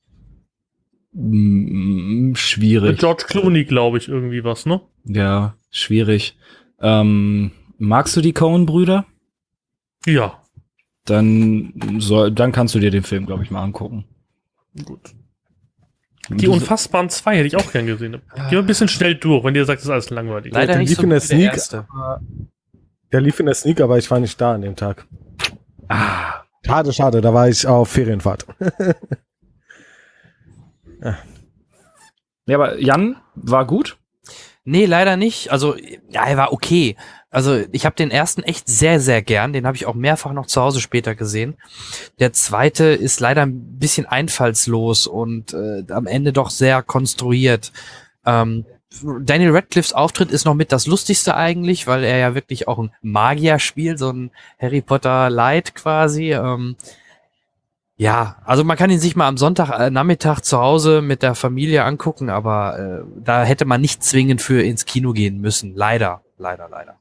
Mm, Mit schwierig. George Clooney, glaube ich, irgendwie was, ne? Ja, schwierig. Ähm, magst du die Coen-Brüder? Ja. Dann soll, dann kannst du dir den Film, glaube ich, mal angucken. Gut. Die Unfassbaren zwei hätte ich auch gern gesehen. Geh mal ein bisschen schnell durch, wenn ihr sagt, das ist alles langweilig. Leider der nicht lief so in der gut wie der Sneak. erste. Der lief in der Sneak, aber ich war nicht da an dem Tag. Ah, Schade, schade, da war ich auf Ferienfahrt. ja, aber Jan war gut. Nee, leider nicht. Also, ja, er war okay. Also, ich habe den ersten echt sehr, sehr gern. Den habe ich auch mehrfach noch zu Hause später gesehen. Der zweite ist leider ein bisschen einfallslos und äh, am Ende doch sehr konstruiert. Ähm, Daniel Radcliffes Auftritt ist noch mit das Lustigste eigentlich, weil er ja wirklich auch ein Magier spielt, so ein Harry Potter Light quasi. Ähm, ja, also man kann ihn sich mal am Sonntagnachmittag zu Hause mit der Familie angucken, aber äh, da hätte man nicht zwingend für ins Kino gehen müssen. Leider, leider, leider.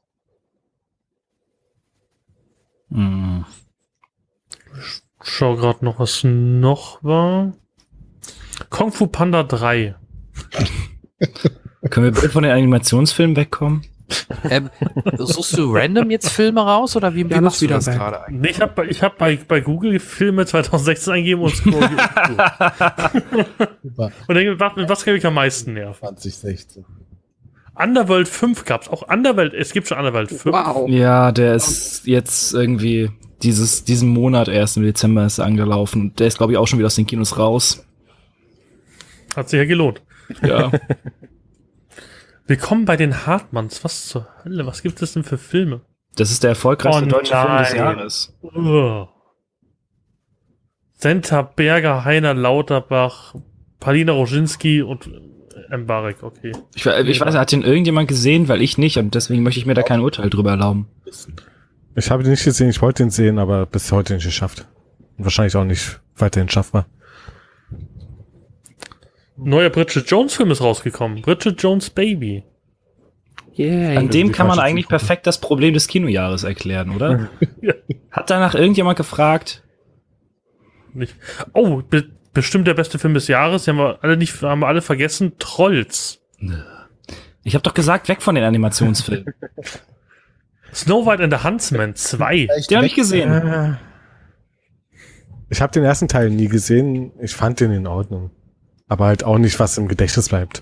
Hm. Schau gerade noch, was noch war. Kung Fu Panda drei. Können wir bitte von den Animationsfilmen wegkommen? Ähm, suchst du random jetzt Filme raus oder wie, wie Ja, machst du wieder das weg. gerade eigentlich? Nee, ich habe bei, ich hab bei, bei Google Filme zwanzig sechzehn eingegeben und scroll hier unten durch. Super. Und denke, was, mit was kann ich am meisten nerven? zwanzig sechzehn. Underworld fünf gab's. Auch Underworld, es gibt schon Underworld fünf. Wow. Ja, der ist jetzt irgendwie dieses, diesen Monat erst im Dezember ist er angelaufen. Der ist, glaube ich, auch schon wieder aus den Kinos raus. Hat sich ja gelohnt. Ja. Willkommen bei den Hartmanns. Was zur Hölle? Was gibt es denn für Filme? Das ist der erfolgreichste Oh deutsche Film des nein. Jahres. Ugh. Senta Berger, Heiner Lauterbach, Palina Roginski und Mbarek, okay. Ich, we- ich weiß, hat den irgendjemand gesehen, weil ich nicht und deswegen möchte ich mir da kein Urteil drüber erlauben. Ich habe ihn nicht gesehen, ich wollte ihn sehen, aber bis heute nicht geschafft. Und wahrscheinlich auch nicht weiterhin schaffbar. Neuer Bridget Jones Film ist rausgekommen. Bridget Jones Baby. Yay. An dem die kann man falsche eigentlich Zielgruppe. perfekt das Problem des Kinojahres erklären, oder? Ja. Hat danach irgendjemand gefragt? Nicht. Oh, be bestimmt der beste Film des Jahres. Den haben wir alle nicht, haben wir alle vergessen. Trolls. Ich habe doch gesagt, weg von den Animationsfilmen. Snow White and the Huntsman zwei. Den habe ich gesehen. Ich habe den ersten Teil nie gesehen, ich fand den in Ordnung. Aber halt auch nicht, was im Gedächtnis bleibt.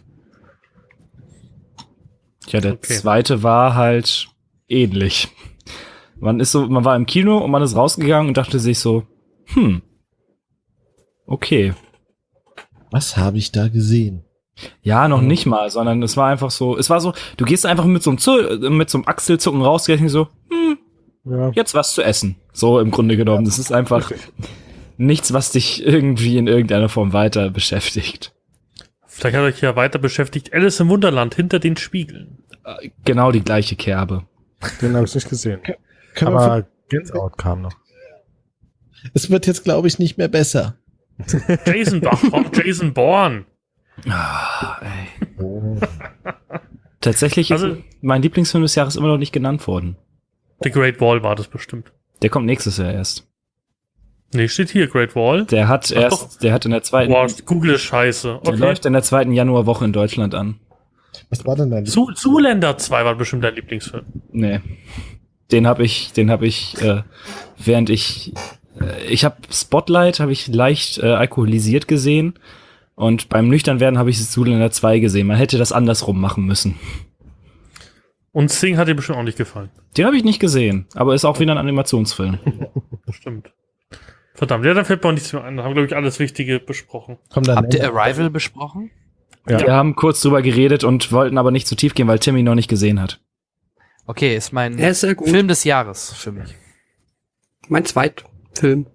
Ja, der Okay. zweite war halt ähnlich. Man ist so, man war im Kino und man ist rausgegangen und dachte sich so, hm, okay. Was habe ich da gesehen? Ja, noch nicht mal, sondern es war einfach so, es war so, du gehst einfach mit so einem, Zu mit so einem Achselzucken raus, gehst so, hm, Ja. jetzt was zu essen. So im Grunde genommen. Das ist einfach nichts, was dich irgendwie in irgendeiner Form weiter beschäftigt. Vielleicht hat euch ja weiter beschäftigt. Alice im Wunderland hinter den Spiegeln. Äh, Genau die gleiche Kerbe. Den habe ich nicht gesehen. Können wir Aber Get Out kam noch. es wird jetzt, glaube ich, nicht mehr besser. Jason Bach, Jason Bourne. Ah, ey. Oh. Tatsächlich ist Also- mein Lieblingsfilm des Jahres immer noch nicht genannt worden. The Great Wall war das bestimmt. Der kommt nächstes Jahr erst. Nee, steht hier Great Wall. Der hat Ach erst, der hat in der zweiten, Boah, Google ist scheiße. der Okay. läuft in der zweiten Januarwoche in Deutschland an. Was war denn dein Zu, Zoolander zwei war bestimmt dein Lieblingsfilm. Nee. Den habe ich, den habe ich, äh, während ich, äh, ich habe Spotlight, habe ich leicht äh, alkoholisiert gesehen und beim Nüchternwerden habe ich Zoolander zwei gesehen. Man hätte das andersrum machen müssen. Und Sing hat dir bestimmt auch nicht gefallen. Den habe ich nicht gesehen, aber ist auch wieder ein Animationsfilm. Bestimmt. Verdammt, ja, da fällt mir auch nichts mehr ein. Da haben, glaube ich, alles Wichtige besprochen. Komm, dann Habt ihr nenn- Arrival besprochen? Ja. Wir haben kurz drüber geredet und wollten aber nicht zu tief gehen, weil Timmy noch nicht gesehen hat. Okay, ist mein Er ist sehr gut. Film des Jahres für mich. Mein Zweitfilm.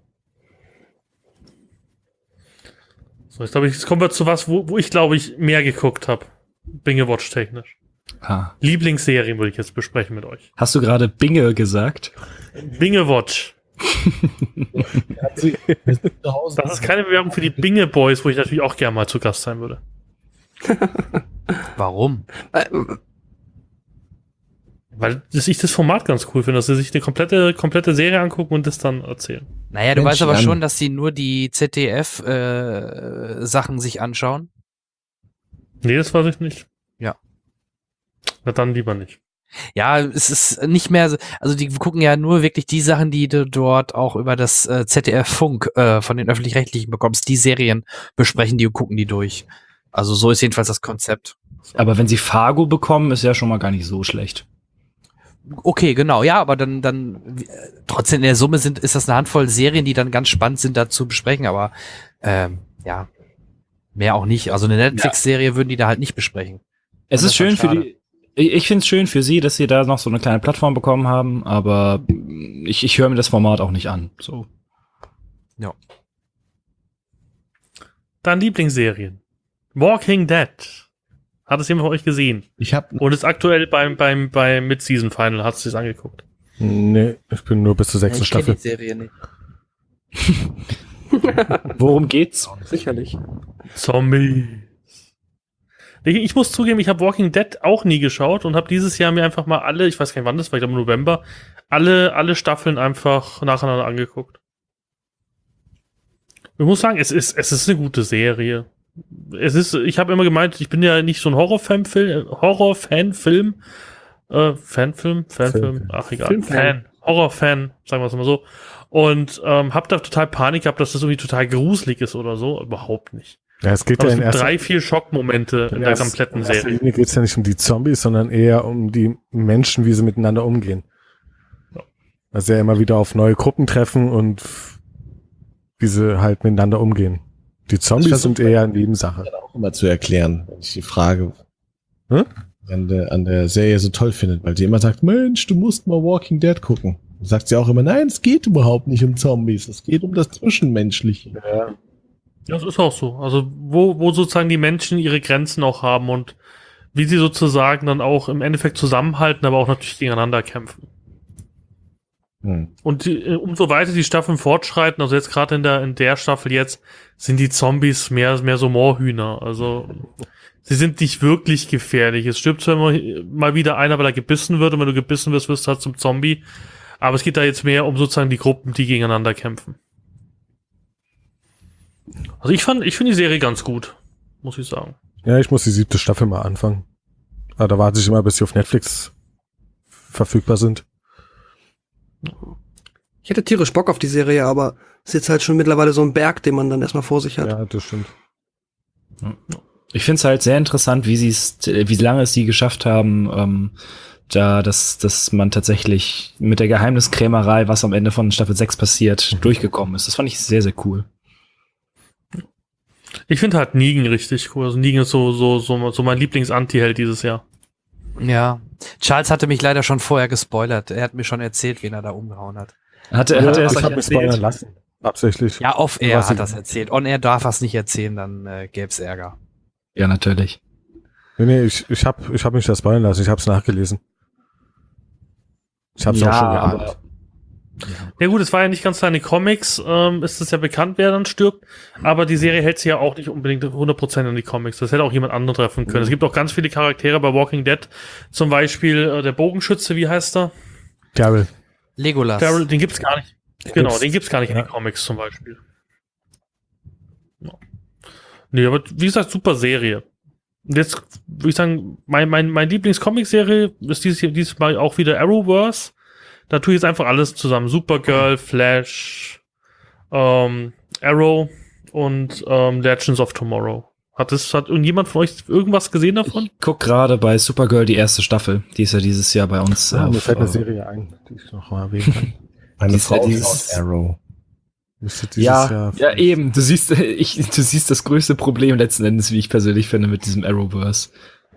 So, jetzt glaube ich, jetzt kommen wir zu was, wo, wo ich, glaube ich, mehr geguckt habe. Binge-Watch technisch. Ah. Lieblingsserien würde ich jetzt besprechen mit euch. Hast du gerade Binge gesagt? Binge-Watch. Hat sie- wir sind zu Hause. Das ist keine Bewerbung für die Binge Boys, wo ich natürlich auch gerne mal zu Gast sein würde. Warum? Äh, Weil das, ich das Format ganz cool finde, dass sie sich eine komplette, komplette Serie angucken und das dann erzählen. Naja, du Mensch, weißt aber Jan. schon, dass sie nur die Z D F-Sachen sich anschauen. Nee, das weiß ich nicht. Ja. Na dann lieber nicht. Ja, es ist nicht mehr, so- also die gucken ja nur wirklich die Sachen, die du dort auch über das äh, Z D F-Funk äh, von den Öffentlich-Rechtlichen bekommst. Die Serien besprechen die und gucken die durch. Also so ist jedenfalls das Konzept. Aber wenn sie Fargo bekommen, ist ja schon mal gar nicht so schlecht. Okay, genau, ja, aber dann, dann äh, trotzdem in der Summe sind, ist das eine Handvoll Serien, die dann ganz spannend sind, da zu besprechen, aber ähm, ja, mehr auch nicht. Also eine Netflix-Serie würden die da halt nicht besprechen. Es Und ist das war schön für schade. die. Ich ich finde es schön für sie, dass sie da noch so eine kleine Plattform bekommen haben, aber ich, ich höre mir das Format auch nicht an. So. Dann Lieblingsserien. Walking Dead. Hat es jemand von euch gesehen? Ich habe Und ist aktuell beim, beim, beim Mid-Season-Final. Hat es sich angeguckt? Nee, ich bin nur bis zur sechsten Ich kenn Staffel. die Serie nicht. Worum geht's? sicherlich. Zombies. Ich, ich muss zugeben, ich habe Walking Dead auch nie geschaut und habe dieses Jahr mir einfach mal alle, ich weiß gar nicht wann das war, ich glaube im November, alle, alle Staffeln einfach nacheinander angeguckt. Ich muss sagen, es ist, es ist eine gute Serie. Es ist, ich habe immer gemeint, ich bin ja nicht so ein Horror-Fan-Film, Horror-Fan-Film, äh, Fanfilm, Fanfilm, Film. ach egal, Filmfan. Fan, Horror-Fan, sagen wir es mal so. Und ähm, hab da total Panik gehabt, dass das irgendwie total gruselig ist oder so. Überhaupt nicht. Ja, es geht Aber ja es in gibt erster, drei, vier Schockmomente in der erster- kompletten in erster Serie. Linie geht es ja nicht um die Zombies, sondern eher um die Menschen, wie sie miteinander umgehen. Ja. Also ja immer wieder auf neue Gruppen treffen und wie sie halt miteinander umgehen. Die Zombies versuch sind eher eine Nebensache. auch immer zu erklären, wenn ich die Frage Hm? an, der, an der Serie so toll findet, weil sie immer sagt, Mensch, du musst mal Walking Dead gucken. Dann sagt sie auch immer, nein, es geht überhaupt nicht um Zombies, es geht um das Zwischenmenschliche. Ja. Ja, das ist auch so. Also, wo, wo sozusagen die Menschen ihre Grenzen auch haben und wie sie sozusagen dann auch im Endeffekt zusammenhalten, aber auch natürlich gegeneinander kämpfen. Hm. Und die, äh, umso weiter die Staffeln fortschreiten, also jetzt gerade in der, in der Staffel jetzt, sind die Zombies mehr, mehr so Moorhühner. Also, sie sind nicht wirklich gefährlich. Es stirbt zwar immer mal wieder einer, weil er gebissen wird, und wenn du gebissen wirst, wirst du halt zum Zombie. Aber es geht da jetzt mehr um sozusagen die Gruppen, die gegeneinander kämpfen. Also ich fand, ich finde die Serie ganz gut, muss ich sagen. Ja, ich muss die siebte Staffel mal anfangen. Aber da warte ich immer, bis sie auf Netflix verfügbar sind. Ich hätte tierisch Bock auf die Serie, aber ist jetzt halt schon mittlerweile so ein Berg, den man dann erstmal vor sich hat. Ja, das stimmt. Ich finde es halt sehr interessant, wie sie es, wie lange es sie geschafft haben, ähm, da, dass, dass man tatsächlich mit der Geheimniskrämerei, was am Ende von Staffel sechs passiert, durchgekommen ist. Das fand ich sehr, sehr cool. Ich finde halt Negan richtig cool. Also Negan ist so, so, so, so mein Lieblings-Anti-Held dieses Jahr. Ja. Charles hatte mich leider schon vorher gespoilert. Er hat mir schon erzählt, wen er da umgehauen hat. Hatte, Ja, hatte er es ich euch habe mich spoilern erzählt? lassen. Absichtlich. Ja, off-air Was hat ich- das erzählt. On-air darf er es nicht erzählen, dann äh, gäb's Ärger. Ja, natürlich. Nee, nee, ich, ich habe ich hab mich das spoilern lassen. Ich habe es nachgelesen. Ich habe es Ja, auch schon aber- geahnt. Ja gut, es war ja nicht ganz seine Comics, ähm, ist es ja bekannt, wer dann stirbt, aber die Serie hält sich ja auch nicht unbedingt hundert Prozent an die Comics. Das hätte auch jemand anderen treffen können. Es gibt auch ganz viele Charaktere bei Walking Dead, zum Beispiel äh, der Bogenschütze, wie heißt er? Daryl. Legolas. Daryl, den gibt's gar nicht. Genau, gibt's- den gibt's gar nicht in ja. den Comics zum Beispiel. Ja. Nee, aber wie gesagt, super Serie. Und jetzt würde ich sagen, mein, mein, mein Lieblings-Comic-Serie ist dieses, dieses Mal auch wieder Arrowverse. Da tue ich jetzt einfach alles zusammen. Supergirl, Flash, ähm, Arrow und ähm, Legends of Tomorrow. Hat das, hat irgendjemand von euch irgendwas gesehen davon? Ich guck gerade bei Supergirl die erste Staffel. Die ist ja dieses Jahr bei uns. Ah, auf, mir fällt eine äh, Serie ein, die ich noch mal erwähnen kann. Meine Dies- Frau dieses- aus Arrow. Müsste dieses Ja, Jahr ja, eben. Du siehst, ich, du siehst das größte Problem letzten Endes, wie ich persönlich finde, mit diesem Arrowverse.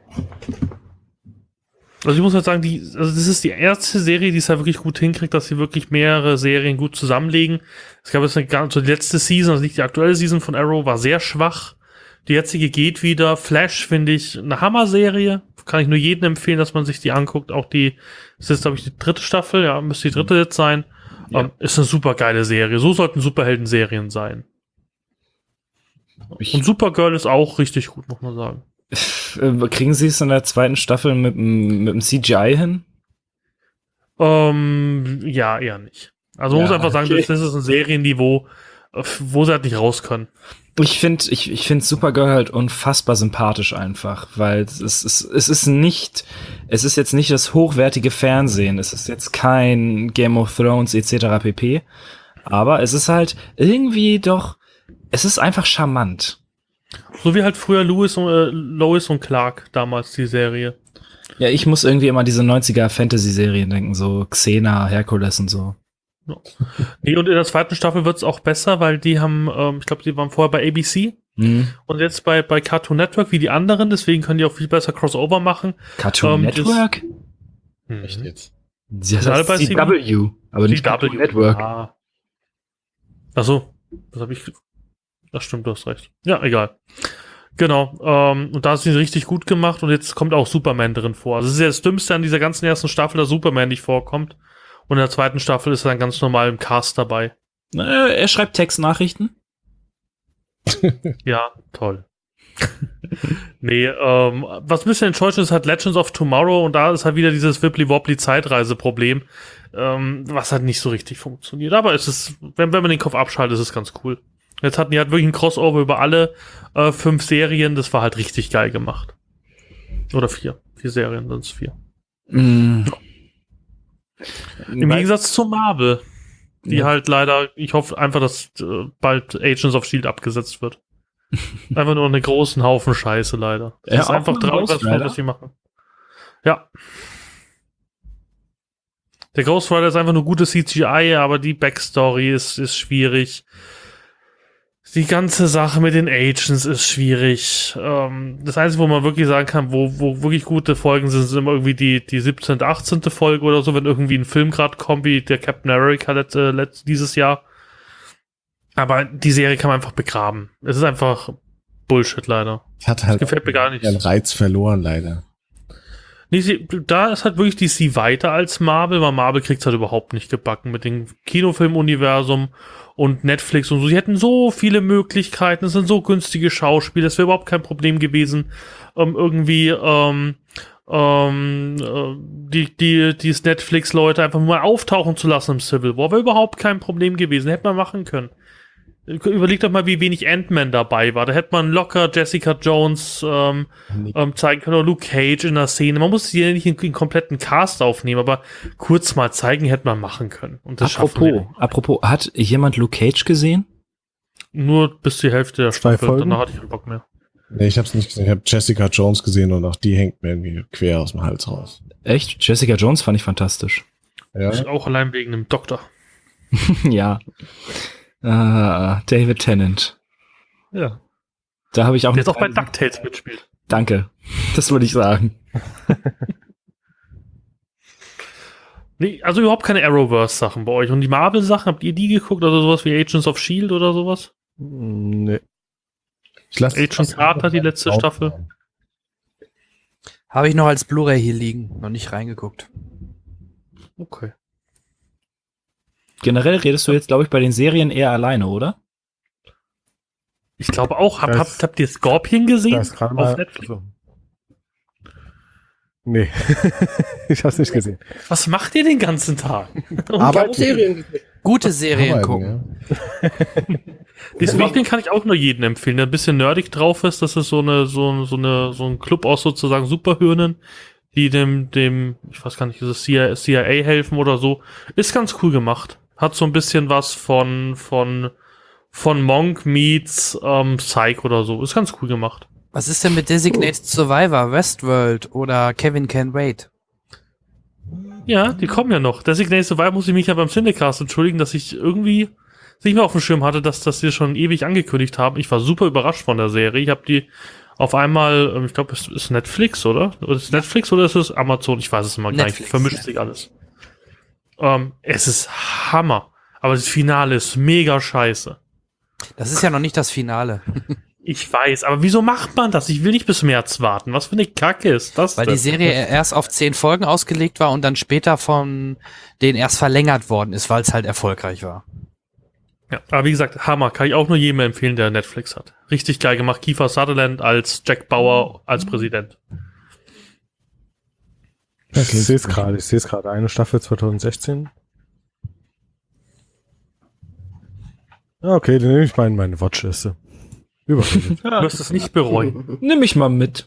Also ich muss halt sagen, die, also das ist die erste Serie, die es ja wirklich gut hinkriegt, dass sie wirklich mehrere Serien gut zusammenlegen. Es gab jetzt eine ganz, so die letzte Season, also nicht die aktuelle Season von Arrow, war sehr schwach. Die jetzige geht wieder. Flash finde ich eine Hammer-Serie. Kann ich nur jedem empfehlen, dass man sich die anguckt. Auch die, das ist glaube ich die dritte Staffel, ja, müsste die dritte jetzt sein. Ja. Ähm, ist eine super geile Serie. So sollten Superhelden-Serien sein. Ich, Und Supergirl ist auch richtig gut, muss man sagen. äh, kriegen sie es in der zweiten Staffel mit, dem- mit dem C G I hin? Ähm, ja, eher nicht. Also man Ja, muss einfach sagen, okay. das, das ist ein Serienniveau, äh, wo sie halt nicht raus können. Ich finde, ich, ich finde Supergirl halt unfassbar sympathisch einfach, weil es ist, es ist nicht, es ist jetzt nicht das hochwertige Fernsehen, es ist jetzt kein Game of Thrones et cetera pp. Aber es ist halt irgendwie doch, es ist einfach charmant. So wie halt früher Louis und, äh, Lois und Clark damals, die Serie. Ja, ich muss irgendwie immer diese neunziger Fantasy-Serien denken, so Xena, Hercules und so. Nee, und in der zweiten Staffel wird's auch besser, weil die haben, ähm, ich glaube, die waren vorher bei A B C Hm. und jetzt bei, bei Cartoon Network wie die anderen, deswegen können die auch viel besser Crossover machen. Cartoon Ähm, das- Network? Hm. Echt jetzt? Das alle bei heißt C W, aber nicht Cartoon Network. Ah. Ach so, das habe ich. Das stimmt, du hast recht. Ja, egal. Genau. Ähm, und da ist sie richtig gut gemacht und jetzt kommt auch Superman drin vor. Also es ist ja das Dümmste an dieser ganzen ersten Staffel, dass Superman nicht vorkommt. Und in der zweiten Staffel ist er dann ganz normal im Cast dabei. Na, er schreibt Textnachrichten. Ja, toll. Nee, ähm, was ein bisschen enttäuschend ist, halt Legends of Tomorrow und da ist halt wieder dieses Wibbly-Wobbly-Zeitreise-Problem, ähm, was halt nicht so richtig funktioniert. Aber es ist, wenn, wenn man den Kopf abschaltet, ist es ganz cool. Jetzt hatten die halt wirklich ein Crossover über alle äh, fünf Serien, das war halt richtig geil gemacht. Oder vier. Vier Serien, sind es vier. Mm. Im Gegensatz zu Marvel, die Ja. halt leider, ich hoffe einfach, dass äh, bald Agents of S H I E L D abgesetzt wird. Einfach nur einen großen Haufen Scheiße, leider. Das Ja, ist auch einfach mit traurig, Ghost was, Rider? was sie machen. Ja. Der Ghost Rider ist einfach nur gutes C G I, aber die Backstory ist, ist schwierig. Die ganze Sache mit den Agents ist schwierig. Ähm, das Einzige, wo man wirklich sagen kann, wo, wo wirklich gute Folgen sind, sind immer irgendwie die, die siebzehnte, achtzehnte Folge oder so, wenn irgendwie ein Film gerade kommt, wie der Captain America let, äh, let, dieses Jahr. Aber die Serie kann man einfach begraben. Es ist einfach Bullshit, leider. Es hat halt gefällt mir gar nicht. ihren Reiz verloren, leider. Nee, sie, da ist halt wirklich D C weiter als Marvel, weil Marvel kriegt's halt überhaupt nicht gebacken mit dem Kinofilmuniversum und Netflix und so. Sie hätten so viele Möglichkeiten, es sind so günstige Schauspieler, es wäre überhaupt kein Problem gewesen, ähm, irgendwie ähm, ähm, äh, die, die, die Netflix-Leute einfach mal auftauchen zu lassen im Civil War. Wäre überhaupt kein Problem gewesen, hätte man machen können. Überleg doch mal, wie wenig Ant-Man dabei war. Da hätte man locker Jessica Jones ähm, ähm, zeigen können oder Luke Cage in der Szene. Man muss hier nicht einen kompletten Cast aufnehmen, aber kurz mal zeigen hätte man machen können. Und das schaffen wir Apropos, apropos, hat jemand Luke Cage gesehen? nur bis die Hälfte der Zwei Staffel. Folgen? Danach hatte ich keinen Bock mehr. Nee, ich hab's nicht gesehen. Ich habe Jessica Jones gesehen und auch die hängt mir irgendwie quer aus dem Hals raus. Echt? Jessica Jones fand ich fantastisch. Ja. Auch allein wegen dem Doktor. Ja. Ah, David Tennant. Ja. Da habe ich auch Der jetzt auch bei eine- DuckTales mitspielt. Danke. Das wollte ich sagen. Nee, also überhaupt keine Arrowverse-Sachen bei euch. Und die Marvel-Sachen, habt ihr die geguckt? Also sowas wie Agents of S H I E L D oder sowas? Nee. Ich lass Agent Carter, die letzte Staffel. Habe ich noch als Blu-ray hier liegen, noch nicht reingeguckt. Okay. Generell redest du jetzt, glaube ich, bei den Serien eher alleine, oder? Ich glaube auch. Hab, Das- habt, habt ihr Scorpion gesehen? Da ist gerade Auf mal. Netflix? So. Nee. Ich hab's nicht gesehen. Was macht ihr den ganzen Tag? Ich habe Serien gesehen. Gute Serien Arbeiten, gucken. ja. Deswegen kann ich auch nur jedem empfehlen, der ein bisschen nerdig drauf ist. Das ist so eine, so, so eine, so ein Club aus sozusagen Superhirnen, die dem, dem, ich weiß gar nicht, ist es C I A helfen oder so. Ist ganz cool gemacht. Hat so ein bisschen was von, von, von Monk meets ähm, Psych oder so. Ist ganz cool gemacht. Was ist denn mit Designated Survivor, Westworld oder Kevin Can Wait? Ja, die kommen ja noch. Designated Survivor muss ich mich ja beim Cinecast entschuldigen, dass ich irgendwie nicht mehr auf dem Schirm hatte, dass das wir schon ewig angekündigt haben. Ich war super überrascht von der Serie. Ich habe die auf einmal, ähm, ich glaube, es ist Netflix, oder? Oder ist es Netflix oder ist es Amazon? Ich weiß es immer gar nicht. Netflix, Vermischt ja. sich alles. Ähm, es ist Hammer. Aber das Finale ist mega scheiße. Das ist ja noch nicht das Finale. Ich weiß, aber wieso macht man das? Ich will nicht bis März warten. Was für eine Kacke ist das Weil denn? die Serie erst auf zehn Folgen ausgelegt war und dann später von denen erst verlängert worden ist, weil es halt erfolgreich war. Ja, aber wie gesagt, Hammer. Kann ich auch nur jedem empfehlen, der Netflix hat. Richtig geil gemacht. Kiefer Sutherland als Jack Bauer als Präsident. Ich sehe es gerade. Ich sehe es gerade. Eine Staffel zwanzig sechzehn. Ja, okay, dann nehme ich mal in meine Watchliste. Überredet. Du wirst es nicht bereuen. Nimm mich mal mit.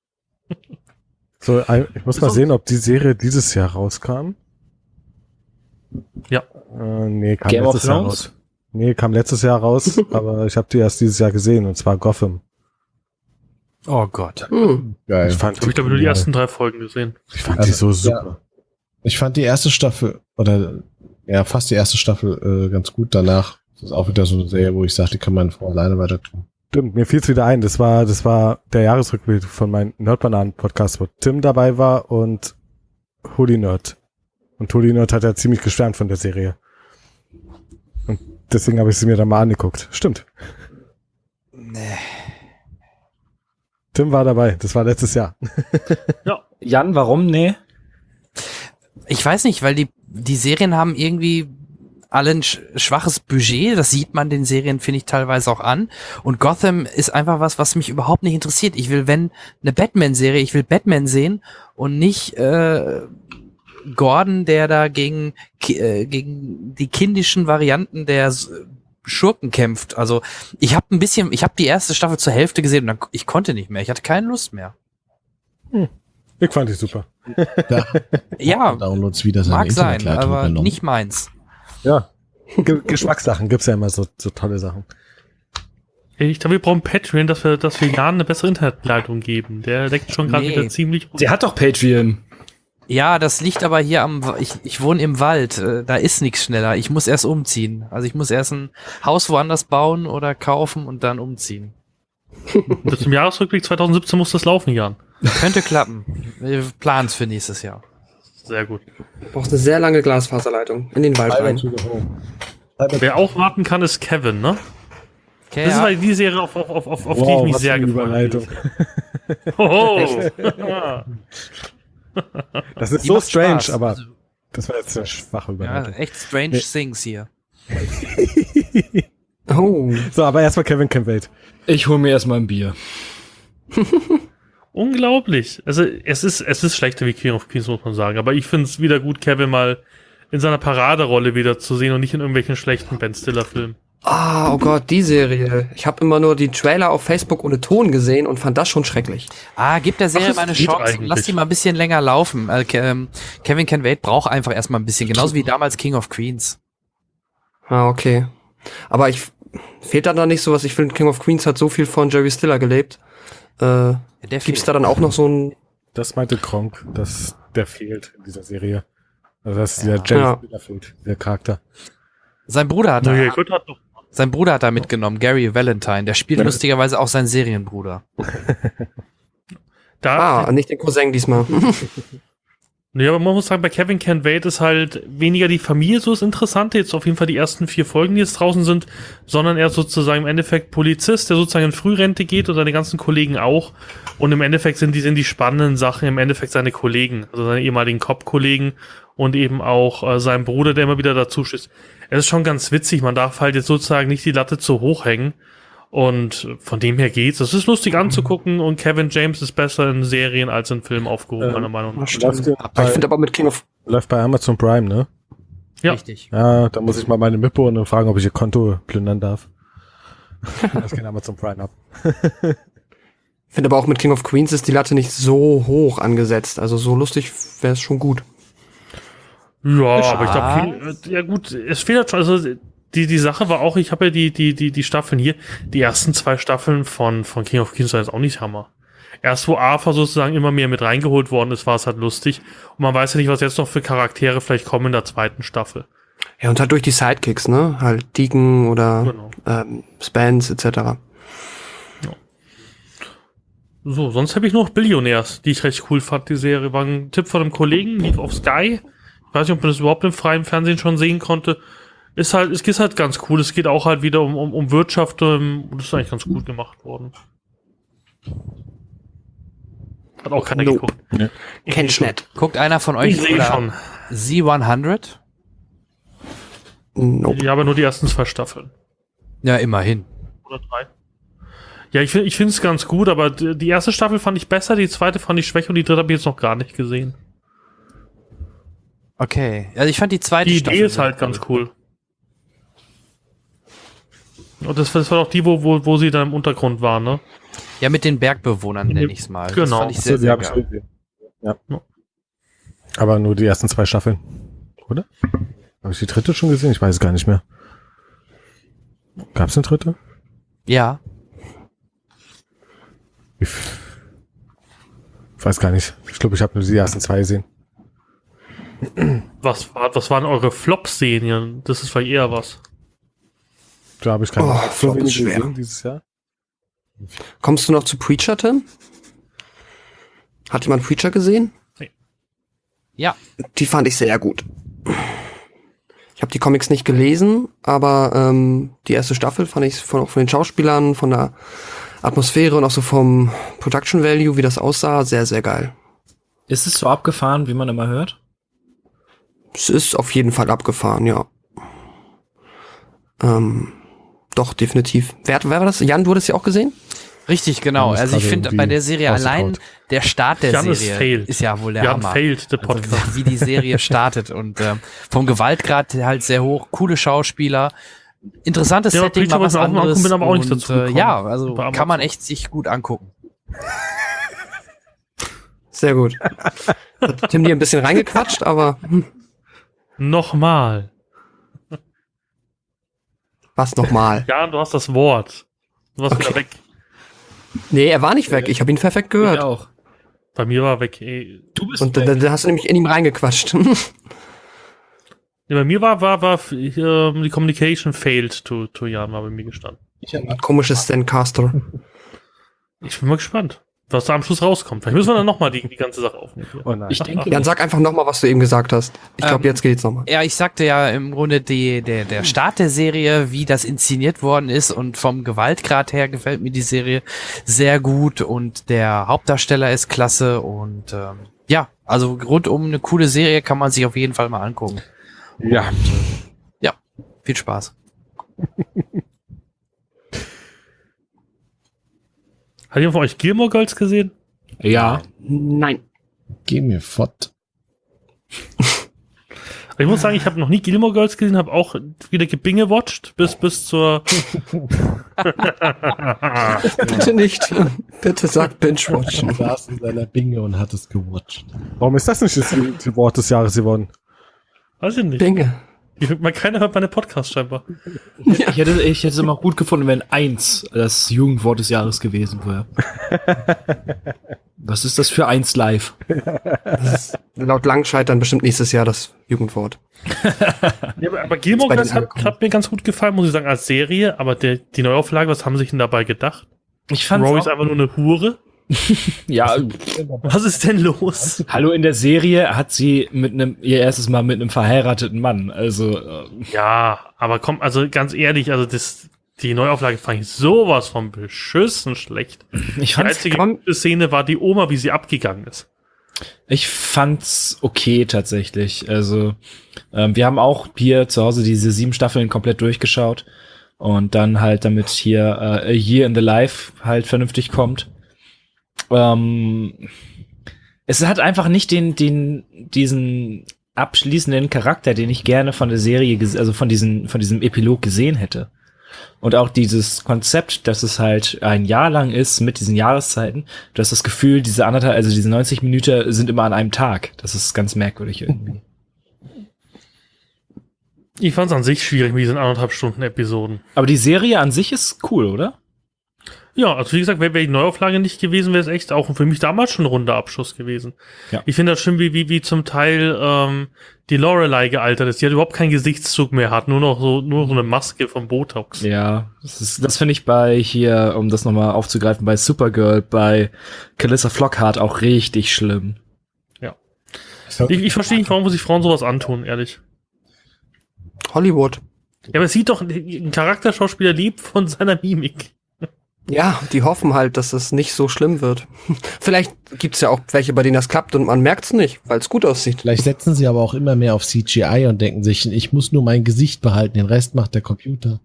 So, ein- ich muss mal sehen, ob die Serie dieses Jahr rauskam. Ja. Äh, nee, kam Game of letztes Jahr Thrones? raus. Nee, kam letztes Jahr raus, aber ich habe die erst dieses Jahr gesehen, und zwar Gotham. Oh Gott. Hm. Geil. Ich fand Ich habe ich glaube nur die ersten drei Folgen gesehen. Ich fand Also, die so super. Ich fand die erste Staffel, oder ja, fast die erste Staffel äh, ganz gut. Danach ist es auch wieder so eine Serie, wo ich sage, die kann man Frau alleine weiter tun. Stimmt, mir fiel's wieder ein. Das war, das war der Jahresrückblick von meinem Nerdbananen-Podcast, wo Tim dabei war und Holy Nerd. Und Holy Nerd hat ja ziemlich geschwärmt von der Serie. Und deswegen habe ich sie mir dann mal angeguckt. Stimmt. Nee. Tim war dabei. Das war letztes Jahr. Jan, warum? Nee. Ich weiß nicht, weil die, die Serien haben irgendwie alle ein sch schwaches Budget. Das sieht man den Serien, finde ich, teilweise auch an. Und Gotham ist einfach was, was mich überhaupt nicht interessiert. Ich will, wenn eine Batman-Serie, ich will Batman sehen und nicht äh, Gordon, der da gegen, ki- äh, gegen die kindischen Varianten der S- Schurken kämpft. Also ich habe ein bisschen, ich habe die erste Staffel zur Hälfte gesehen und dann, ich konnte nicht mehr. Ich hatte keine Lust mehr. Ich fand die super. Da Ja, Downloads wieder seine mag sein, Internetleitung aber übernommen. nicht meins. Ja. Ge Geschmackssachen gibt's ja immer so, so tolle Sachen. Ich glaube, wir brauchen Patreon, dass wir, dass wir Jan eine bessere Internetleitung geben. Der leckt schon gerade Nee. wieder ziemlich. Der hat doch Patreon. Ja, das liegt aber hier am, Wa- ich, ich wohne im Wald, äh, da ist nichts schneller. Ich muss erst umziehen. Also ich muss erst ein Haus woanders bauen oder kaufen und dann umziehen. Bis zum Jahresrückblick zwanzig siebzehn muss das laufen, Jan. Könnte klappen. Wir planen es für nächstes Jahr. Sehr gut. Du brauchst eine sehr lange Glasfaserleitung in den Wald Fiber rein. to the home. Wer auch warten kann, ist Kevin, ne? Okay, Das ist ja. halt die Serie, auf, auf, auf, auf, auf die Wow, ich mich was sehr für eine gefreut Überleitung. habe. Das ist Die so macht strange, Spaß. aber Also, das war jetzt eine schwache ja, Überleitung. echt strange Nee. things hier. Oh. So, aber erstmal Kevin Can Wait. Ich hole mir erstmal ein Bier. Unglaublich. Also es ist, es ist schlechter wie King of Queens, muss man sagen. Aber ich finde es wieder gut, Kevin mal in seiner Paraderolle wieder zu sehen und nicht in irgendwelchen schlechten Ben Stiller-Filmen. Ah, oh Gott, die Serie. Ich habe immer nur die Trailer auf Facebook ohne Ton gesehen und fand das schon schrecklich. Ah, gib der Serie Ach, mal eine es geht Chance und eigentlich. lass die mal ein bisschen länger laufen. Äh, Ke- ähm, Kevin Can Wait braucht einfach erstmal ein bisschen, genauso wie damals King of Queens. Ah, okay. Aber ich fehlt da dann nicht so was. Ich finde, King of Queens hat so viel von Jerry Stiller gelebt. Äh, Ja, der gibt's fehlt. da dann auch noch so ein... Das meinte Kronk, dass der fehlt in dieser Serie. Also dass Ja. der Jerry Ja. Stiller fehlt, der Charakter. Sein Bruder hat da, Nee, gut, hat doch. sein Bruder hat da mitgenommen, Gary Valentine. Der spielt Ja. lustigerweise auch seinen Serienbruder. Da, Ah, nicht den Cousin diesmal. nee, aber man muss sagen, bei Kevin Can Wait ist halt weniger die Familie so das Interessante, jetzt auf jeden Fall die ersten vier Folgen, die jetzt draußen sind, sondern er ist sozusagen im Endeffekt Polizist, der sozusagen in Frührente geht und seine ganzen Kollegen auch. Und im Endeffekt sind die, sind die spannenden Sachen im Endeffekt seine Kollegen, also seine ehemaligen Cop-Kollegen und eben auch äh, sein Bruder, der immer wieder dazu stößt. Es ist schon ganz witzig, man darf halt jetzt sozusagen nicht die Latte zu hoch hängen. Und von dem her geht's. Es ist lustig anzugucken und Kevin James ist besser in Serien als in Filmen aufgehoben, Ähm, meiner Meinung nach. Das stimmt. Läuft, Aber ich finde aber mit King of... läuft bei Amazon Prime, ne? Ja. Richtig. Ja, da muss ich mal meine Mitbewohner fragen, ob ich ihr Konto plündern darf. Ich kann Amazon Prime ab. Ich finde aber auch mit King of Queens ist die Latte nicht so hoch angesetzt. Also so lustig wäre es schon gut. Ja, Geschah. aber ich glaube, ja gut, es fehlt schon, also die, die Sache war auch, ich habe ja die, die, die, die Staffeln hier, die ersten zwei Staffeln von, von King of Queens war jetzt auch nicht Hammer. Erst wo Arthur sozusagen immer mehr mit reingeholt worden ist, war es halt lustig. Und man weiß ja nicht, was jetzt noch für Charaktere vielleicht kommen in der zweiten Staffel. Ja, und halt durch die Sidekicks, ne? Halt Deacon oder Genau. ähm, Spence et cetera. So, sonst habe ich noch Billionaires, die ich recht cool fand, die Serie. War ein Tipp von einem Kollegen, lief auf Sky. Ich weiß nicht, ob man das überhaupt im freien Fernsehen schon sehen konnte. Ist halt, es ist halt ganz cool. Es geht auch halt wieder um, um, um Wirtschaft um, und das ist eigentlich ganz gut gemacht worden. Hat auch keiner Nope. geguckt. Kenn ich nicht. Guckt einer von euch Ich sehe schon. Z hundert? Nope. Ich habe nur die ersten zwei Staffeln. Ja, immerhin. Oder drei. Ja, ich, find- ich finde es ganz gut, aber die die erste Staffel fand ich besser, die zweite fand ich schwächer und die dritte habe ich jetzt noch gar nicht gesehen. Okay. Also ich fand die zweite Die Staffel Idee ist sehr halt cool. ganz cool. Und das, das war doch die, wo, wo, wo sie da im Untergrund waren, ne? Ja, mit den Bergbewohnern nenne ich es mal. Das Genau. fand ich Achso, sehr, die sehr hab ich geil. gesehen. Ja. Ja. Aber nur die ersten zwei Staffeln. Oder? Habe ich die dritte schon gesehen? Ich weiß es gar nicht mehr. Gab es eine dritte? Ja. Ich ich weiß gar nicht. Ich glaube, ich habe nur die ersten zwei gesehen. Was, war, was waren eure Flop-Serien? Das ist vielleicht eher was. Da habe ich keine Oh, so Flop wenig ist schwer. gesehen dieses Jahr. Kommst du noch zu Preacher, Tim? Hat jemand Preacher gesehen? Ja. Die fand ich sehr gut. Ich habe die Comics nicht gelesen, aber ähm, die erste Staffel fand ich von, auch von den Schauspielern, von der Atmosphäre und auch so vom Production Value, wie das aussah, sehr, sehr geil. Ist es so abgefahren, wie man immer hört? Es ist auf jeden Fall abgefahren, ja. Ähm, doch, definitiv. Wer, wer war das? Jan, du hattest ja auch gesehen? Richtig, genau. Jan ist Also ich gerade finde irgendwie bei der Serie allein, rausgekaut. der Start der Jan ist Serie failed. ist ja wohl der Jan Hammer. failed, der Podcast. Also, wie die Serie startet und ähm, vom Gewaltgrad halt sehr hoch, coole Schauspieler, interessantes Ja, aber Setting, Preacher mal was wollte ich mir auch mal anderes. angucken, bin aber auch nicht und, dazu äh, gekommen. ja, also Bei Amazon. kann man echt sich gut angucken. Sehr gut. Hat Tim dir ein bisschen reingequatscht, aber hm, Nochmal. was nochmal? Jan, du hast das Wort. Du warst Okay. wieder weg. Nee, er war nicht weg. Ich habe ihn perfekt Ich gehört. auch. Bei mir war er weg. Ey. Du bist Und da, weg. da hast du nämlich in ihm reingequatscht. Ja, bei mir war, war, war ähm, die Communication failed to, to Jan, war bei mir gestanden. Komisches Zencaster. Ich bin mal gespannt, was da am Schluss rauskommt. Vielleicht müssen wir dann nochmal die, die ganze Sache aufnehmen. Oh nein. Ich denke, Jan, sag einfach nochmal, was du eben gesagt hast. Ich glaube, Ähm, jetzt geht's nochmal. Ja, ich sagte ja im Grunde die, der, der Start der Serie, wie das inszeniert worden ist und vom Gewaltgrad her gefällt mir die Serie sehr gut und der Hauptdarsteller ist klasse und ähm, ja, also rundum eine coole Serie kann man sich auf jeden Fall mal angucken. Ja. Viel Spaß. Hat jemand von euch Gilmore Girls gesehen? ja. Nein. Geh mir fort. Ich muss sagen, ich habe noch nie Gilmore Girls gesehen, habe auch wieder gebingewatcht bis bis zur Bitte nicht. Bitte sag Binge-Watchen. Du saß in seiner Binge und hat es gewatcht. Warum ist das nicht das Wort des Jahres geworden? weiß ich nicht. Binge. Ich, man, keiner hört meine Podcasts scheinbar. Ich hätte, ich hätte es immer gut gefunden, wenn eins das Jugendwort des Jahres gewesen wäre. Was ist das für eins live? Laut Langscheid dann bestimmt nächstes Jahr das Jugendwort. Ja, aber, aber Gilmore Ist bei Girls denen hat, angekommen. hat mir ganz gut gefallen, muss ich sagen, als Serie. Aber der, die Neuauflage, was haben sie sich denn dabei gedacht? Ich fand Rory ist einfach nur eine Hure. ja, Was ist denn los? hallo, in der Serie hat sie mit einem, ihr erstes Mal mit einem verheirateten Mann, also, äh, Ja, aber komm, also ganz ehrlich, also das, die Neuauflage fand ich sowas von beschissen schlecht. ich Die fand's, einzige kann man- gute Szene war die Oma, wie sie abgegangen ist. ich fand's okay tatsächlich, also, ähm, wir haben auch hier zu Hause diese sieben Staffeln komplett durchgeschaut und dann halt, damit hier äh, A Year in the Life halt vernünftig kommt. Ähm, es hat einfach nicht den, den, diesen abschließenden Charakter, den ich gerne von der Serie, ges- also von diesem, von diesem Epilog gesehen hätte. Und auch dieses Konzept, dass es halt ein Jahr lang ist mit diesen Jahreszeiten, du hast das Gefühl, diese anderthalb, also diese neunzig Minuten sind immer an einem Tag. Das ist ganz merkwürdig irgendwie. Ich fand es an sich schwierig mit diesen anderthalb Stunden Episoden. Aber die Serie an sich ist cool, oder? Ja, also wie gesagt, wäre wär die Neuauflage nicht gewesen, wäre es echt auch für mich damals schon ein runder Abschluss gewesen. Ja. Ich finde das schlimm, wie, wie, wie zum Teil ähm, die Lorelei gealtert ist. Die hat überhaupt keinen Gesichtszug mehr, hat nur noch so, nur so eine Maske vom Botox. Ja, das ist, das finde ich bei hier, um das nochmal aufzugreifen, bei Supergirl, bei Calissa Flockhart auch richtig schlimm. Ich, ich verstehe nicht, warum sich Frauen sowas antun, ehrlich. Hollywood. Ja, aber es sieht doch, ein Charakterschauspieler lebt von seiner Mimik. Ja, die hoffen halt, dass es nicht so schlimm wird. Vielleicht gibt's ja auch welche, bei denen das klappt und man merkt's nicht, weil es gut aussieht. Vielleicht setzen sie aber auch immer mehr auf C G I und denken sich, ich muss nur mein Gesicht behalten, den Rest macht der Computer.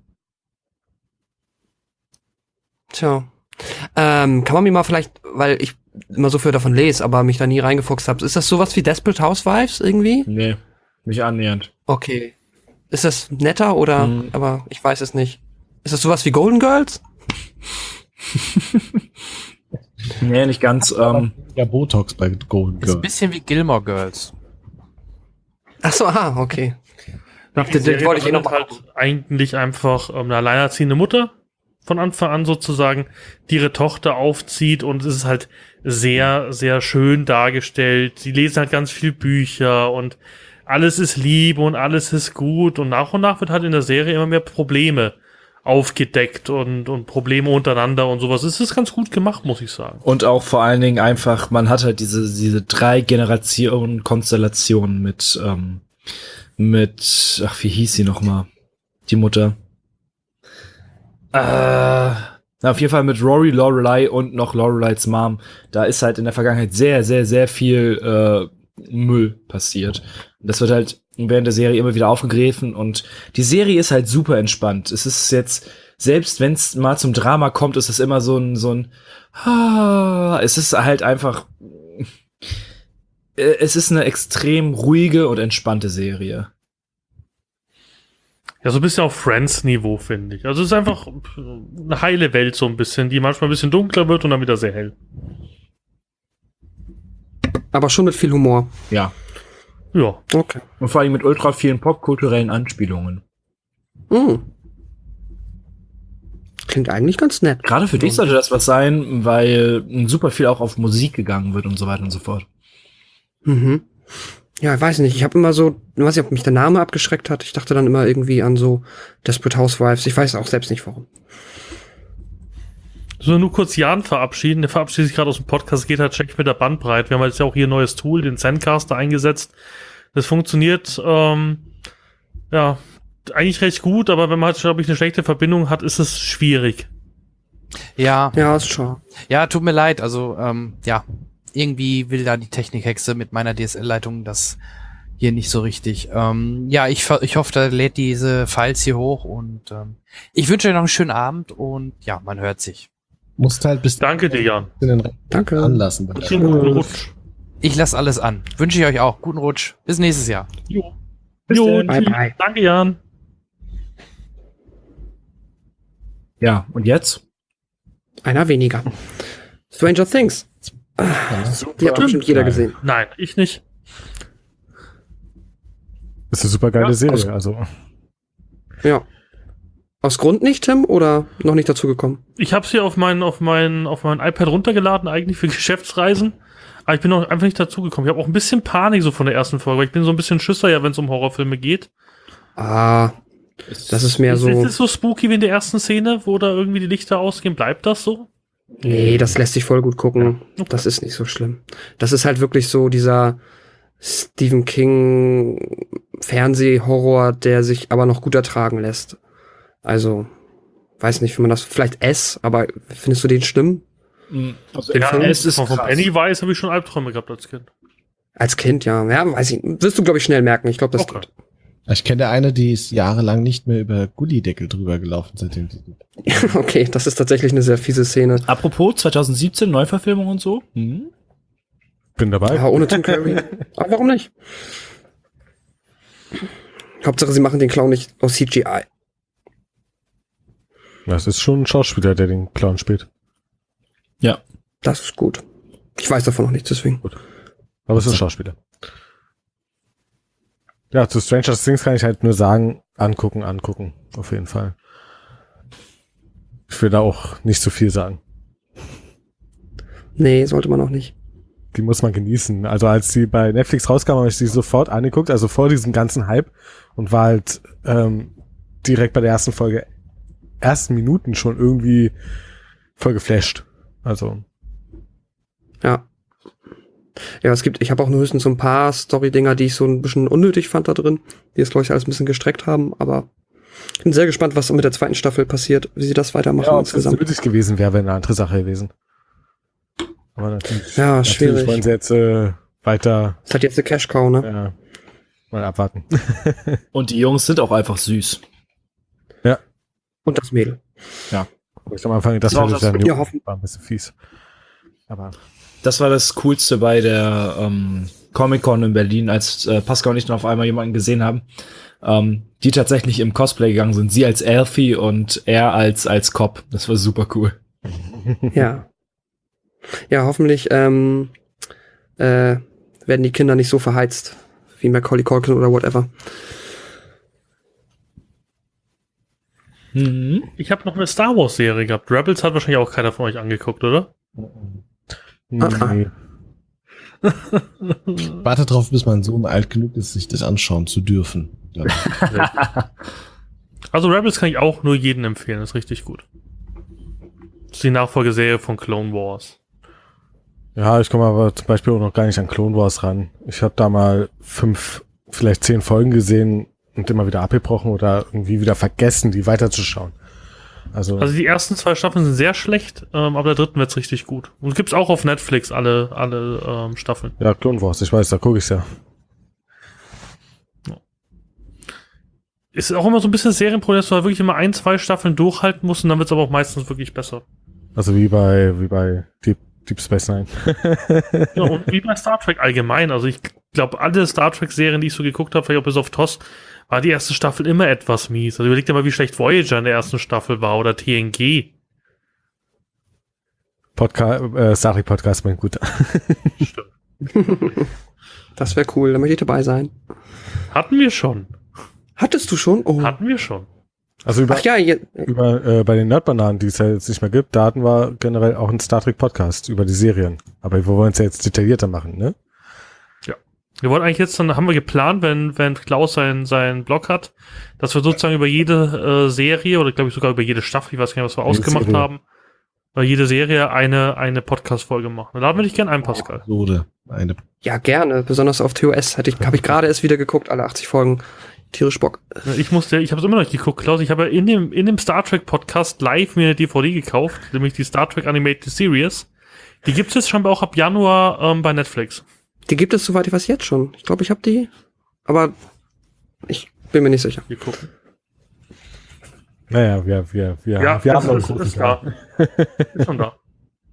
Tja. Ähm, kann man mir mal vielleicht, weil ich immer so viel davon lese, aber mich da nie reingefuchst habe, ist das sowas wie Desperate Housewives irgendwie? Nee, nicht annähernd. Okay. Ist das netter oder, Hm. aber ich weiß es nicht. Ist das sowas wie Golden Girls? Nee, nicht ganz. Ähm, Ja, Botox bei Golden Ist ein Girl. bisschen wie Gilmore Girls. Ach so, aha, okay. Die den Serie wollte ich eh noch behandelt mal halt eigentlich einfach ähm, eine alleinerziehende Mutter von Anfang an sozusagen, die ihre Tochter aufzieht und es ist halt sehr, sehr schön dargestellt. Sie lesen halt ganz viel Bücher und alles ist lieb und alles ist gut und nach und nach wird halt in der Serie immer mehr Probleme aufgedeckt und, und Probleme untereinander und sowas. Es ist ganz gut gemacht, muss ich sagen. und auch vor allen Dingen einfach, man hat halt diese, diese drei Generationen Konstellationen mit, ähm, mit, ach, wie hieß sie nochmal? Die Mutter. Äh, na, auf jeden Fall mit Rory, Lorelei und noch Loreleis Mom. Da ist halt in der Vergangenheit sehr, sehr, sehr viel äh, Müll passiert. Und das wird halt während der Serie immer wieder aufgegriffen und die Serie ist halt super entspannt. Es ist jetzt, selbst wenn es mal zum Drama kommt, ist es immer so ein, so ein, ah, es ist halt einfach, äh, es ist eine extrem ruhige und entspannte Serie. Ja, so ein bisschen auf Friends-Niveau, finde ich. Also es ist einfach eine heile Welt so ein bisschen, die manchmal ein bisschen dunkler wird und dann wieder sehr hell. Aber schon mit viel Humor. Ja. Ja. Okay. Und vor allem mit ultra vielen popkulturellen Anspielungen. Mm. Klingt eigentlich ganz nett. Gerade für dich sollte das was sein, weil super viel auch auf Musik gegangen wird und so weiter und so fort. Mhm. Ja, ich weiß nicht. Ich habe immer so, ich weiß nicht, ob mich der Name abgeschreckt hat. Ich dachte dann immer irgendwie an so Desperate Housewives. Ich weiß auch selbst nicht warum. So, nur kurz Jan verabschieden. Der verabschiedet sich gerade aus dem Podcast, geht halt check mit der Bandbreite. Wir haben jetzt ja auch hier ein neues Tool, den Zencaster, eingesetzt. Das funktioniert, ähm, ja, eigentlich recht gut, aber wenn man halt, glaube ich, eine schlechte Verbindung hat, ist es schwierig. Ja, Ja, ist schon. ja, tut mir leid. Also, ähm, ja, irgendwie will da die Technikhexe mit meiner D S L-Leitung das hier nicht so richtig. Ähm, ja, ich, ver- ich hoffe, da lädt diese Files hier hoch und ähm, ich wünsche euch noch einen schönen Abend und ja, man hört sich. Musst halt bis Danke dir, Jan. in den Danke. anlassen. Schönen guten Rutsch. Ich lasse alles an. Wünsche ich euch auch. Guten Rutsch. Bis nächstes Jahr. Jo. Bis Jo, denn. Bye, tschüss. bye. Danke, Jan. Ja, und jetzt? Einer weniger. Stranger Things. Die hat bestimmt jeder Nein. gesehen. Nein, ich nicht. Das ist eine super geile Ja, Serie, also. Ja. Aus Grund nicht, Tim, oder noch nicht dazu gekommen? Ich habe sie auf mein, auf mein, auf mein iPad runtergeladen, eigentlich für Geschäftsreisen. Aber ich bin noch einfach nicht dazugekommen. Ich habe auch ein bisschen Panik so von der ersten Folge. Weil ich bin so ein bisschen Schisser, ja, wenn es um Horrorfilme geht. Ah, das ist mehr Ist, so. ist es so spooky wie in der ersten Szene, wo da irgendwie die Lichter ausgehen? Bleibt das so? Nee, das lässt sich voll gut gucken. Okay. Das ist nicht so schlimm. Das ist halt wirklich so dieser Stephen King Fernsehhorror, der sich aber noch gut ertragen lässt. Also, weiß nicht, wie man das, vielleicht S, aber findest du den schlimm? Also, Den Ja, Film? es ist von, von krass. Pennywise habe ich schon Albträume gehabt als Kind. Als Kind, ja. Ja, weiß ich. Wirst du, glaube ich, schnell merken. Ich glaube, das Okay. geht. Ich kenne eine, die ist jahrelang nicht mehr über Gullideckel drüber gelaufen, seitdem die. Okay, das ist tatsächlich eine sehr fiese Szene. Apropos zwanzig siebzehn, Neuverfilmung und so. Hm? Bin dabei. Ja, ohne Tim Curry. Aber warum nicht? Hauptsache, sie machen den Clown nicht aus C G I. Das ist schon ein Schauspieler, der den Clown spielt. Ja. Das ist gut. Ich weiß davon noch nichts, deswegen. Aber es ist ein Schauspieler. Ja, zu Stranger Things kann ich halt nur sagen, angucken, angucken. Auf jeden Fall. Ich will da auch nicht so viel sagen. Nee, sollte man auch nicht. Die muss man genießen. Also als die bei Netflix rauskam, habe ich die sofort angeguckt, also vor diesem ganzen Hype und war halt ähm, direkt bei der ersten Folge, ersten Minuten schon irgendwie voll geflasht. Also. Ja. Ja, es gibt, ich habe auch nur höchstens so ein paar Story-Dinger, die ich so ein bisschen unnötig fand da drin, die es, glaube ich, alles ein bisschen gestreckt haben, aber ich bin sehr gespannt, was mit der zweiten Staffel passiert, wie sie das weitermachen Ja, ob es insgesamt. nötig gewesen wäre, wäre eine andere Sache gewesen. Aber natürlich, Ja, natürlich schwierig. wollen sie jetzt äh, weiter Das hat jetzt eine Cash-Cow, ne? ja, mal abwarten. Und die Jungs sind auch einfach süß. Und das Mädel. Ich am Anfang, das Ja, war, das- das ja, hoffen- war ein bisschen fies. Aber Das war das Coolste bei der ähm, Comic-Con in Berlin, als äh, Pascal und ich dann auf einmal jemanden gesehen haben, ähm, die tatsächlich im Cosplay gegangen sind. Sie als Elfie und er als als Cop. Das war super cool. Ja. Ja, hoffentlich ähm, äh, werden die Kinder nicht so verheizt wie Macaulay Culkin oder whatever. Mhm. Ich habe noch eine Star Wars Serie gehabt. Rebels hat wahrscheinlich auch keiner von euch angeguckt, oder? nee. Warte drauf, bis mein Sohn alt genug ist, sich das anschauen zu dürfen. Dann. Also Rebels kann ich auch nur jedem empfehlen, ist richtig gut. Das ist die Nachfolgeserie von Clone Wars. Ja, ich komme aber zum Beispiel auch noch gar nicht an Clone Wars ran. Ich habe da mal fünf, vielleicht zehn Folgen gesehen und immer wieder abgebrochen oder irgendwie wieder vergessen, die weiterzuschauen. Also, Also die ersten zwei Staffeln sind sehr schlecht, ähm, aber der dritten wird's richtig gut. Und es gibt's auch auf Netflix alle, alle ähm, Staffeln. ja, Clone Wars, ich weiß, da gucke ich's ja. Ist auch immer so ein bisschen Serienproblem, dass du halt wirklich immer ein, zwei Staffeln durchhalten musst und dann wird's aber auch meistens wirklich besser. Also wie bei, wie bei Deep, Deep Space Nine. Ja, und wie bei Star Trek allgemein. Also ich glaube, alle Star Trek-Serien, die ich so geguckt habe, vielleicht auch bis auf T O S, war die erste Staffel immer etwas mies. Also überleg dir mal, wie schlecht Voyager in der ersten Staffel war oder T N G. Podcast, äh, Star Trek Podcast, mein Guter. Das wäre cool, da möchte ich dabei sein. Hatten wir schon. Hattest du schon? Oh. Hatten wir schon. Also über, Ach ja, je, über äh, bei den Nerdbananen, die es ja jetzt nicht mehr gibt, da hatten wir generell auch einen Star Trek Podcast über die Serien. Aber wir wollen es ja jetzt detaillierter machen, ne? Wir wollen eigentlich jetzt, dann haben wir geplant, wenn, wenn Klaus seinen seinen Blog hat, dass wir sozusagen über jede äh, Serie oder glaube ich sogar über jede Staffel, ich weiß gar nicht, was wir Jede ausgemacht Serie. haben, über jede Serie eine, eine Podcast-Folge machen. Da laden wir dich gerne ein, Pascal. Episode. Eine. ja, gerne. Besonders auf T O S hätte ich, habe ich gerade erst wieder geguckt, alle achtzig Folgen. Tierisch Bock. Ich musste, ich habe es immer noch nicht geguckt, Klaus. Ich habe ja in dem, in dem Star Trek Podcast live mir eine D V D gekauft, nämlich die Star Trek Animated Series. Die gibt es jetzt scheinbar auch ab Januar ähm, bei Netflix. Die gibt es, soweit ich weiß, jetzt schon. Ich glaube, ich habe die, aber ich bin mir nicht sicher. Wir gucken. Naja, wir, wir, wir, Ja, wir das haben noch ist, einen ist großen da. Plan. Ist schon da.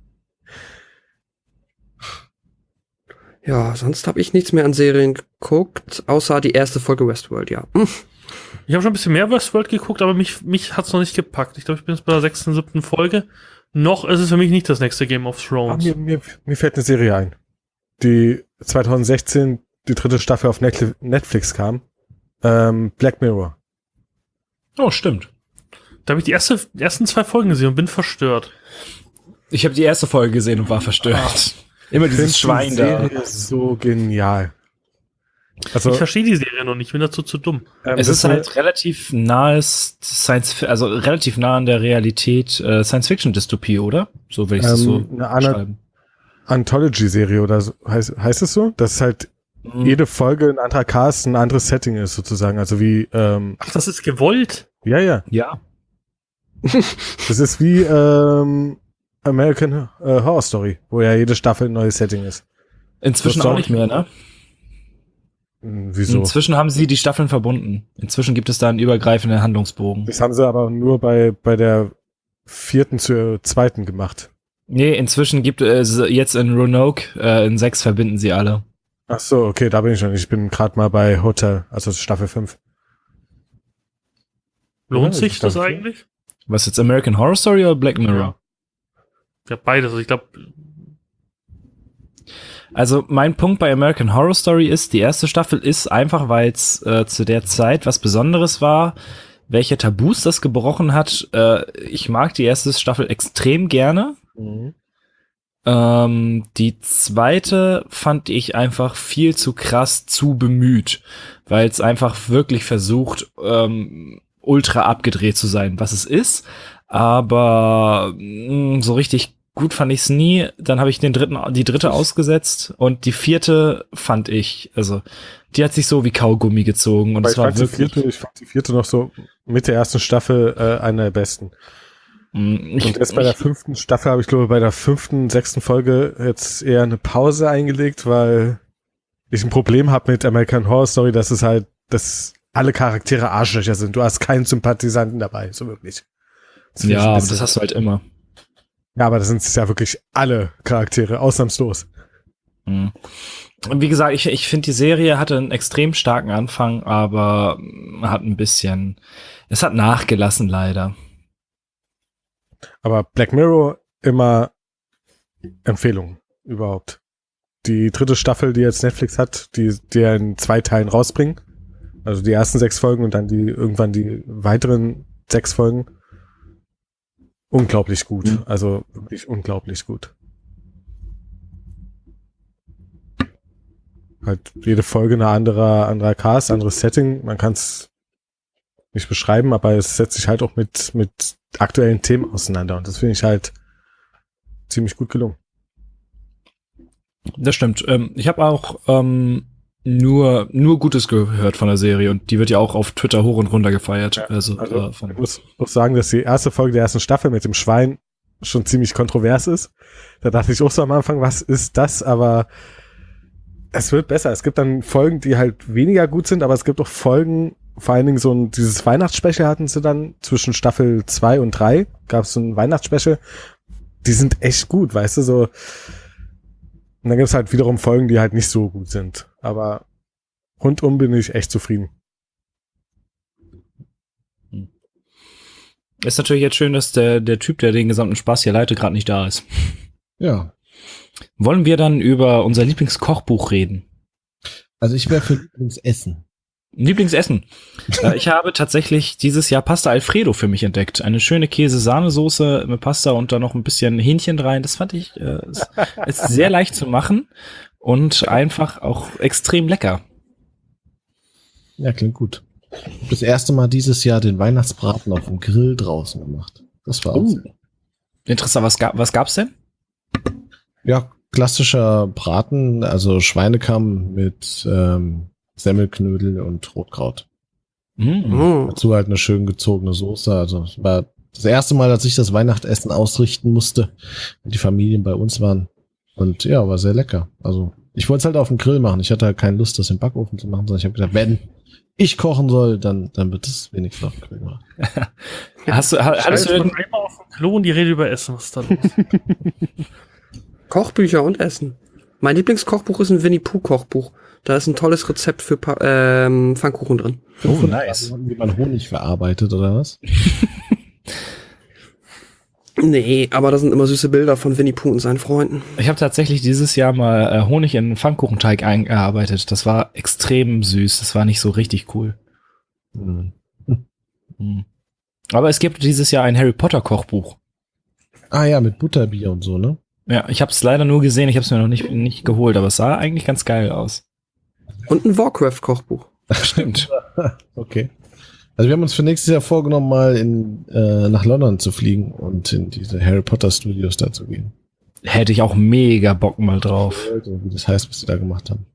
Ja, sonst habe ich nichts mehr an Serien geguckt, außer die erste Folge Westworld, ja. Hm. Ich habe schon ein bisschen mehr Westworld geguckt, aber mich, mich hat's noch nicht gepackt. Ich glaube, ich bin jetzt bei der sechsten, siebten Folge. Noch ist es für mich nicht das nächste Game of Ah, Thrones. mir, mir, mir fällt eine Serie ein, die zwanzig sechzehn die dritte Staffel auf Netflix- Netflix kam. Ähm, Black Mirror. Oh, stimmt. Da habe ich die erste, die ersten zwei Folgen gesehen und bin verstört. Ich habe die erste Folge gesehen und war verstört. Immer Ich dieses find die Schwein da. Serie ist so genial. Also, Ich verstehe die Serie noch nicht, ich bin dazu zu dumm. ähm, Es das ist halt relativ nahes Science, also relativ nah an der Realität äh, Science-Fiction-Dystopie, oder? So will ich das Ähm, so eine Ana- beschreiben. Anthology-Serie oder so, heißt, heißt es so? Dass halt Mhm. jede Folge ein anderer Cast, ein anderes Setting ist sozusagen. Also wie, ähm, Ach, das ist gewollt. ja, ja. Ja. Das ist wie ähm, American äh, Horror Story, wo ja jede Staffel ein neues Setting ist. Inzwischen Das auch soll- nicht mehr, ne? Hm, Wieso? Inzwischen haben sie die Staffeln verbunden. Inzwischen gibt es da einen übergreifenden Handlungsbogen. Das haben sie aber nur bei, bei der vierten zur zweiten gemacht. Nee, inzwischen gibt es jetzt in Roanoke, äh, in sechs verbinden sie alle. Ach so, okay, da bin ich noch nicht. Ich bin gerade mal bei Hotel, also Staffel fünf. Lohnt Ja, sich ist das Staffel eigentlich? Was jetzt, American Horror Story oder Black Mirror? Ja. Ja, beides. Also ich glaube, Also mein Punkt bei American Horror Story ist, die erste Staffel ist einfach, weil es äh, zu der Zeit was Besonderes war, welche Tabus das gebrochen hat. Äh, ich mag die erste Staffel extrem gerne. Mhm. Ähm, die zweite fand ich einfach viel zu krass zu bemüht, weil es einfach wirklich versucht, ähm, ultra abgedreht zu sein, was es ist. Aber mh, so richtig gut fand ich es nie. Dann habe ich den dritten, die dritte ausgesetzt und die vierte fand ich, also die hat sich so wie Kaugummi gezogen und Aber es ich, war fand die wirklich. vierte, ich fand die vierte noch so mit der ersten Staffel äh, eine der besten. Mh, ich, Und jetzt bei der fünften Staffel habe ich glaube bei der fünften, sechsten Folge jetzt eher eine Pause eingelegt, weil ich ein Problem habe mit American Horror Story, dass es halt, dass alle Charaktere Arschlöcher sind. Du hast keinen Sympathisanten dabei, so wirklich. Das finde ich ja, ein aber bisschen- das hast du halt immer. Ja, aber das sind ja wirklich alle Charaktere, ausnahmslos. Mhm. Und wie gesagt, ich, ich finde, die Serie hatte einen extrem starken Anfang, aber mm, hat ein bisschen, es hat nachgelassen leider. Aber Black Mirror immer Empfehlung überhaupt. Die dritte Staffel, die jetzt Netflix hat, die, die in zwei Teilen rausbringen. Also die ersten sechs Folgen und dann die irgendwann die weiteren sechs Folgen. Unglaublich gut. Mhm. Also wirklich unglaublich gut. Halt jede Folge eine andere, anderer Cast, anderes Setting. Man kann es nicht beschreiben, aber es setzt sich halt auch mit, mit aktuellen Themen auseinander. Und das finde ich halt ziemlich gut gelungen. Das stimmt. Ähm, ich habe auch ähm, nur nur Gutes gehört von der Serie und die wird ja auch auf Twitter hoch und runter gefeiert. Ja, also also, äh, von, Ich muss auch sagen, dass die erste Folge der ersten Staffel mit dem Schwein schon ziemlich kontrovers ist. Da dachte ich auch so am Anfang, was ist das? Aber es wird besser. Es gibt dann Folgen, die halt weniger gut sind, aber es gibt auch Folgen, vor allen Dingen so ein, dieses Weihnachtsspecial hatten sie dann, zwischen Staffel zwei und drei gab es so ein Weihnachtsspecial. Die sind echt gut, weißt du, so. Und dann gibt es halt wiederum Folgen, die halt nicht so gut sind. Aber rundum bin ich echt zufrieden. ist natürlich jetzt schön, dass der der Typ, der den gesamten Spaß hier leitet, gerade nicht da ist. Ja. Wollen wir dann über unser Lieblingskochbuch reden? Also ich wäre für Lieblingsessen. Lieblingsessen. äh, ich habe tatsächlich dieses Jahr Pasta Alfredo für mich entdeckt. Eine schöne Käse-Sahnesoße mit Pasta und da noch ein bisschen Hähnchen rein. Das fand ich äh, ist, ist sehr leicht zu machen und einfach auch extrem lecker. Ja, klingt gut. Ich habe das erste Mal dieses Jahr den Weihnachtsbraten auf dem Grill draußen gemacht. Das war auch Oh. sehr- Interessant, was, gab, was gab's denn? Ja, klassischer Braten, also Schweinekamm mit ähm, Semmelknödel und Rotkraut. Mhm. Oh. Dazu halt eine schön gezogene Soße. Also es war das erste Mal, dass ich das Weihnachtsessen ausrichten musste, wenn die Familien bei uns waren. Und ja, war sehr lecker. Also ich wollte es halt auf dem Grill machen. Ich hatte halt keine Lust, das im Backofen zu machen, sondern ich habe gedacht, wenn ich kochen soll, dann, dann wird es wenigstens auf dem Grill gemacht. Hast du, ha, hattest du ich denn, bin einmal auf dem Klo und die Rede über Essen. Was ist da los? Kochbücher und Essen. Mein Lieblingskochbuch ist ein Winnie-Pooh-Kochbuch. Da ist ein tolles Rezept für pa ähm, Pfannkuchen drin. Oh, nice. Wie man Honig verarbeitet oder was? Nee, aber da sind immer süße Bilder von Winnie-Pooh und seinen Freunden. Ich habe tatsächlich dieses Jahr mal äh, Honig in einen Pfannkuchenteig eingearbeitet. Das war extrem süß. Das war nicht so richtig cool. Hm. Hm. Aber es gibt dieses Jahr ein Harry Potter Kochbuch. Ah ja, mit Butterbier und so, ne? Ja, ich habe es leider nur gesehen. Ich habe es mir noch nicht, nicht geholt, aber es sah eigentlich ganz geil aus. Und ein Warcraft-Kochbuch. Stimmt. Okay. Also wir haben uns für nächstes Jahr vorgenommen, mal in, äh, nach London zu fliegen und in diese Harry Potter Studios da zu gehen. Hätte ich auch mega Bock mal drauf. Also, wie das heißt, was sie da gemacht haben.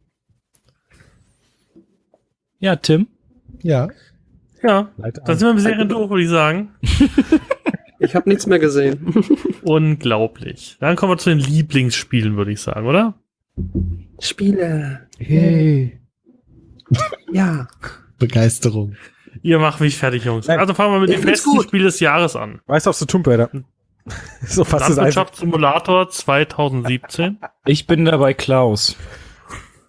Ja, Tim? Ja. Ja, Leid da sind wir mit Serien durch, würde ich sagen. Ich habe nichts mehr gesehen. Unglaublich. Dann kommen wir zu den Lieblingsspielen, würde ich sagen, oder? Spiele. Hey. Ja. Begeisterung. Ihr macht mich fertig, Jungs. Nein. Also fangen wir mit Ich dem find's besten gut. Spiel des Jahres an. Weißt du, auf so Tomb Raider? So fast das Einzige. Landwirtschaftssimulator zwanzig siebzehn. Ich bin dabei Klaus.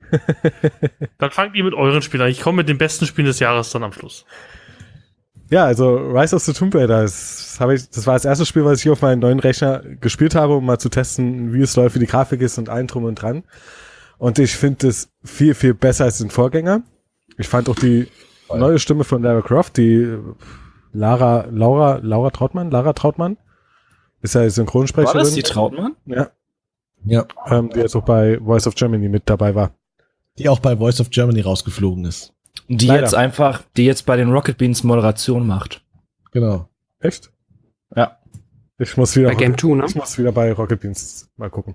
Dann fangt ihr mit euren Spielen an. Ich komme mit den besten Spielen des Jahres dann am Schluss. Ja, also Rise of the Tomb Raider, das, hab ich, das war das erste Spiel, was ich hier auf meinem neuen Rechner gespielt habe, um mal zu testen, wie es läuft, wie die Grafik ist und allen drum und dran. Und ich finde es viel, viel besser als den Vorgänger. Ich fand auch die Voll. neue Stimme von Lara Croft, die Lara, Laura, Laura Trautmann, Lara Trautmann, ist ja Synchronsprecherin. War das die Trautmann? Ja. Ja. Ähm, die jetzt auch bei Voice of Germany mit dabei war. Die auch bei Voice of Germany rausgeflogen ist. Die Leider. jetzt einfach, die jetzt bei den Rocket Beans Moderation macht. Genau. Echt? Ja. Ich muss wieder Bei Game zwei, ne? Ich muss wieder bei Rocket Beans mal gucken.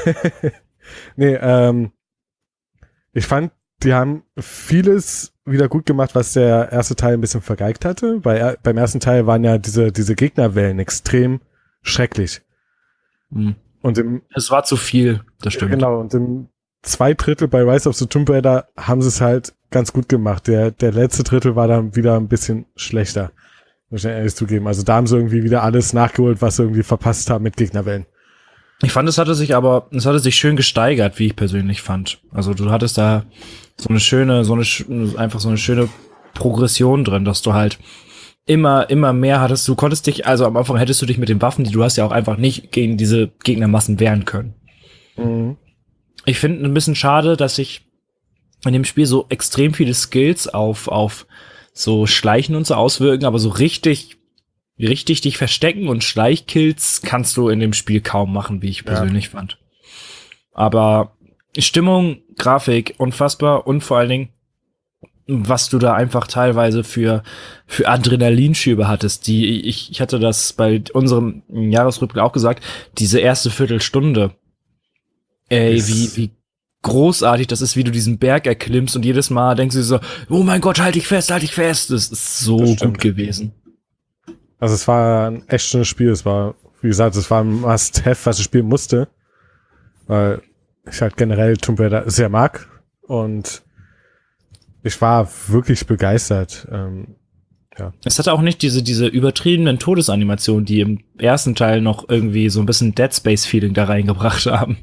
nee, ähm, ich fand, die haben vieles wieder gut gemacht, was der erste Teil ein bisschen vergeigt hatte. Bei, beim ersten Teil waren ja diese, diese Gegnerwellen extrem schrecklich. Hm. Und im, Es war zu viel, das stimmt. Genau, und im zwei Drittel bei Rise of the Tomb Raider haben sie es halt ganz gut gemacht. Der, der letzte Drittel war dann wieder ein bisschen schlechter. Muss ich ehrlich zugeben. Also da haben sie irgendwie wieder alles nachgeholt, was sie irgendwie verpasst haben mit Gegnerwellen. Ich fand, es hatte sich aber, es hatte sich schön gesteigert, wie ich persönlich fand. Also du hattest da so eine schöne, so eine, einfach so eine schöne Progression drin, dass du halt immer, immer mehr hattest. Du konntest dich, also am Anfang hättest du dich mit den Waffen, die du hast, ja auch einfach nicht gegen diese Gegnermassen wehren können. Mhm. Ich finde ein bisschen schade, dass sich in dem Spiel so extrem viele Skills auf, auf so Schleichen und so auswirken, aber so richtig, richtig dich verstecken und Schleichkills kannst du in dem Spiel kaum machen, wie ich persönlich ja. fand. Aber Stimmung, Grafik, unfassbar und vor allen Dingen, was du da einfach teilweise für, für Adrenalinschübe hattest, die, ich, ich hatte das bei unserem Jahresrückblick auch gesagt, diese erste Viertelstunde, ey, wie, wie großartig das ist, wie du diesen Berg erklimmst und jedes Mal denkst du so, oh mein Gott, halt dich fest, halt dich fest. Das ist so Das gut gewesen. Also es war ein echt schönes Spiel. Es war, wie gesagt, es war ein Must-Have, was ich spielen musste. Weil ich halt generell Tomb Raider sehr mag. Und ich war wirklich begeistert. Ähm, ja. Es hatte auch nicht diese, diese übertriebenen Todesanimationen, die im ersten Teil noch irgendwie so ein bisschen Dead Space-Feeling da reingebracht haben.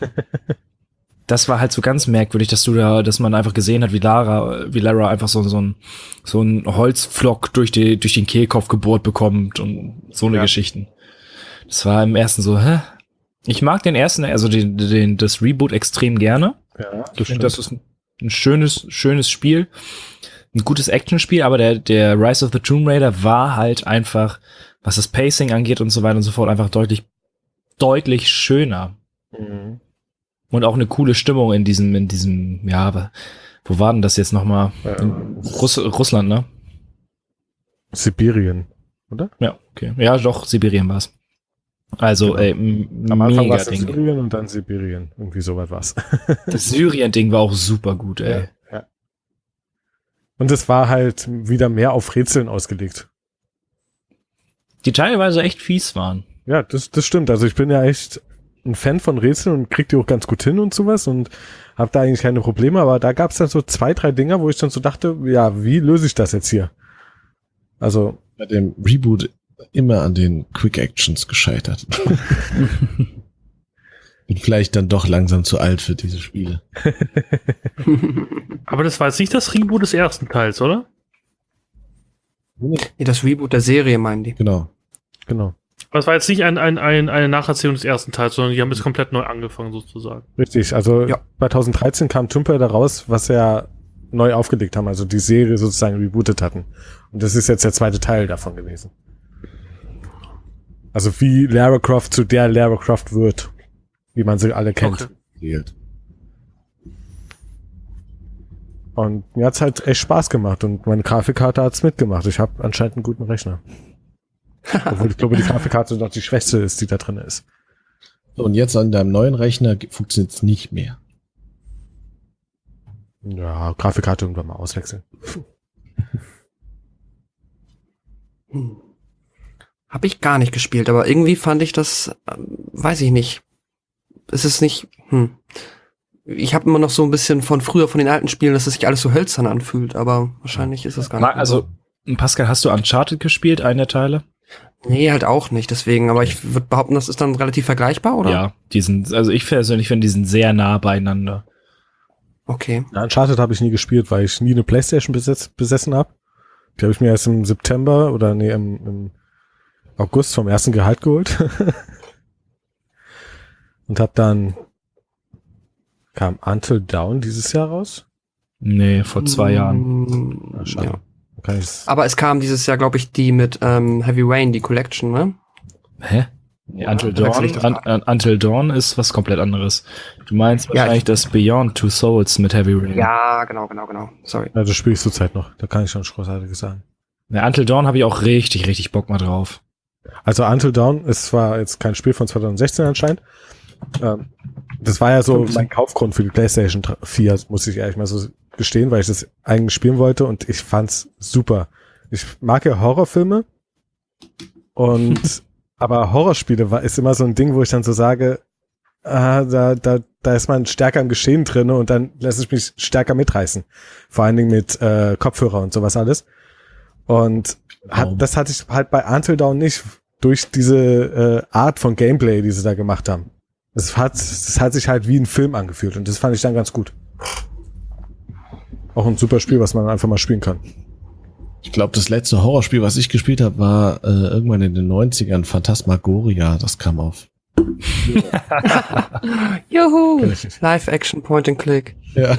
Das war halt so ganz merkwürdig, dass du da, dass man einfach gesehen hat, wie Lara, wie Lara einfach so, so ein, so ein Holzpflock durch die, durch den Kehlkopf gebohrt bekommt und so eine ja. Geschichten. Das war im ersten so, hä? Ich mag den ersten, also den, den, das Reboot extrem gerne. Ja, ich finde, das ist ein, ein schönes, schönes Spiel. Ein gutes Actionspiel, aber der, der Rise of the Tomb Raider war halt einfach, was das Pacing angeht und so weiter und so fort, einfach deutlich, deutlich schöner. Mhm. Und auch eine coole Stimmung in diesem, in diesem, ja, aber wo war denn das jetzt nochmal? Ähm, Russ Russland, ne? Sibirien, oder? Ja, okay. Ja, doch, Sibirien war's. Also, Genau. ey, m- Am Anfang war mega es Ding. Syrien und dann Sibirien. Irgendwie so weit war's. Das Syrien-Ding war auch super gut, ey. Ja, ja. Und es war halt wieder mehr auf Rätseln ausgelegt. Die teilweise echt fies waren. Ja, das, das stimmt. Also ich bin ja echt ein Fan von Rätseln und krieg die auch ganz gut hin und sowas und habe da eigentlich keine Probleme, aber da gab's dann so zwei, drei Dinger, wo ich dann so dachte, ja, wie löse ich das jetzt hier? Also bei dem Reboot immer an den Quick Actions gescheitert. Bin vielleicht dann doch langsam zu alt für diese Spiele. Aber das war jetzt nicht das Reboot des ersten Teils, oder? Nee, das Reboot der Serie, meinen die. Genau. genau. Aber es war jetzt nicht ein, ein, ein, eine Nacherzählung des ersten Teils, sondern die haben jetzt komplett neu angefangen, sozusagen. Richtig, also Ja. zweitausenddreizehn kam Tomb Raider raus, was ja neu aufgelegt haben, also die Serie sozusagen rebootet hatten. Und das ist jetzt der zweite Teil davon gewesen. Also wie Lara Croft zu der Lara Croft wird, wie man sie alle kennt. Okay. Und mir hat's halt echt Spaß gemacht und meine Grafikkarte hat's mitgemacht. Ich habe anscheinend einen guten Rechner. Obwohl ich glaube, die Grafikkarte noch die schwächste ist, die da drin ist. Und jetzt an deinem neuen Rechner funktioniert es nicht mehr. Ja, Grafikkarte irgendwann mal auswechseln. Hm. Habe ich gar nicht gespielt, aber irgendwie fand ich das, ähm, weiß ich nicht. Es ist nicht, hm. Ich habe immer noch so ein bisschen von früher, von den alten Spielen, dass es sich alles so hölzern anfühlt, aber wahrscheinlich ist es gar nicht. Also, Pascal, hast du Uncharted gespielt, einen der Teile? Nee, halt auch nicht, deswegen, aber ich würde behaupten, das ist dann relativ vergleichbar, oder? Ja, die sind, also ich persönlich finde, die sind sehr nah beieinander. Okay. Ja, Uncharted habe ich nie gespielt, weil ich nie eine PlayStation besetz, besessen habe. Die habe ich mir erst im September oder nee, im, im August vom ersten Gehalt geholt. Und habe dann kam Until Dawn dieses Jahr raus. Nee, vor zwei Jahren. Mm, Ah, schade. ja. Kann ich's, Aber es kam dieses Jahr, glaube ich, die mit ähm, Heavy Rain, die Collection, ne? Hä? Nee, Ja, Until da wechsel Dawn, ich das Un, grad. Un, Until Dawn ist was komplett anderes. Du meinst Ja, wahrscheinlich ich- das Beyond Two Souls mit Heavy Rain. Ja, genau, genau, genau. Sorry. ja, das spiele ich zurzeit noch. Da kann ich schon großartiges sagen. Ja, Until Dawn habe ich auch richtig, richtig Bock mal drauf. Also Until Dawn ist zwar jetzt kein Spiel von zwanzig sechzehn anscheinend. Ähm, das war ja so mein Kaufgrund für die PlayStation vier, muss ich ehrlich mal so gestehen, weil ich das eigentlich spielen wollte und ich fand's super. Ich mag ja Horrorfilme und aber Horrorspiele war, ist immer so ein Ding, wo ich dann so sage, ah, da, da, da ist man stärker im Geschehen drin und dann lasse ich mich stärker mitreißen. Vor allen Dingen mit äh, Kopfhörer und sowas alles. Und hat, das hatte ich halt bei Until Dawn nicht durch diese äh, Art von Gameplay, die sie da gemacht haben. Das hat, das hat sich halt wie ein Film angefühlt und das fand ich dann ganz gut. Auch ein super Spiel, was man einfach mal spielen kann. Ich glaube, das letzte Horrorspiel, was ich gespielt habe, war äh, irgendwann in den neunzigern Phantasmagoria. Das kam auf. Juhu! Kenn ich nicht. Live-Action Point-and-Click. Ja.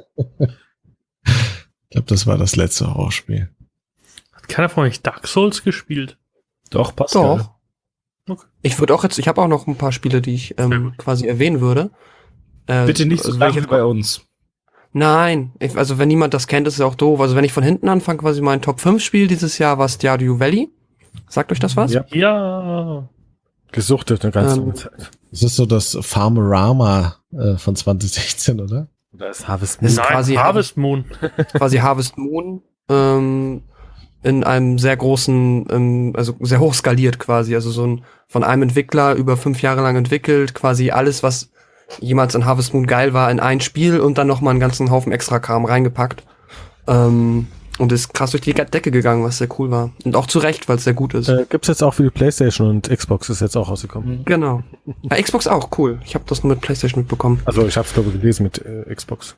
Ich glaube, das war das letzte Horrorspiel. Hat keiner von euch Dark Souls gespielt? Doch, Pascal. Doch. Okay. Ich würde auch jetzt, ich habe auch noch ein paar Spiele, die ich Sehr ähm, gut. quasi erwähnen würde. Äh, Bitte nicht so also wenn lange ich wie bei uns. Nein, ich, also wenn niemand das kennt, ist es auch doof. Also wenn ich von hinten anfange, quasi mein Top fünf Spiel dieses Jahr war Stardew Valley. Sagt euch das was? Ja. Ja. Gesuchtet eine ganze Ähm, Zeit. Das ist so das Farmerama äh, von zwanzig sechzehn, oder? Da ist Harvest Ist Nein, quasi Harvest Moon. quasi Harvest Moon ähm, in einem sehr großen, ähm, also sehr hoch skaliert quasi, also so ein von einem Entwickler über fünf Jahre lang entwickelt, quasi alles, was jemals in Harvest Moon geil war, in ein Spiel und dann noch mal einen ganzen Haufen Extra-Kram reingepackt. Ähm, und ist krass durch die Decke gegangen, was sehr cool war. Und auch zu Recht, weil es sehr gut ist. Äh, gibt's jetzt auch für die PlayStation und Xbox ist jetzt auch rausgekommen. Genau. Ja, Xbox auch, cool. Ich habe das nur mit PlayStation mitbekommen. Also ich habe es glaube ich gelesen mit äh, Xbox.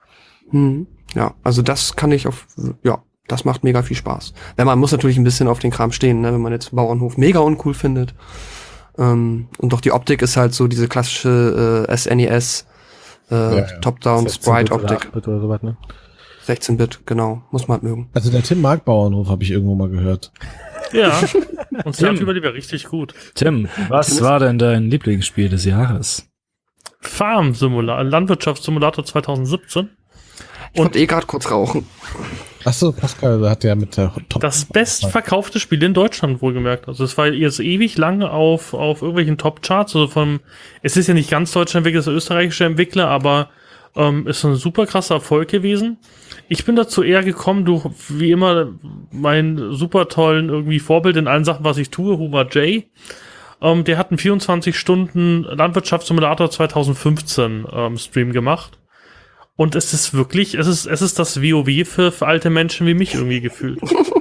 Hm. Ja, also das kann ich auf, ja, das macht mega viel Spaß. Wenn man muss natürlich ein bisschen auf den Kram stehen, ne, wenn man jetzt Bauernhof mega uncool findet. Ähm, und doch die Optik ist halt so diese klassische äh, S N E S äh, Ja, ja. Top-Down Sprite-Optik. Oder, oder sowas, ne? sechzehn Bit, genau. Muss man halt mögen. Also der Tim mag Bauernhof, habe ich irgendwo mal gehört. Ja. Und Tim. Stardew Valley war richtig gut. Tim, was war denn dein Lieblingsspiel des Jahres? Farm Simulator, Landwirtschaftssimulator zwanzig siebzehn. Ich wollte eh gerade kurz rauchen. Ach so, Pascal hat ja mit der Top. Das bestverkaufte Spiel in Deutschland, wohlgemerkt. Also es war jetzt ewig lang auf, auf irgendwelchen Top-Charts. Also vom, es ist ja nicht ganz deutsch entwickelt, es ist ein österreichischer Entwickler, aber ähm, ist ein super krasser Erfolg gewesen. Ich bin dazu eher gekommen durch, wie immer, meinen super tollen irgendwie Vorbild in allen Sachen, was ich tue, Huma J. Ähm, der hat einen vierundzwanzig Stunden Landwirtschaftssimulator zwanzig fünfzehn ähm, Stream gemacht. Und es ist wirklich, es ist, es ist das WoW für, für alte Menschen wie mich irgendwie gefühlt.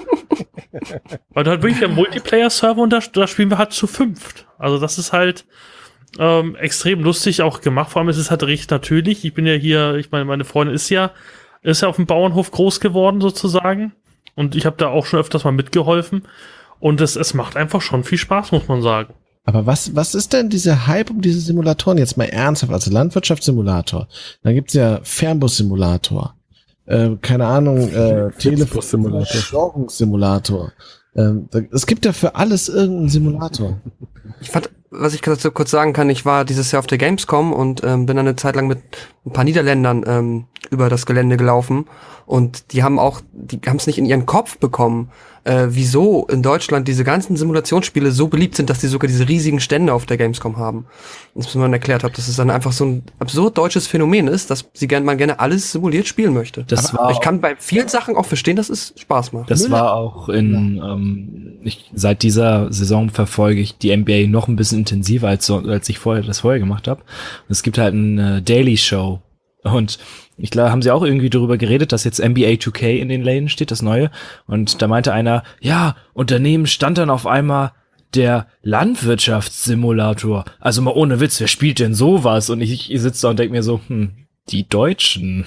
Weil du halt wirklich ein Multiplayer-Server und da, da spielen wir halt zu fünft. Also das ist halt ähm, extrem lustig auch gemacht. Vor allem ist es halt recht natürlich. Ich bin ja hier, ich meine, meine Freundin ist ja, ist ja auf dem Bauernhof groß geworden sozusagen. Und ich habe da auch schon öfters mal mitgeholfen. Und es, es macht einfach schon viel Spaß, muss man sagen. Aber was, was ist denn dieser Hype um diese Simulatoren jetzt mal ernsthaft? Also Landwirtschaftssimulator, dann gibt's ja Fernbus-Simulator, äh, keine Ahnung, äh, Flixbus-Simulator. Telefon-Simulator. Ähm, da- es gibt ja für alles irgendeinen Simulator. Ich fand, was ich dazu kurz sagen kann, ich war dieses Jahr auf der Gamescom und ähm, bin dann eine Zeit lang mit ein paar Niederländern ähm, über das Gelände gelaufen und die haben auch, die haben es nicht in ihren Kopf bekommen, äh, wieso in Deutschland diese ganzen Simulationsspiele so beliebt sind, dass die sogar diese riesigen Stände auf der Gamescom haben. Und das man erklärt hat, dass es dann einfach so ein absurd deutsches Phänomen ist, dass sie gern, man gerne alles simuliert spielen möchte. Das Aber war ich kann bei vielen Sachen auch verstehen, dass es Spaß macht. Das war auch in, ähm, ich, seit dieser Saison verfolge ich die N B A noch ein bisschen intensiver, als, so, als ich vorher das vorher gemacht habe. Und es gibt halt eine Daily Show. Und ich glaube, haben sie auch irgendwie darüber geredet, dass jetzt N B A two K in den Läden steht, das Neue. Und da meinte einer, ja, und daneben stand dann auf einmal der Landwirtschaftssimulator. Also mal ohne Witz, wer spielt denn sowas? Und ich, ich sitze da und denke mir so, hm, Die Deutschen.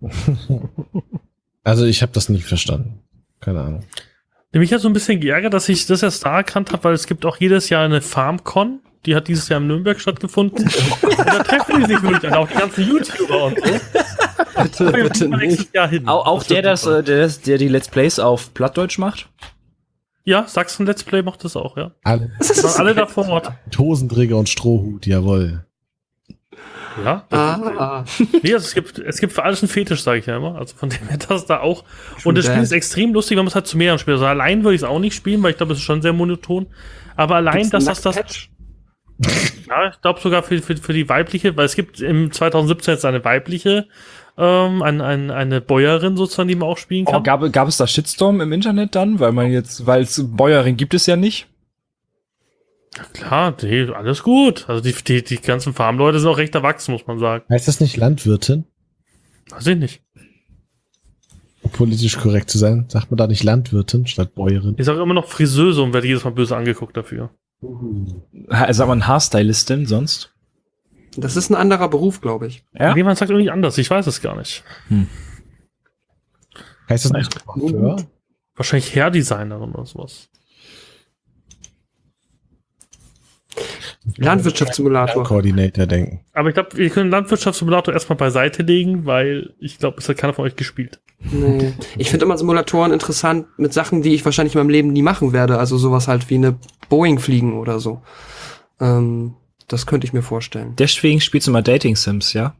Also ich habe das nicht verstanden. Keine Ahnung. Mich hat so ein bisschen geärgert, dass ich das erst da erkannt habe, weil es gibt auch jedes Jahr eine FarmCon. Die hat dieses Jahr in Nürnberg stattgefunden. Und da treffen die sich wirklich an, auch die ganzen YouTuber und so. Bitte, bitte nicht. Jahr hin. Auch, auch Das der, wird das, super. äh, der, der die Let's Plays auf Plattdeutsch macht? Ja, Sachsen Let's Play macht das auch, ja. Alle Waren alle da vor Ort. mit Hosenträger und Strohhut, jawohl. Ja. Ah, Nee, also es gibt, es gibt für alles einen Fetisch, sage ich ja immer. Also von dem her das da auch. Und das bad. Spiel ist extrem lustig, wenn man es halt zu mehreren spielt. Also allein würde ich es auch nicht spielen, weil ich glaube, es ist schon sehr monoton. Aber allein, dass das das. Ja, ich glaube sogar für, für, für die weibliche, weil es gibt im zwanzig siebzehn jetzt eine weibliche, ähm, ein, ein, eine Bäuerin sozusagen, die man auch spielen kann. Oh, gab, gab es da Shitstorm im Internet dann? Weil man jetzt, weil es Bäuerin gibt es ja nicht. Klar, nee, alles gut. Also die, die, die ganzen Farmleute sind auch recht erwachsen, muss man sagen. Heißt das nicht Landwirtin? Weiß ich nicht. Um politisch korrekt zu sein, sagt man da nicht Landwirtin statt Bäuerin? Ich sage immer noch Friseuse und werde jedes Mal böse angeguckt dafür. Ha- Sagt man Haarstylistin sonst? das ist ein anderer Beruf, glaube ich. Ja? Jemand sagt irgendwie anders, ich weiß es gar nicht. Heißt das nicht Coiffeur? Wahrscheinlich Hairdesignerin oder sowas. Landwirtschaftssimulator. Coordinator denken. Aber ich glaube, wir können Landwirtschaftssimulator erstmal beiseite legen, weil ich glaube, es hat keiner von euch gespielt. Nee. Ich finde immer Simulatoren interessant mit Sachen, die ich wahrscheinlich in meinem Leben nie machen werde. Also sowas halt wie eine Boeing fliegen oder so. Ähm, das könnte ich mir vorstellen. Deswegen spielst du mal Dating Sims, ja?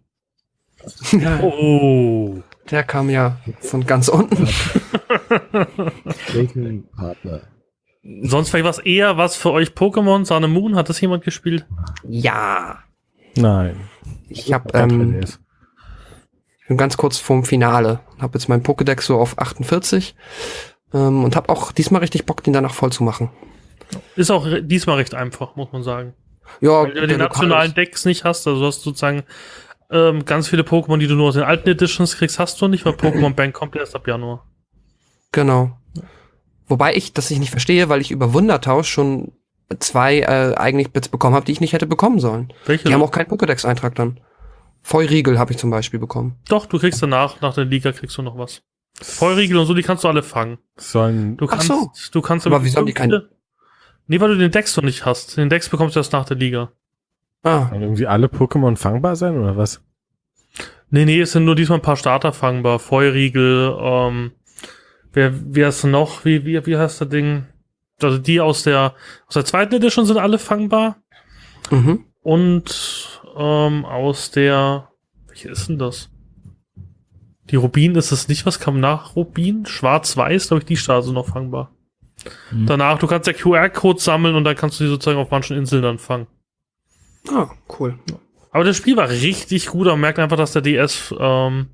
Oh. Der kam ja von ganz unten. Dating-Partner. Sonst vielleicht was eher was für euch Pokémon, Sun and Moon, hat das jemand gespielt? Ja. Nein. Ich hab, ähm, ich bin ganz kurz vorm Finale. Hab jetzt meinen Pokédex so auf achtundvierzig. Ähm, und hab auch diesmal richtig Bock, den danach voll zu machen. Ist auch re- diesmal recht einfach, muss man sagen. Ja, Weil du der den nationalen Lokal Decks nicht hast, also du hast sozusagen ähm, ganz viele Pokémon, die du nur aus den alten Editions kriegst, hast du nicht, weil Pokémon Bank kommt erst ab Januar. ist- Genau. Wobei ich das ich nicht verstehe, weil ich über Wundertausch schon zwei äh, eigentlich Bits bekommen habe, die ich nicht hätte bekommen sollen. Welche? Die haben auch keinen Pokédex-Eintrag dann. Feuriegel habe ich zum Beispiel bekommen. Doch, du kriegst danach, nach der Liga kriegst du noch was. Feurigel und so, die kannst du alle fangen. Sollen, Du Ach kannst, so. du kannst Aber wieso haben die keinen- Nee, weil du den Dex noch nicht hast. Den Dex bekommst du erst nach der Liga. Ah, sollen irgendwie alle Pokémon fangbar sein oder was? Nee, nee, es sind nur diesmal ein paar Starter fangbar. Feurigel, ähm, wer, wer ist noch? Wie, wie, wie heißt das Ding? Also die aus der, aus der zweiten Edition sind alle fangbar. mhm. Und, ähm, aus der, welche ist denn das? Die Rubin ist es nicht, was kam nach Rubin? Schwarz-Weiß, glaube ich, die Starter sind noch fangbar. Mhm. Danach, du kannst ja Q R-Codes sammeln und dann kannst du die sozusagen auf manchen Inseln dann fangen. Ah, cool. Aber das Spiel war richtig gut, man merkt einfach, dass der D S, ähm,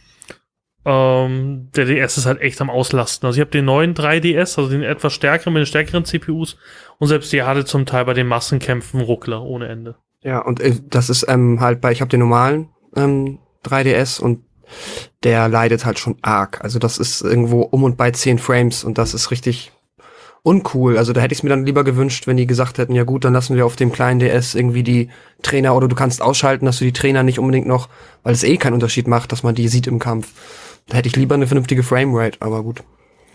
ähm, der D S ist halt echt am Auslasten. Also ich habe den neuen drei D S, also den etwas stärkeren, mit den stärkeren C P Us und selbst der hatte zum Teil bei den Massenkämpfen Ruckler ohne Ende. Ja, und äh, das ist ähm, halt bei, ich habe den normalen ähm, drei D S und der leidet halt schon arg. Also das ist irgendwo um und bei zehn Frames und das ist richtig uncool. Also da hätte ich es mir dann lieber gewünscht, wenn die gesagt hätten, ja gut, dann lassen wir auf dem kleinen D S irgendwie die Trainer oder du kannst ausschalten, dass du die Trainer nicht unbedingt noch, weil es eh keinen Unterschied macht, dass man die sieht im Kampf. Da hätte ich lieber eine vernünftige Framerate, aber gut.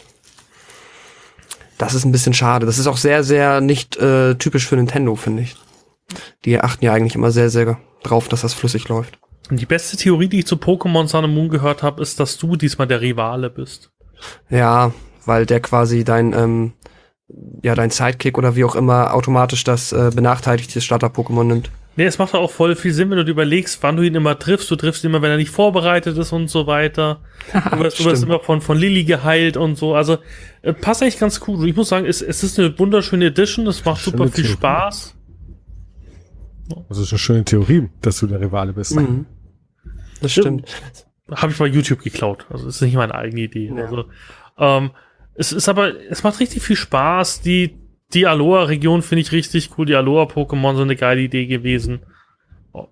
Das ist ein bisschen schade. Das ist auch sehr, sehr nicht äh, typisch für Nintendo, finde ich. Die achten ja eigentlich immer sehr, sehr drauf, dass das flüssig läuft. Und die beste Theorie, die ich zu Pokémon Sun and Moon gehört habe, ist, dass du diesmal der Rivale bist. Ja, weil der quasi dein, ähm, ja, dein Sidekick oder wie auch immer automatisch das äh, benachteiligte Starter-Pokémon nimmt. Nee, es macht auch voll viel Sinn, wenn du dir überlegst, wann du ihn immer triffst. Du triffst ihn immer, wenn er nicht vorbereitet ist und so weiter. Du wirst, du wirst immer von, von Lilly geheilt und so. Also, äh, passt echt ganz cool. Und ich muss sagen, es, es ist eine wunderschöne Edition. Es macht super Schöne viel Theorie. Spaß. Das ist eine schöne Theorie, dass du der Rivale bist. Mhm. Das stimmt. Habe ich bei YouTube geklaut. Also, es ist nicht meine eigene Idee. Ja. Also, ähm, es ist aber, es macht richtig viel Spaß. Die, die Aloha-Region finde ich richtig cool. Die Aloha-Pokémon sind eine geile Idee gewesen. Oh.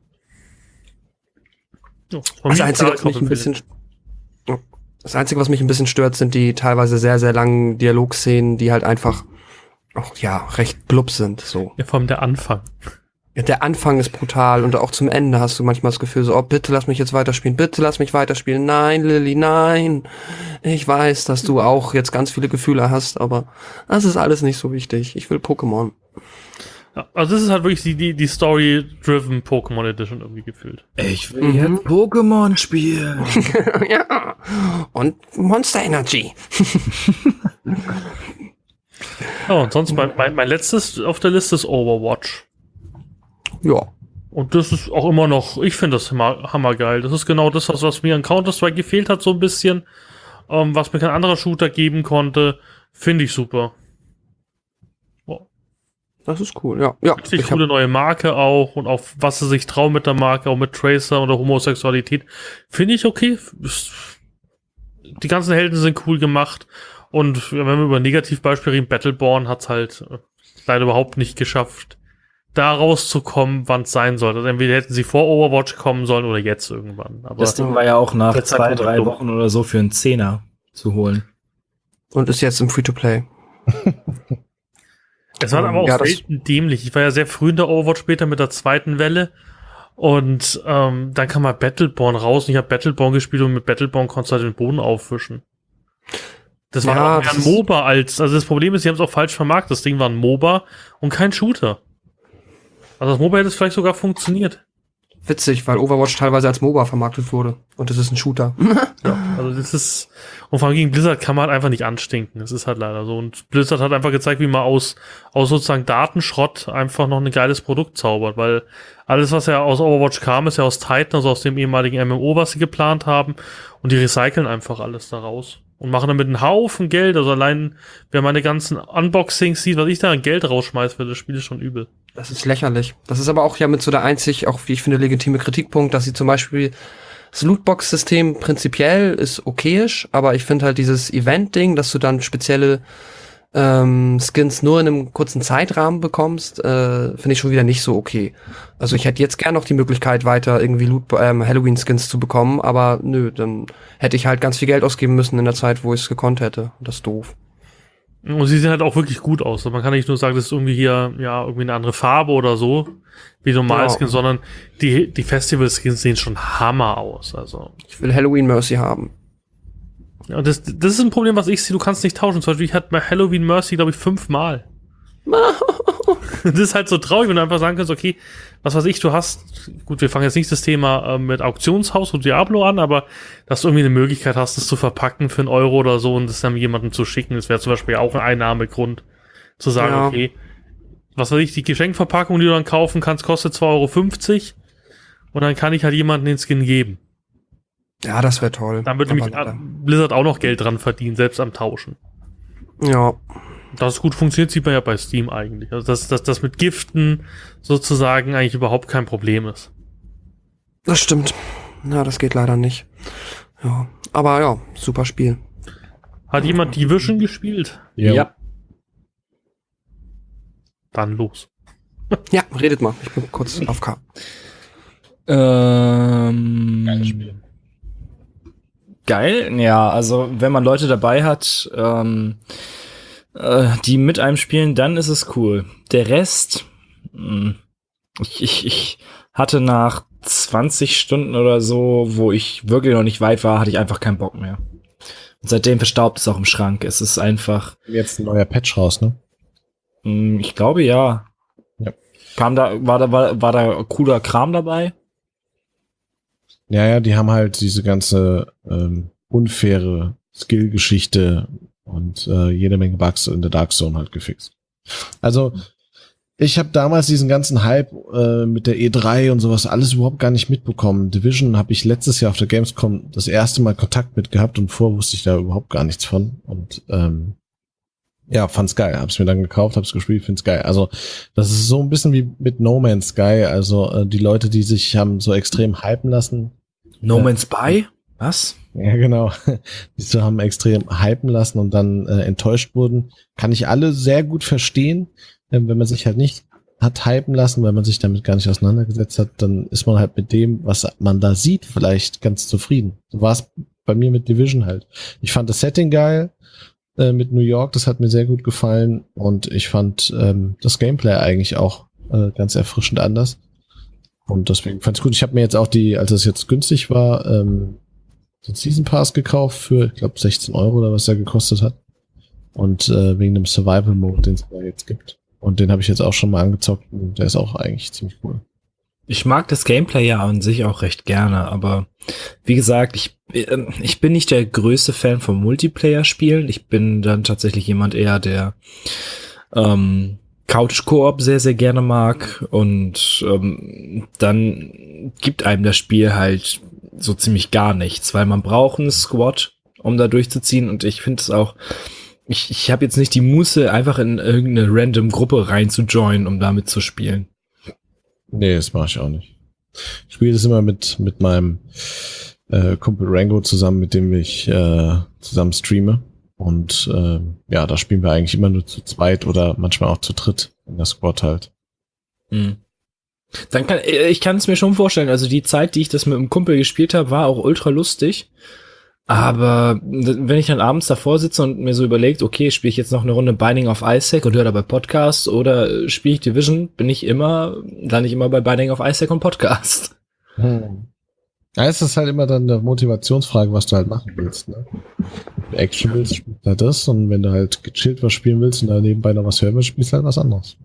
Ja, von Das mir Einzige, klar, was mich ein Empfehlung. bisschen, das Einzige, was mich ein bisschen stört, sind die teilweise sehr, sehr langen Dialogszenen, die halt einfach, auch, ja, recht blub sind, so. Ja, vor allem der Anfang. Der Anfang ist brutal und auch zum Ende hast du manchmal das Gefühl so, oh, bitte lass mich jetzt weiterspielen, bitte lass mich weiterspielen. Nein, Lilly, nein. Ich weiß, dass du auch jetzt ganz viele Gefühle hast, aber das ist alles nicht so wichtig. Ich will Pokémon. Ja, also das ist halt wirklich die, die, die Story-driven Pokémon Edition irgendwie gefühlt. Ich will Mhm. jetzt Pokémon spielen. Ja. Und Monster Energy. Ja, und sonst mein, mein, mein letztes auf der Liste ist Overwatch. Ja. Und das ist auch immer noch, ich finde das hammer, hammergeil. Das ist genau das, was, was mir an Counter-Strike gefehlt hat, so ein bisschen. Ähm, was mir kein anderer Shooter geben konnte. Finde ich super. Das ist cool, ja. Ja. Richtig Ich hab, coole neue Marke auch und auch was sie sich trauen mit der Marke, auch mit Tracer oder Homosexualität. Finde ich okay. Ist- Die ganzen Helden sind cool gemacht. Und wenn wir über Negativbeispiele reden, Battleborn hat es halt äh, leider überhaupt nicht geschafft, da rauszukommen, wann es sein sollte. Also entweder hätten sie vor Overwatch kommen sollen oder jetzt irgendwann. Aber Das Ding war ja auch nach Der zwei, Zeitpunkt drei dumm. Wochen oder so für einen Zehner zu holen. und ist jetzt im Free-to-Play. es war aber auch Ja, das- selten dämlich. Ich war ja sehr früh in der Overwatch später mit der zweiten Welle. Und ähm, dann kam mal Battleborn raus und ich habe Battleborn gespielt und mit Battleborn konntest du halt den Boden aufwischen. Das war Ja, auch mehr das ein ist- MOBA als, also das Problem ist, sie haben es auch falsch vermarktet. Das Ding war ein MOBA und kein Shooter. Also das MOBA hätte es vielleicht sogar funktioniert. Witzig, weil Overwatch teilweise als MOBA vermarktet wurde. Und das ist ein Shooter. Also das ist, und vor allem gegen Blizzard kann man halt einfach nicht anstinken. Das ist halt leider so. Und Blizzard hat einfach gezeigt, wie man aus, aus sozusagen Datenschrott einfach noch ein geiles Produkt zaubert, weil alles, was ja aus Overwatch kam, ist ja aus Titan, also aus dem ehemaligen M M O, was sie geplant haben. Und die recyceln einfach alles daraus. Und machen damit einen Haufen Geld. Also allein, wer meine ganzen Unboxings sieht, was ich da an Geld rausschmeiß für das Spiel, ist schon übel. Das ist lächerlich. Das ist aber auch ja mit so der einzig, auch wie ich finde, legitime Kritikpunkt, dass sie zum Beispiel das Lootbox-System prinzipiell ist okayisch, aber ich finde halt dieses Event-Ding, dass du dann spezielle ähm, Skins nur in einem kurzen Zeitrahmen bekommst, äh, finde ich schon wieder nicht so okay. Also ich hätte jetzt gern noch die Möglichkeit, weiter irgendwie Loot ähm, Halloween-Skins zu bekommen, aber nö, dann hätte ich halt ganz viel Geld ausgeben müssen in der Zeit, wo ich es gekonnt hätte. Das ist doof. Und sie sehen halt auch wirklich gut aus. Also man kann nicht nur sagen, das ist irgendwie hier, ja, irgendwie eine andere Farbe oder so, wie normal Genau. Skins, sondern die, die Festival-Skins sehen schon Hammer aus. Also, Ich will Halloween Mercy haben. ja, und das, das ist ein Problem, was ich sehe, du kannst nicht tauschen. Zum Beispiel, ich hatte bei Halloween Mercy, glaube ich, fünfmal. Das ist halt so traurig, wenn du einfach sagen kannst, okay, was weiß ich, du hast, gut, wir fangen jetzt nicht das Thema äh, mit Auktionshaus und Diablo an, aber dass du irgendwie eine Möglichkeit hast, das zu verpacken für einen Euro oder so und das dann jemandem zu schicken, das wäre zum Beispiel auch ein Einnahmegrund, zu sagen, Ja. okay, was weiß ich, die Geschenkverpackung, die du dann kaufen kannst, kostet zwei Euro fünfzig und dann kann ich halt jemandem den Skin geben. Ja, das wäre toll. Dann würde Aber nämlich leider. Blizzard auch noch Geld dran verdienen, selbst am Tauschen. Ja. Dass es gut funktioniert, sieht man ja bei Steam eigentlich. Also dass, dass das mit Giften sozusagen eigentlich überhaupt kein Problem ist. Das stimmt. Ja, das geht leider nicht. Ja. Aber ja, super Spiel. Hat jemand Division gespielt? Ja. Dann los. Ja, redet mal. Ich bin kurz auf K. Ähm, Geiles Spiel. Geil, ja, also wenn man Leute dabei hat, ähm, äh, die mit einem spielen, dann ist es cool. Der Rest, mh, ich, ich, ich hatte nach zwanzig Stunden oder so, wo ich wirklich noch nicht weit war, hatte ich einfach keinen Bock mehr. Und seitdem verstaubt es auch im Schrank. Es ist einfach, Jetzt ein neuer Patch raus, ne? mh, ich glaube ja. Ja. Kam da, war da, war, war da cooler Kram dabei? Ja, ja, die haben halt diese ganze ähm, unfaire Skill-Geschichte und äh, jede Menge Bugs in der Dark Zone halt gefixt. Also, ich habe damals diesen ganzen Hype äh, mit der E drei und sowas alles überhaupt gar nicht mitbekommen. Division habe ich letztes Jahr auf der Gamescom das erste Mal Kontakt mit gehabt und vorher wusste ich da überhaupt gar nichts von. Und ähm, ja, fand's geil. Hab's mir dann gekauft, hab's gespielt, find's geil. Also, das ist so ein bisschen wie mit No Man's Sky. Also, äh, die Leute, die sich haben so extrem hypen lassen. No Ja. Man's Spy? Was? Ja, genau. Die so haben extrem hypen lassen und dann äh, enttäuscht wurden. Kann ich alle sehr gut verstehen. Ähm, wenn man sich halt nicht hat hypen lassen, weil man sich damit gar nicht auseinandergesetzt hat, dann ist man halt mit dem, was man da sieht, vielleicht ganz zufrieden. So war es bei mir mit Division halt. Ich fand das Setting geil. Mit New York, das hat mir sehr gut gefallen und ich fand ähm, das Gameplay eigentlich auch äh, ganz erfrischend anders. Und deswegen fand ich gut. Ich habe mir jetzt auch die, als es jetzt günstig war, ähm, den Season Pass gekauft für, ich glaube, sechzehn Euro oder was der gekostet hat. Und äh, wegen dem Survival Mode, den es da jetzt gibt. Und den habe ich jetzt auch schon mal angezockt und der ist auch eigentlich ziemlich cool. Ich mag das Gameplay ja an sich auch recht gerne, aber wie gesagt, ich, äh, ich bin nicht der größte Fan von Multiplayer-Spielen. Ich bin dann tatsächlich jemand eher, der ähm, Couch-Koop sehr, sehr gerne mag und ähm, dann gibt einem das Spiel halt so ziemlich gar nichts, weil man braucht einen Squad, um da durchzuziehen und ich finde es auch, ich, ich habe jetzt nicht die Muße, einfach in irgendeine random Gruppe rein zu joinen, um damit zu spielen. Nee, das mache ich auch nicht. Ich spiele das immer mit mit meinem äh, Kumpel Rango zusammen, mit dem ich äh, zusammen streame. Und äh, ja, da spielen wir eigentlich immer nur zu zweit oder manchmal auch zu dritt in der Squad halt. Hm. Dann kann ich kann es mir schon vorstellen. Also die Zeit, die ich das mit einem Kumpel gespielt habe, war auch ultra lustig. Aber wenn ich dann abends davor sitze und mir so überlegt, okay, spiele ich jetzt noch eine Runde Binding of Isaac und höre dabei Podcasts oder spiele ich Division, bin ich immer, lande ich immer bei Binding of Isaac und Podcast. Hm. Ja, es ist halt immer dann eine Motivationsfrage, was du halt machen willst. Ne? Wenn du Action willst, spielst du halt das. Und wenn du halt gechillt was spielen willst und da nebenbei noch was hören willst, spielst du halt was anderes.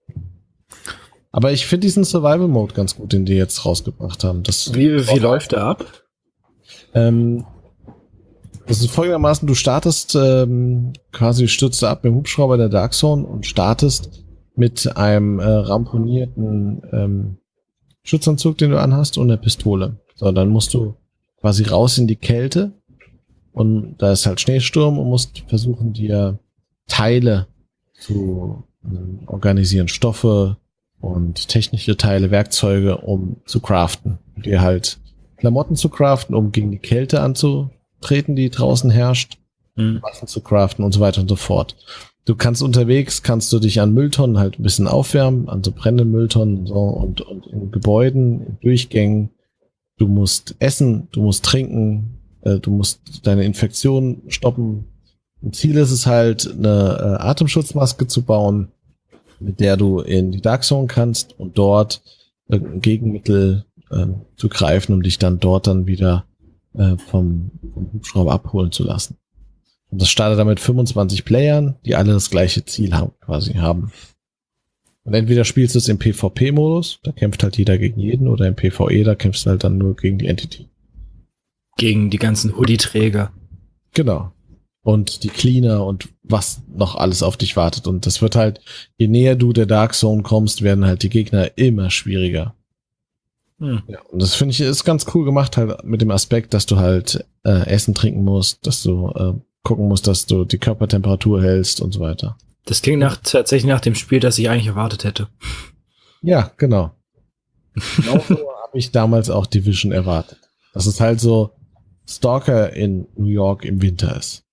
Aber ich finde diesen Survival-Mode ganz gut, den die jetzt rausgebracht haben. Das Wie, wie läuft der ab? Ähm, das ist folgendermaßen, du startest ähm, quasi, stürzt du ab mit dem Hubschrauber der Dark Zone und startest mit einem äh, ramponierten ähm, Schutzanzug, den du anhast, und einer Pistole. So, dann musst du quasi raus in die Kälte und da ist halt Schneesturm und musst versuchen, dir Teile zu äh, organisieren, Stoffe und technische Teile, Werkzeuge, um zu craften. Dir halt Klamotten zu craften, um gegen die Kälte anzutreten, die draußen herrscht, Hm. Waffen zu craften und so weiter und so fort. Du kannst unterwegs, kannst du dich an Mülltonnen halt ein bisschen aufwärmen, an so brennenden Mülltonnen und so, und, und in Gebäuden, in Durchgängen. Du musst essen, du musst trinken, äh, du musst deine Infektion stoppen. Ein Ziel ist es halt, eine äh, Atemschutzmaske zu bauen, mit der du in die Dark Zone kannst und dort irgendein Gegenmittel äh, zu greifen, um dich dann dort dann wieder äh, vom, vom Hubschrauber abholen zu lassen. Und das startet damit fünfundzwanzig Playern, die alle das gleiche Ziel haben, quasi haben. Und entweder spielst du es im PvP-Modus, da kämpft halt jeder gegen jeden, oder im PvE, da kämpfst du halt dann nur gegen die Entity. Gegen die ganzen Hoodie-Träger. Genau. Und die Cleaner und was noch alles auf dich wartet. Und das wird halt, je näher du der Dark Zone kommst, werden halt die Gegner immer schwieriger. Hm. Ja, und das finde ich ist ganz cool gemacht, halt mit dem Aspekt, dass du halt äh, Essen trinken musst, dass du äh, gucken musst, dass du die Körpertemperatur hältst und so weiter. Das klingt nach, tatsächlich nach dem Spiel, das ich eigentlich erwartet hätte. Ja, genau. Genauso habe ich damals auch Division erwartet. Dass es halt so Stalker in New York im Winter ist.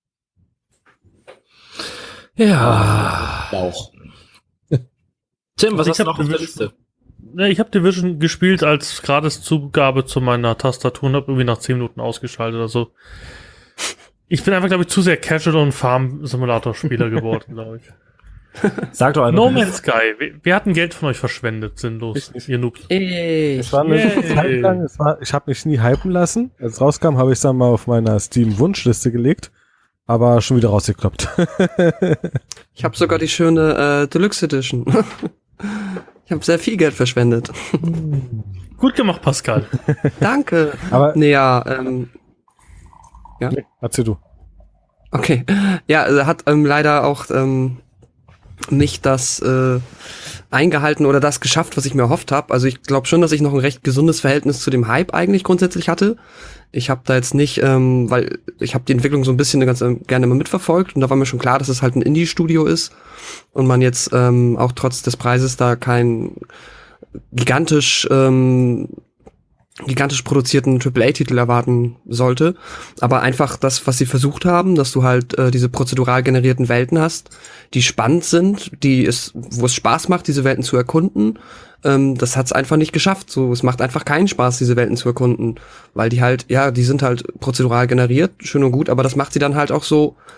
Ja. Lauch. Tim, was Ich hast du hab noch auf der Division- Liste? Ja, ich habe Division gespielt als gratis Zugabe zu meiner Tastatur und habe irgendwie nach zehn Minuten ausgeschaltet oder so. Ich bin einfach, glaube ich, zu sehr Casual- und Farm-Simulator-Spieler geworden, glaube ich. Sag doch einfach. No Man's Sky. Wer, wer hat ein Geld von euch verschwendet, sinnlos? Ich nicht. Ihr Noobs. Ey. Es war eine Yay. Zeit lang, es war, ich habe mich nie hypen lassen. Als es rauskam, habe ich es dann mal auf meiner Steam-Wunschliste gelegt, aber schon wieder rausgekloppt. Ich habe sogar die schöne äh, Deluxe Edition. Ich habe sehr viel Geld verschwendet. Gut gemacht, Pascal. Danke. Aber Nee, ja, ähm, nee, erzähl du. okay. Ja, äh, hat ähm, leider auch ähm, nicht das äh, eingehalten oder das geschafft, was ich mir erhofft habe. Also ich glaube schon, dass ich noch ein recht gesundes Verhältnis zu dem Hype eigentlich grundsätzlich hatte. Ich habe da jetzt nicht, ähm, weil ich habe die Entwicklung so ein bisschen ganz ähm, gerne mal mitverfolgt und da war mir schon klar, dass es halt ein Indie-Studio ist und man jetzt ähm, auch trotz des Preises da kein gigantisch ähm, gigantisch produzierten Triple A-Titel erwarten sollte, aber einfach das, was sie versucht haben, dass du halt äh, diese prozedural generierten Welten hast, die spannend sind, die es, wo es Spaß macht, diese Welten zu erkunden, ähm, das hat's einfach nicht geschafft. So, es macht einfach keinen Spaß, diese Welten zu erkunden, weil die halt, ja, die sind halt prozedural generiert, schön und gut, aber das macht sie dann halt auch so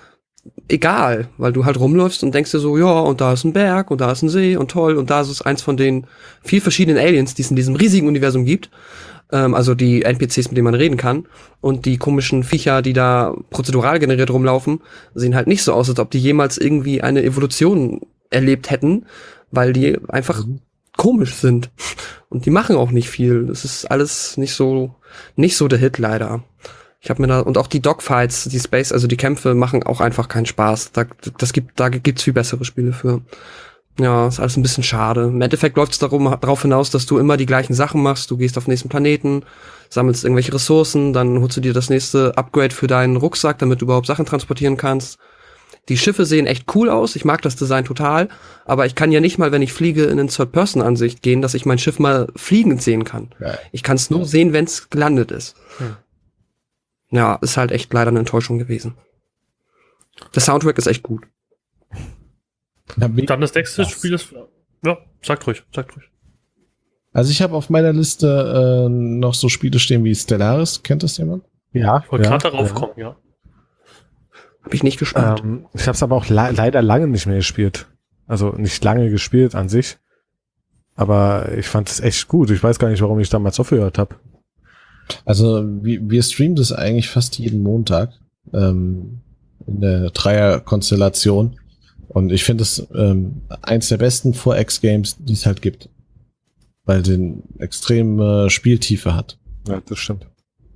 egal, weil du halt rumläufst und denkst dir so, ja, und da ist ein Berg und da ist ein See und toll und da ist es eins von den viel verschiedenen Aliens, die es in diesem riesigen Universum gibt. Ähm, also die N P Cs, mit denen man reden kann. Und die komischen Viecher, die da prozedural generiert rumlaufen, sehen halt nicht so aus, als ob die jemals irgendwie eine Evolution erlebt hätten, weil die einfach komisch sind. Und die machen auch nicht viel. Das ist alles nicht so, nicht so der Hit leider. Ich habe mir da, und auch die Dogfights, die Space, also die Kämpfe machen auch einfach keinen Spaß. Da, das gibt, da gibt's viel bessere Spiele für. Ja, ist alles ein bisschen schade. Im Endeffekt läuft es darum, darauf hinaus, dass du immer die gleichen Sachen machst. Du gehst auf den nächsten Planeten, sammelst irgendwelche Ressourcen, dann holst du dir das nächste Upgrade für deinen Rucksack, damit du überhaupt Sachen transportieren kannst. Die Schiffe sehen echt cool aus. Ich mag das Design total. Aber ich kann ja nicht mal, wenn ich fliege, in eine Third-Person-Ansicht gehen, dass ich mein Schiff mal fliegend sehen kann. Ja. Ich kann es nur sehen, wenn es gelandet ist. Hm. Ja, ist halt echt leider eine Enttäuschung gewesen. Der Soundtrack ist echt gut. Dann das nächste Spiel ist... Ja, sagt ruhig, sagt ruhig. Also ich habe auf meiner Liste äh, noch so Spiele stehen wie Stellaris. Kennt das jemand? Ja. Ich wollte ja, gerade darauf ja. kommen, ja. Hab ich nicht gespielt. Ähm, ich habe es aber auch le- leider lange nicht mehr gespielt. Also nicht lange gespielt an sich. Aber ich fand es echt gut. Ich weiß gar nicht, warum ich damals aufgehört habe. Also wir, wir streamen das eigentlich fast jeden Montag ähm, in der Dreier-Konstellation. Und ich finde es ähm, eins der besten vier X-Games, die es halt gibt. Weil den extreme Spieltiefe hat. Ja, das stimmt.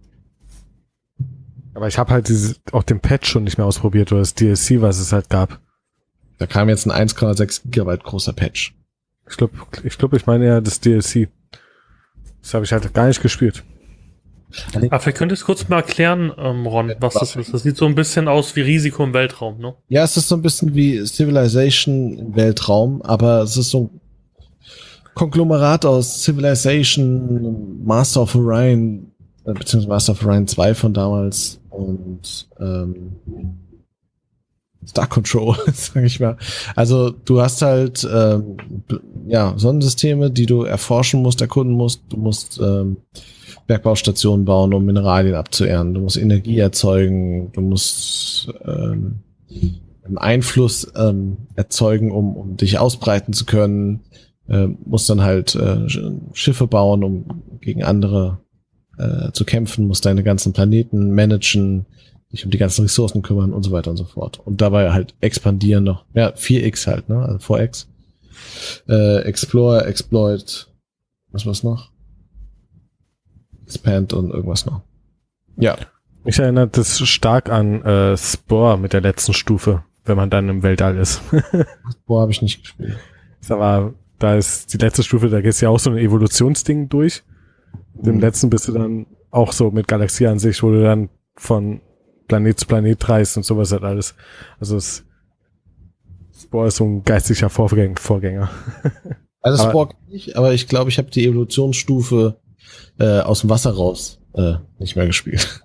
Aber ich habe halt diese, auch den Patch schon nicht mehr ausprobiert oder das D L C, was es halt gab. Da kam jetzt ein eins Komma sechs Gigabyte großer Patch. Ich glaube, ich, glaub, ich meine ja das D L C. Das habe ich halt gar nicht gespielt. Aber vielleicht könntest du kurz mal erklären, ähm, Ron, was das ist. Das sieht so ein bisschen aus wie Risiko im Weltraum, ne? Ja, es ist so ein bisschen wie Civilization im Weltraum, aber es ist so ein Konglomerat aus Civilization, Master of Orion, äh, beziehungsweise Master of Orion zwei von damals und ähm, Star Control, sag ich mal. Also du hast halt ähm, ja Sonnensysteme, die du erforschen musst, erkunden musst. Du musst ähm, Bergbaustationen bauen, um Mineralien abzuernten. Du musst Energie erzeugen. Du musst ähm, einen Einfluss ähm, erzeugen, um, um dich ausbreiten zu können. Ähm, musst dann halt äh, Schiffe bauen, um gegen andere äh, zu kämpfen. Musst deine ganzen Planeten managen, dich um die ganzen Ressourcen kümmern und so weiter und so fort. Und dabei halt expandieren noch. Ja, vier X halt, ne? Also vier X. Äh, Explore, Exploit, was war's noch? Expand und irgendwas noch. Ja. Mich erinnert das stark an äh, Spore mit der letzten Stufe, wenn man dann im Weltall ist. Spore habe ich nicht gespielt. Aber da ist die letzte Stufe, da geht's ja auch so ein Evolutionsding durch. Mhm. Im letzten bist du dann auch so mit Galaxieansicht, wo du dann von Planet zu Planet reist und sowas halt alles. Also es Spore ist so ein geistlicher Vorgäng- Vorgänger. Also aber, Spore nicht, aber ich glaube, ich habe die Evolutionsstufe äh, aus dem Wasser raus äh, nicht mehr gespielt.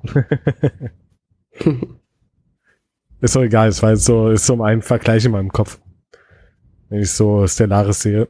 Ist doch egal, es war jetzt so, ist so ein Vergleich in meinem Kopf. Wenn ich so Stellaris sehe.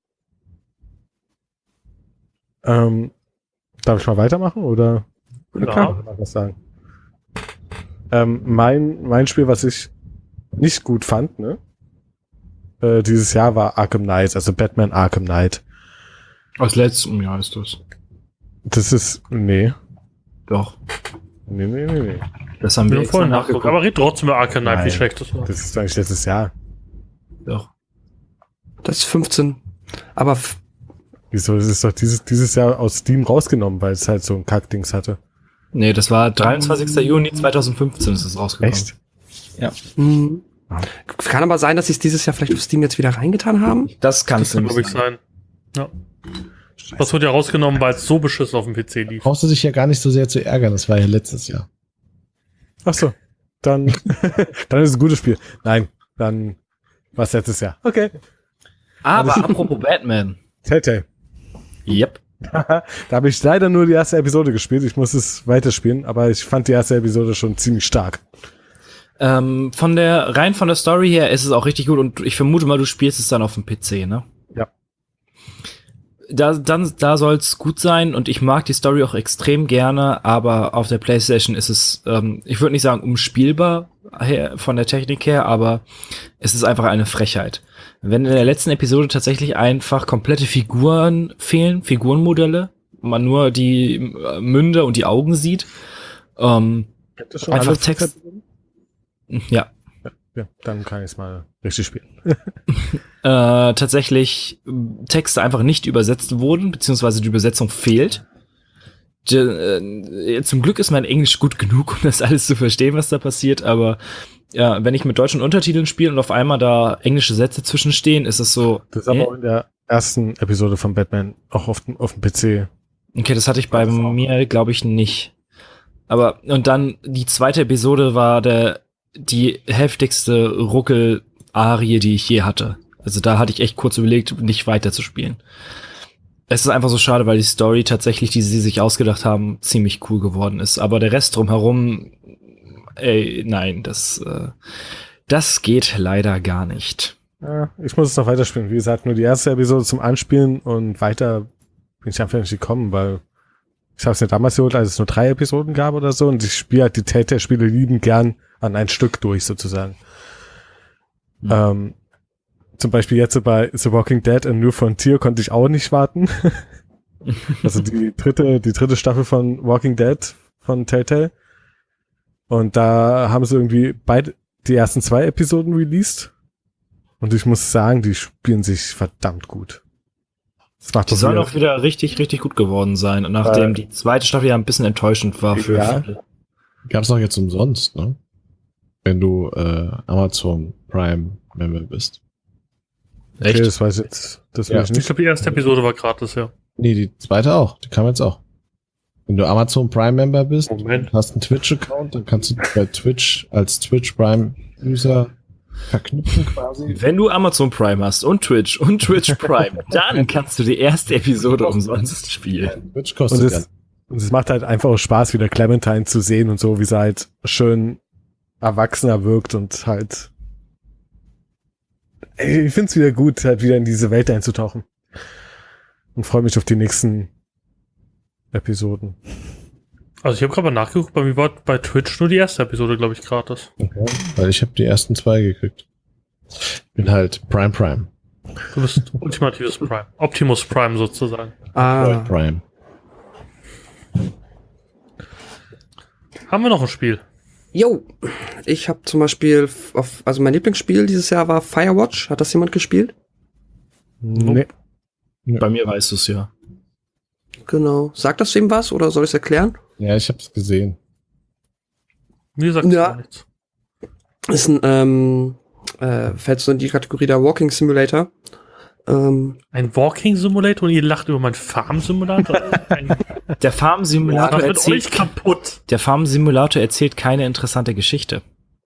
Ähm, darf ich mal weitermachen oder? Ja. Kann ich mal was sagen? Ähm, mein, mein Spiel, was ich nicht gut fand, ne? Äh, dieses Jahr war Arkham Knight, also Batman Arkham Knight. Aus letztem Jahr ist das. Das ist, nee. Doch. Nee, nee, nee, nee. Das haben wir Wir extra vorhin nachgeguckt. nachgeguckt. Aber red trotzdem über Arkham Knight, wie Nein. schlecht das war. Das ist eigentlich letztes Jahr. Doch. Das ist fünfzehn. Aber f- Wieso? Das ist doch dieses, dieses Jahr aus Steam rausgenommen, weil es halt so ein Kackdings hatte. Nee, das war dreiundzwanzigster Juni zweitausendfünfzehn ist es rausgekommen. Echt? Ja. mh. Kann aber sein, dass sie es dieses Jahr vielleicht auf Steam jetzt wieder reingetan haben. Das kann Das es kann, nämlich glaube ich, sein. sein. Ja. Das wurde ja rausgenommen, weil es so beschissen auf dem P C lief. Brauchst du dich ja gar nicht so sehr zu ärgern, das war ja letztes Jahr. Ach so. Dann, dann ist es ein gutes Spiel. Nein, dann war es letztes Jahr. Okay. Aber apropos Batman. Telltale. Yep. Da habe ich leider nur die erste Episode gespielt. Ich muss es weiterspielen, aber ich fand die erste Episode schon ziemlich stark. Ähm, von der, rein von der Story her ist es auch richtig gut und ich vermute mal, du spielst es dann auf dem P C, ne? Ja. Da, dann, da soll's gut sein und ich mag die Story auch extrem gerne, aber auf der PlayStation ist es, ähm, ich würde nicht sagen umspielbar, her, von der Technik her, aber es ist einfach eine Frechheit. Wenn in der letzten Episode tatsächlich einfach komplette Figuren fehlen, Figurenmodelle, man nur die Münder und die Augen sieht, ähm, Gibt es schon einfach alle Text. Ja. Ja, dann kann ich es mal richtig spielen. Äh, tatsächlich Texte einfach nicht übersetzt wurden, beziehungsweise die Übersetzung fehlt. Die, äh, zum Glück ist mein Englisch gut genug, um das alles zu verstehen, was da passiert, aber ja, wenn ich mit deutschen Untertiteln spiele und auf einmal da englische Sätze zwischenstehen, ist es so. Das ist aber äh? auch in der ersten Episode von Batman, auch auf dem, auf dem P C. Okay, das hatte ich bei mir, glaube ich, nicht. Aber, und dann die zweite Episode war der, die heftigste Ruckel-Arie, die ich je hatte. Also da hatte ich echt kurz überlegt, nicht weiter zu spielen. Es ist einfach so schade, weil die Story tatsächlich, die sie sich ausgedacht haben, ziemlich cool geworden ist. Aber der Rest drumherum, ey, nein, das, äh, das geht leider gar nicht. Ja, ich muss es noch weiterspielen. Wie gesagt, nur die erste Episode zum Anspielen und weiter bin ich einfach nicht gekommen, weil ich habe es ja damals geholt, als es nur drei Episoden gab oder so, und ich spiele halt die Telltale-Spiele lieben gern an ein Stück durch, sozusagen. Mhm. Ähm, zum Beispiel jetzt bei The Walking Dead and New Frontier konnte ich auch nicht warten. Also die dritte, die dritte Staffel von Walking Dead von Telltale. Und da haben sie irgendwie beide die ersten zwei Episoden released. Und ich muss sagen, die spielen sich verdammt gut. Das macht die sollen auch wieder richtig, richtig gut geworden sein, nachdem äh, die zweite Staffel ja ein bisschen enttäuschend war für ja, viele. Gab's doch jetzt umsonst, ne? Wenn du äh, Amazon Prime Member bist. Echt? Okay, das weiß ich jetzt. Das ja. weiß ich nicht. Ich glaube, die erste Episode war gratis, ja. Nee, die zweite auch. Die kam jetzt auch. Wenn du Amazon Prime Member bist, Moment. und hast einen Twitch-Account, dann kannst du bei Twitch als Twitch Prime User verknüpfen quasi. Wenn du Amazon Prime hast und Twitch und Twitch Prime, dann kannst du die erste Episode umsonst spielen. Twitch kostet und es, und es macht halt einfach auch Spaß, wieder Clementine zu sehen und so, wie sie halt schön erwachsener wirkt und halt ich finde es wieder gut, halt wieder in diese Welt einzutauchen. Und freue mich auf die nächsten Episoden. Also ich habe gerade mal nachgeguckt, bei mir war bei Twitch nur die erste Episode, glaube ich, gratis. Okay, weil ich habe die ersten zwei gekriegt. Ich bin halt Prime Prime. Du bist ultimatives Prime. Optimus Prime sozusagen. Ah. Prime. Haben wir noch ein Spiel? Jo, ich habe zum Beispiel, auf, also mein Lieblingsspiel dieses Jahr war Firewatch. Hat das jemand gespielt? Nee. Bei mir weißt du es ja. Genau. Sagt das dem was oder soll ich es erklären? Ja, ich habe es gesehen. Mir sagt ja. gar nichts. Ist ein, ähm, äh, fällt so in die Kategorie der Walking Simulator. Ähm, ein Walking Simulator und ihr lacht über meinen Farm Simulator? Der Farm Simulator ja, erzählt euch kaputt. Der Farm Simulator erzählt keine interessante Geschichte.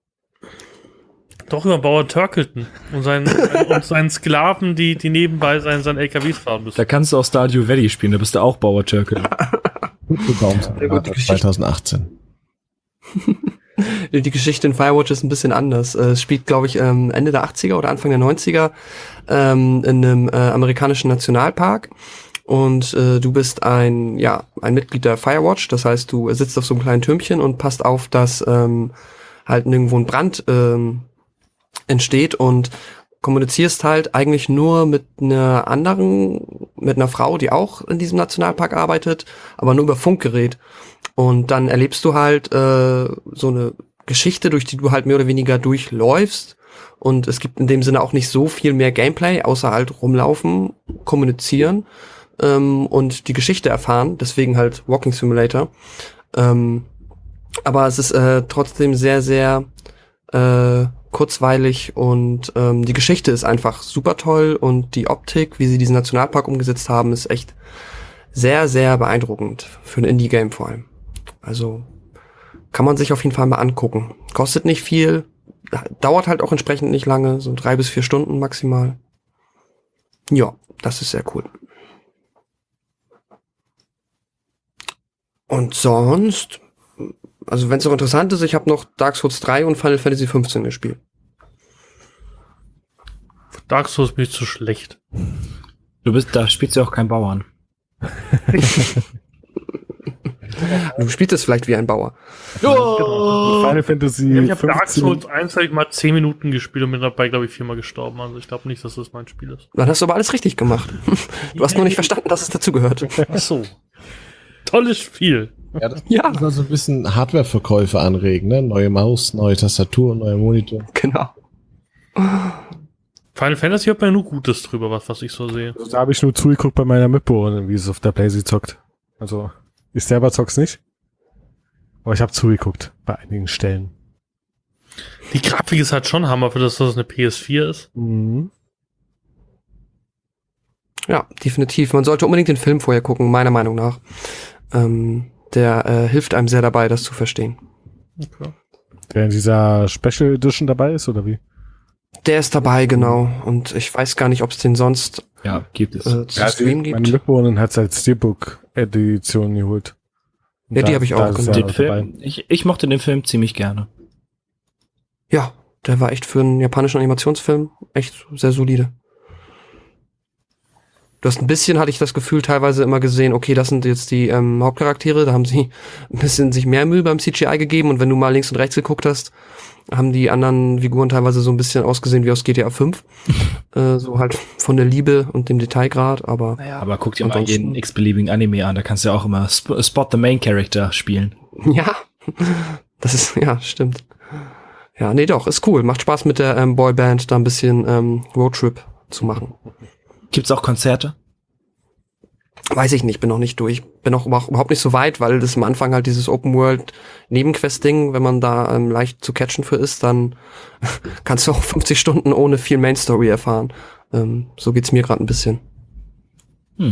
Doch über Bauer Turkleton und seinen, und seinen Sklaven, die, die nebenbei seinen, seinen L K Ws fahren müssen. Da kannst du auch Stardew Valley spielen, da bist du auch Bauer Turkleton. zwanzig achtzehn. Die Geschichte in Firewatch ist ein bisschen anders. Es spielt, glaube ich, Ende der achtziger oder Anfang der neunziger ähm, in einem äh, amerikanischen Nationalpark. Und äh, du bist ein, ja, ein Mitglied der Firewatch. Das heißt, du sitzt auf so einem kleinen Türmchen und passt auf, dass ähm, halt nirgendwo ein Brand ähm, entsteht und kommunizierst halt eigentlich nur mit einer anderen, mit einer Frau, die auch in diesem Nationalpark arbeitet, aber nur über Funkgerät. Und dann erlebst du halt äh, so eine Geschichte, durch die du halt mehr oder weniger durchläufst. Und es gibt in dem Sinne auch nicht so viel mehr Gameplay, außer halt rumlaufen, kommunizieren ähm, und die Geschichte erfahren. Deswegen halt Walking Simulator. Ähm, aber es ist äh, trotzdem sehr, sehr äh, kurzweilig und ähm, die Geschichte ist einfach super toll und die Optik, wie sie diesen Nationalpark umgesetzt haben, ist echt sehr, sehr beeindruckend. Für ein Indie-Game vor allem. Also kann man sich auf jeden Fall mal angucken. Kostet nicht viel, dauert halt auch entsprechend nicht lange, so drei bis vier Stunden maximal. Ja, das ist sehr cool. Und sonst, also wenn es noch interessant ist, ich habe noch Dark Souls drei und Final Fantasy fünfzehn gespielt. Dark Souls bin ich zu schlecht. Du bist, da spielst du auch kein Bauern. Du spielst es vielleicht wie ein Bauer. Genau. Final Fantasy Ja, ich habe Dark fünfzehn. Souls eins hab ich mal zehn Minuten gespielt und bin dabei, glaube ich, viermal gestorben. Also ich glaube nicht, dass das mein Spiel ist. Dann hast du aber alles richtig gemacht. Du hast nur nicht verstanden, dass es dazugehört. Ach so. Tolles Spiel. Ja, das Ja, soll so ein bisschen Hardware-Verkäufe anregen, ne? Neue Maus, neue Tastatur, neuer Monitor. genau. Final Fantasy hat man ja nur Gutes drüber, was, was ich so sehe. Also, da habe ich nur zugeguckt bei meiner Mitbewohnerin, wie es auf der Playsee zockt. Also, ich selber zock's nicht. Aber ich habe zugeguckt bei einigen Stellen. Die Grafik ist halt schon Hammer, für das, dass es eine P S vier ist. Mhm. Ja, definitiv. Man sollte unbedingt den Film vorher gucken, meiner Meinung nach. Ähm, der äh, hilft einem sehr dabei, das zu verstehen. Okay. Der in dieser Special Edition dabei ist, oder wie? Der ist dabei, genau. Und ich weiß gar nicht, ob es den sonst Ja, gibt es. äh, zu Ja, streamen die, gibt. meine Mitbewohnerin hat es als Steelbook-Edition geholt. Und Ja, die da- hab ich da auch, ist genau. er Den dabei. Film, ich, ich mochte den Film ziemlich gerne. Ja, der war echt für einen japanischen Animationsfilm echt sehr solide. Du hast ein bisschen, hatte ich das Gefühl, teilweise immer gesehen, okay, das sind jetzt die ähm, Hauptcharaktere, da haben sie ein bisschen sich mehr Mühe beim C G I gegeben und wenn du mal links und rechts geguckt hast, haben die anderen Figuren teilweise so ein bisschen ausgesehen wie aus G T A fünf. äh, so halt von der Liebe und dem Detailgrad, aber Naja, aber guck dir mal ansonsten- jeden x-beliebigen Anime an, da kannst du ja auch immer Sp Spot the Main Character spielen. ja, das ist, ja, stimmt. Ja, nee, doch, ist cool. Macht Spaß mit der ähm, Boyband da ein bisschen ähm, Roadtrip zu machen. Gibt's auch Konzerte? Weiß ich nicht, bin noch nicht durch. Bin auch überhaupt nicht so weit, weil das am Anfang halt dieses Open-World-Nebenquest-Ding, wenn man da ähm, leicht zu catchen für ist, dann kannst du auch fünfzig Stunden ohne viel Main-Story erfahren. Ähm, so geht's mir gerade ein bisschen. Hm.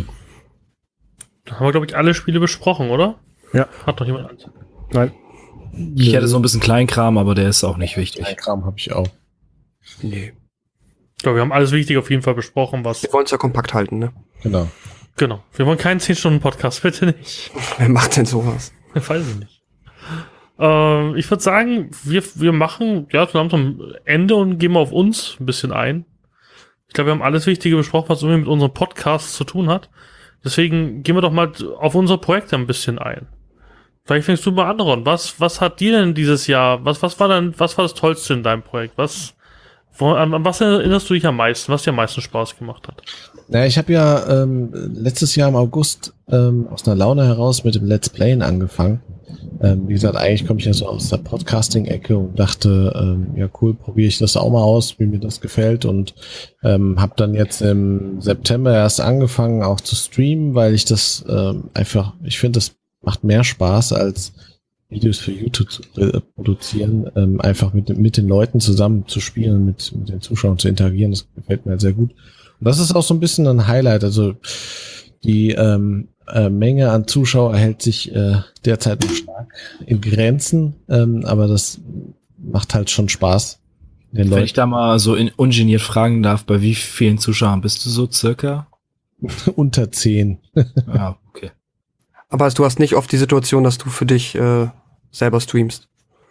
Da haben wir, glaube ich, alle Spiele besprochen, oder? Ja. Hat noch jemand eins? Nein. Ich hätte so ein bisschen Kleinkram, aber der ist auch nicht wichtig. Ein Kram habe ich auch. Nee. Ich glaube, wir haben alles Wichtige auf jeden Fall besprochen, was. Wir wollen es ja kompakt halten, ne? Genau. Genau. Wir wollen keinen zehn Stunden Podcast, bitte nicht. Wer macht denn sowas? Weiß ich nicht. Ähm, ich würde sagen, wir, wir machen ja so langsam Ende und gehen mal auf uns ein bisschen ein. Ich glaube, wir haben alles Wichtige besprochen, was irgendwie mit unserem Podcast zu tun hat. Deswegen gehen wir doch mal auf unsere Projekte ein bisschen ein. Vielleicht fängst du mal an, Ron. Was, was hat dir denn dieses Jahr, was, was war denn, was war das Tollste in deinem Projekt? Was, wo, an, an was erinnerst du dich am meisten, was dir am meisten Spaß gemacht hat? Naja, ich habe ja ähm, letztes Jahr im August ähm, aus einer Laune heraus mit dem Let's Playen angefangen. Ähm, wie gesagt, eigentlich komme ich ja so aus der Podcasting-Ecke und dachte, ähm, ja cool, probiere ich das auch mal aus, wie mir das gefällt und ähm, habe dann jetzt im September erst angefangen auch zu streamen, weil ich das ähm, einfach, ich finde, das macht mehr Spaß als Videos für YouTube zu äh, produzieren, ähm, einfach mit, mit den Leuten zusammen zu spielen, mit, mit den Zuschauern zu interagieren, das gefällt mir halt sehr gut. Und das ist auch so ein bisschen ein Highlight, also die ähm, äh, Menge an Zuschauer hält sich äh, derzeit noch stark in Grenzen, ähm, aber das macht halt schon Spaß. Den Wenn Leuten ich da mal so in, ungeniert fragen darf, bei wie vielen Zuschauern bist du so circa? unter zehn. Ah, okay. Aber du hast nicht oft die Situation, dass du für dich äh, selber streamst.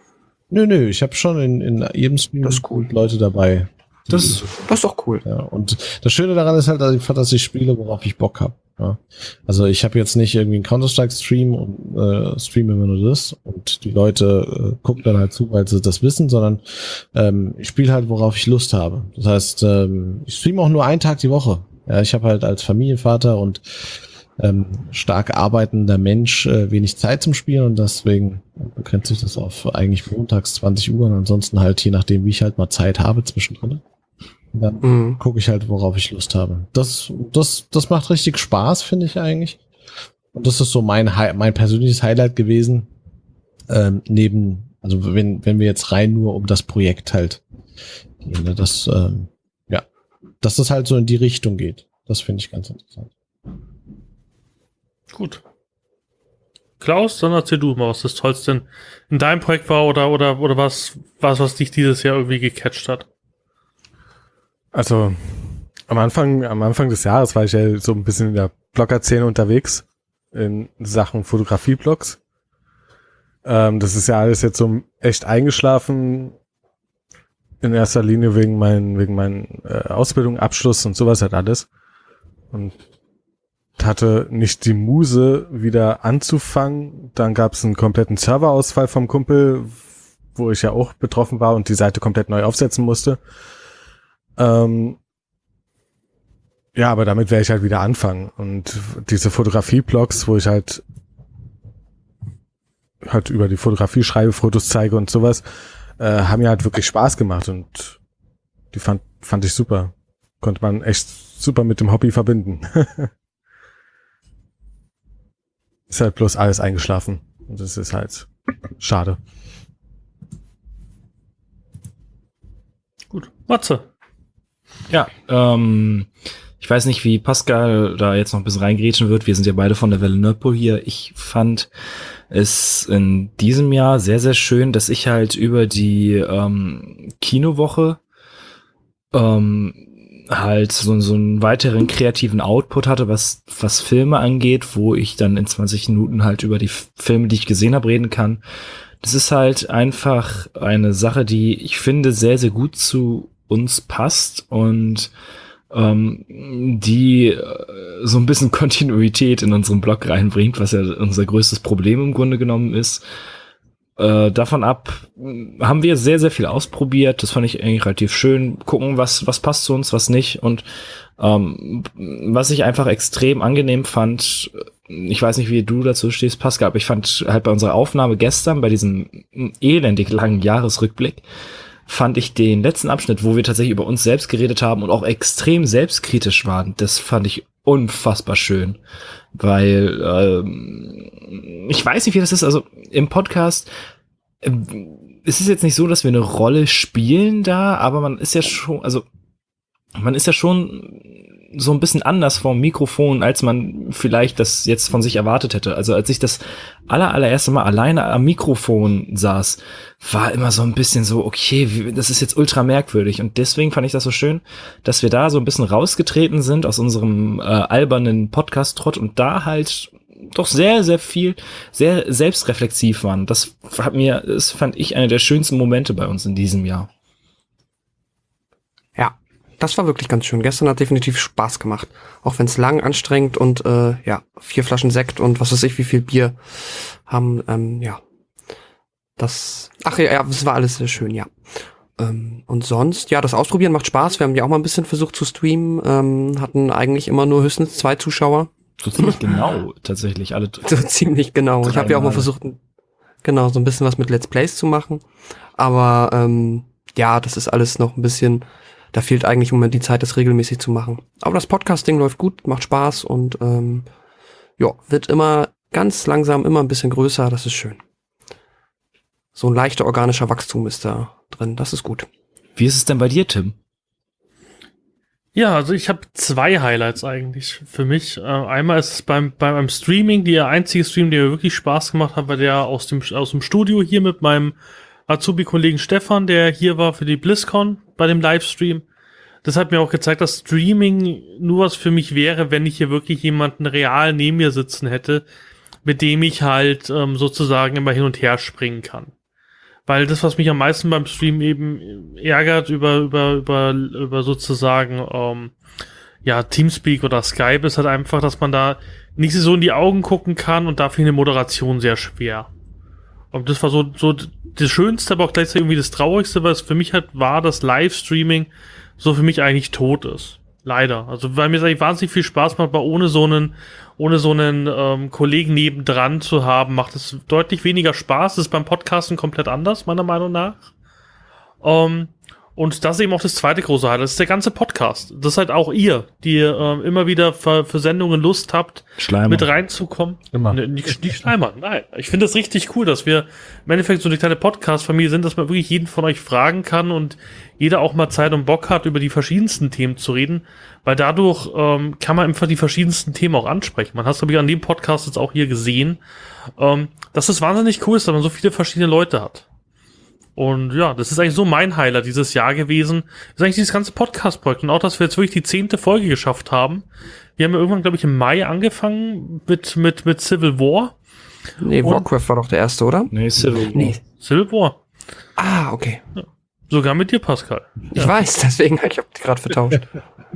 Nö, nö, ich habe schon in, in jedem Stream Das ist cool. Leute dabei. Das, Das ist doch cool. Ja, und das Schöne daran ist halt einfach, dass ich spiele, worauf ich Bock habe. Ja. Also ich habe jetzt nicht irgendwie einen Counter-Strike-Stream und äh, streame immer nur das und die Leute äh, gucken dann halt zu, weil sie das wissen, sondern ähm, ich spiele halt, worauf ich Lust habe. Das heißt, ähm, ich streame auch nur einen Tag die Woche. Ja, ich habe halt als Familienvater und ähm, stark arbeitender Mensch äh, wenig Zeit zum Spielen und deswegen begrenzt sich das auf eigentlich montags zwanzig Uhr und ansonsten halt je nachdem, wie ich halt mal Zeit habe zwischendrin. Und dann Mhm. gucke ich halt, worauf ich Lust habe. Das, das, das macht richtig Spaß, finde ich eigentlich. Und das ist so mein, Hi- mein persönliches Highlight gewesen. Ähm, neben, also wenn, wenn wir jetzt rein nur um das Projekt halt gehen, ne, das, ähm, ja, dass das halt so in die Richtung geht. Das finde ich ganz interessant. Gut. Klaus, dann erzähl du mal, was das Tollste in, in deinem Projekt war oder, oder, oder was, was, was dich dieses Jahr irgendwie gecatcht hat. Also am Anfang, am Anfang des Jahres war ich ja so ein bisschen in der Blogger-Szene unterwegs, in Sachen Fotografie-Blogs. Ähm, das ist ja alles jetzt so echt eingeschlafen, in erster Linie wegen meinen, wegen meinen äh, Ausbildung, Abschluss und sowas halt alles. Und hatte nicht die Muse, wieder anzufangen. Dann gab es einen kompletten Serverausfall vom Kumpel, wo ich ja auch betroffen war und die Seite komplett neu aufsetzen musste. Ähm, ja, aber damit werde ich halt wieder anfangen. Und diese Fotografie-Blogs, wo ich halt halt über die Fotografie schreibe, Fotos zeige und sowas, äh, haben mir halt wirklich Spaß gemacht und die fand, fand ich super. Konnte man echt super mit dem Hobby verbinden. Ist halt bloß alles eingeschlafen. Und das ist halt schade. Gut. Matze. Ja, ähm, ich weiß nicht, wie Pascal da jetzt noch ein bisschen reingrätschen wird. Wir sind ja beide von der Welle Nerdpool hier. Ich fand es in diesem Jahr sehr, sehr schön, dass ich halt über die ähm, Kinowoche ähm, halt so, so einen weiteren kreativen Output hatte, was, was Filme angeht, wo ich dann in zwanzig Minuten halt über die Filme, die ich gesehen habe, reden kann. Das ist halt einfach eine Sache, die ich finde sehr, sehr gut zu uns passt und ähm, die äh, so ein bisschen Kontinuität in unseren Blog reinbringt, was ja unser größtes Problem im Grunde genommen ist. Äh, davon ab haben wir sehr, sehr viel ausprobiert. Das fand ich eigentlich relativ schön. Gucken, was, was passt zu uns, was nicht. Und ähm, was ich einfach extrem angenehm fand, ich weiß nicht, wie du dazu stehst, Pascal, aber ich fand halt bei unserer Aufnahme gestern, bei diesem elendig langen Jahresrückblick, fand ich den letzten Abschnitt, wo wir tatsächlich über uns selbst geredet haben und auch extrem selbstkritisch waren, das fand ich unfassbar schön. Weil ähm, ich weiß nicht, wie das ist, also im Podcast äh, es ist jetzt nicht so, dass wir eine Rolle spielen da, aber man ist ja schon, also man ist ja schon so ein bisschen anders vorm Mikrofon, als man vielleicht das jetzt von sich erwartet hätte. Also als ich das aller, allererste Mal alleine am Mikrofon saß, war immer so ein bisschen so, okay, wie, das ist jetzt ultra merkwürdig. Und deswegen fand ich das so schön, dass wir da so ein bisschen rausgetreten sind aus unserem äh, albernen Podcast-Trott und da halt doch sehr, sehr viel, sehr selbstreflexiv waren. Das hat mir, das fand ich eine der schönsten Momente bei uns in diesem Jahr. Ja, das war wirklich ganz schön. Gestern hat definitiv Spaß gemacht. Auch wenn es lang, anstrengend und äh, ja, vier Flaschen Sekt und was weiß ich, wie viel Bier haben, ähm, ja. Das, ach ja, ja, das war alles sehr schön, ja. Ähm, und sonst, ja, das Ausprobieren macht Spaß. Wir haben ja auch mal ein bisschen versucht zu streamen, ähm, hatten eigentlich immer nur höchstens zwei Zuschauer. So ziemlich genau, tatsächlich. Alle So ziemlich genau. Ich habe ja auch mal versucht, genau, so ein bisschen was mit Let's Plays zu machen. Aber ähm, ja, das ist alles noch ein bisschen, da fehlt eigentlich im Moment die Zeit, das regelmäßig zu machen. Aber das Podcasting läuft gut, macht Spaß und ähm, ja, wird immer ganz langsam immer ein bisschen größer, das ist schön. So ein leichter organischer Wachstum ist da drin, das ist gut. Wie ist es denn bei dir, Tim? Ja, also ich habe zwei Highlights eigentlich für mich. Äh, einmal ist es beim, beim Streaming, der einzige Stream, der mir wirklich Spaß gemacht hat, war der aus dem, aus dem Studio hier mit meinem Azubi-Kollegen Stefan, der hier war für die BlizzCon bei dem Livestream. Das hat mir auch gezeigt, dass Streaming nur was für mich wäre, wenn ich hier wirklich jemanden real neben mir sitzen hätte, mit dem ich halt ähm, sozusagen immer hin und her springen kann. Weil das, was mich am meisten beim Stream eben ärgert über über über über sozusagen ähm, ja Teamspeak oder Skype, ist halt einfach, dass man da nicht so in die Augen gucken kann und dafür eine Moderation sehr schwer. Und das war so so das Schönste, aber auch gleichzeitig irgendwie das Traurigste, weil es für mich halt war, dass Livestreaming so für mich eigentlich tot ist. Leider. Also weil mir es eigentlich wahnsinnig viel Spaß macht, aber ohne so einen ohne so einen ähm, Kollegen nebendran zu haben, macht es deutlich weniger Spaß. Das ist beim Podcasten komplett anders, meiner Meinung nach. Ähm, und das ist eben auch das zweite große Highlight. Das ist der ganze Podcast. Das ist halt auch ihr, die ähm, immer wieder für, für Sendungen Lust habt, Schleimer. mit reinzukommen. Immer. Ne, nicht, nicht Schleimer, nein. Ich finde das richtig cool, dass wir im Endeffekt so eine kleine Podcast-Familie sind, dass man wirklich jeden von euch fragen kann und jeder auch mal Zeit und Bock hat, über die verschiedensten Themen zu reden, weil dadurch ähm, kann man einfach die verschiedensten Themen auch ansprechen. Man hat es, glaube ich, an dem Podcast jetzt auch hier gesehen, ähm, dass es wahnsinnig cool ist, dass man so viele verschiedene Leute hat. Und ja, das ist eigentlich so mein Highlight dieses Jahr gewesen. Das ist eigentlich dieses ganze Podcast-Projekt. Und auch, dass wir jetzt wirklich die zehnte Folge geschafft haben. Wir haben ja irgendwann, glaube ich, im Mai angefangen mit mit mit Civil War. Nee, Und- Warcraft war doch der erste, oder? Nee, Civil War. Nee. Civil War. Ah, okay. Sogar mit dir, Pascal. Ich weiß, deswegen, ich habe die gerade vertauscht. Nee.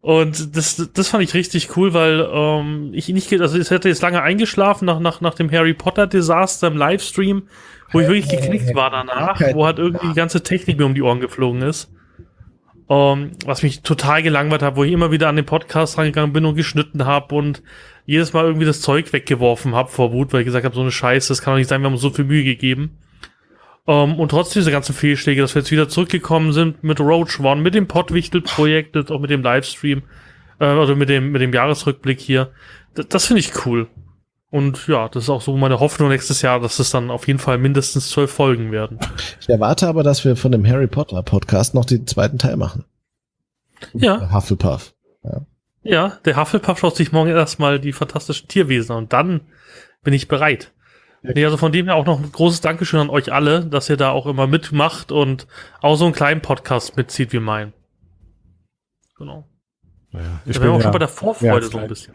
Und das, das fand ich richtig cool, weil ähm, ich nicht, also ich hätte jetzt lange eingeschlafen nach, nach, nach dem Harry Potter Desaster im Livestream, wo ich wirklich geknickt war danach, wo halt irgendwie die ganze Technik mir um die Ohren geflogen ist. Um, was mich total gelangweilt hat, wo ich immer wieder an den Podcast rangegangen bin und geschnitten habe und jedes Mal irgendwie das Zeug weggeworfen habe vor Wut, weil ich gesagt habe, so eine Scheiße, das kann doch nicht sein, wir haben uns so viel Mühe gegeben. Um, und trotz dieser ganzen Fehlschläge, dass wir jetzt wieder zurückgekommen sind mit Roach One, mit dem Pottwichtel-Projekt, jetzt auch mit dem Livestream, äh, also mit dem, mit dem Jahresrückblick hier. Das, das finde ich cool. Und ja, das ist auch so meine Hoffnung nächstes Jahr, dass es dann auf jeden Fall mindestens zwölf Folgen werden. Ich erwarte aber, dass wir von dem Harry Potter Podcast noch den zweiten Teil machen. Ja. Hufflepuff. Ja. Ja, der Hufflepuff schaut sich morgen erstmal die fantastischen Tierwesen an und dann bin ich bereit. Ja. Nee, also von dem her auch noch ein großes Dankeschön an euch alle, dass ihr da auch immer mitmacht und auch so einen kleinen Podcast mitzieht wie mein. Genau. Naja, ich Da bin wären wir auch ja schon bei der Vorfreude so ein bisschen.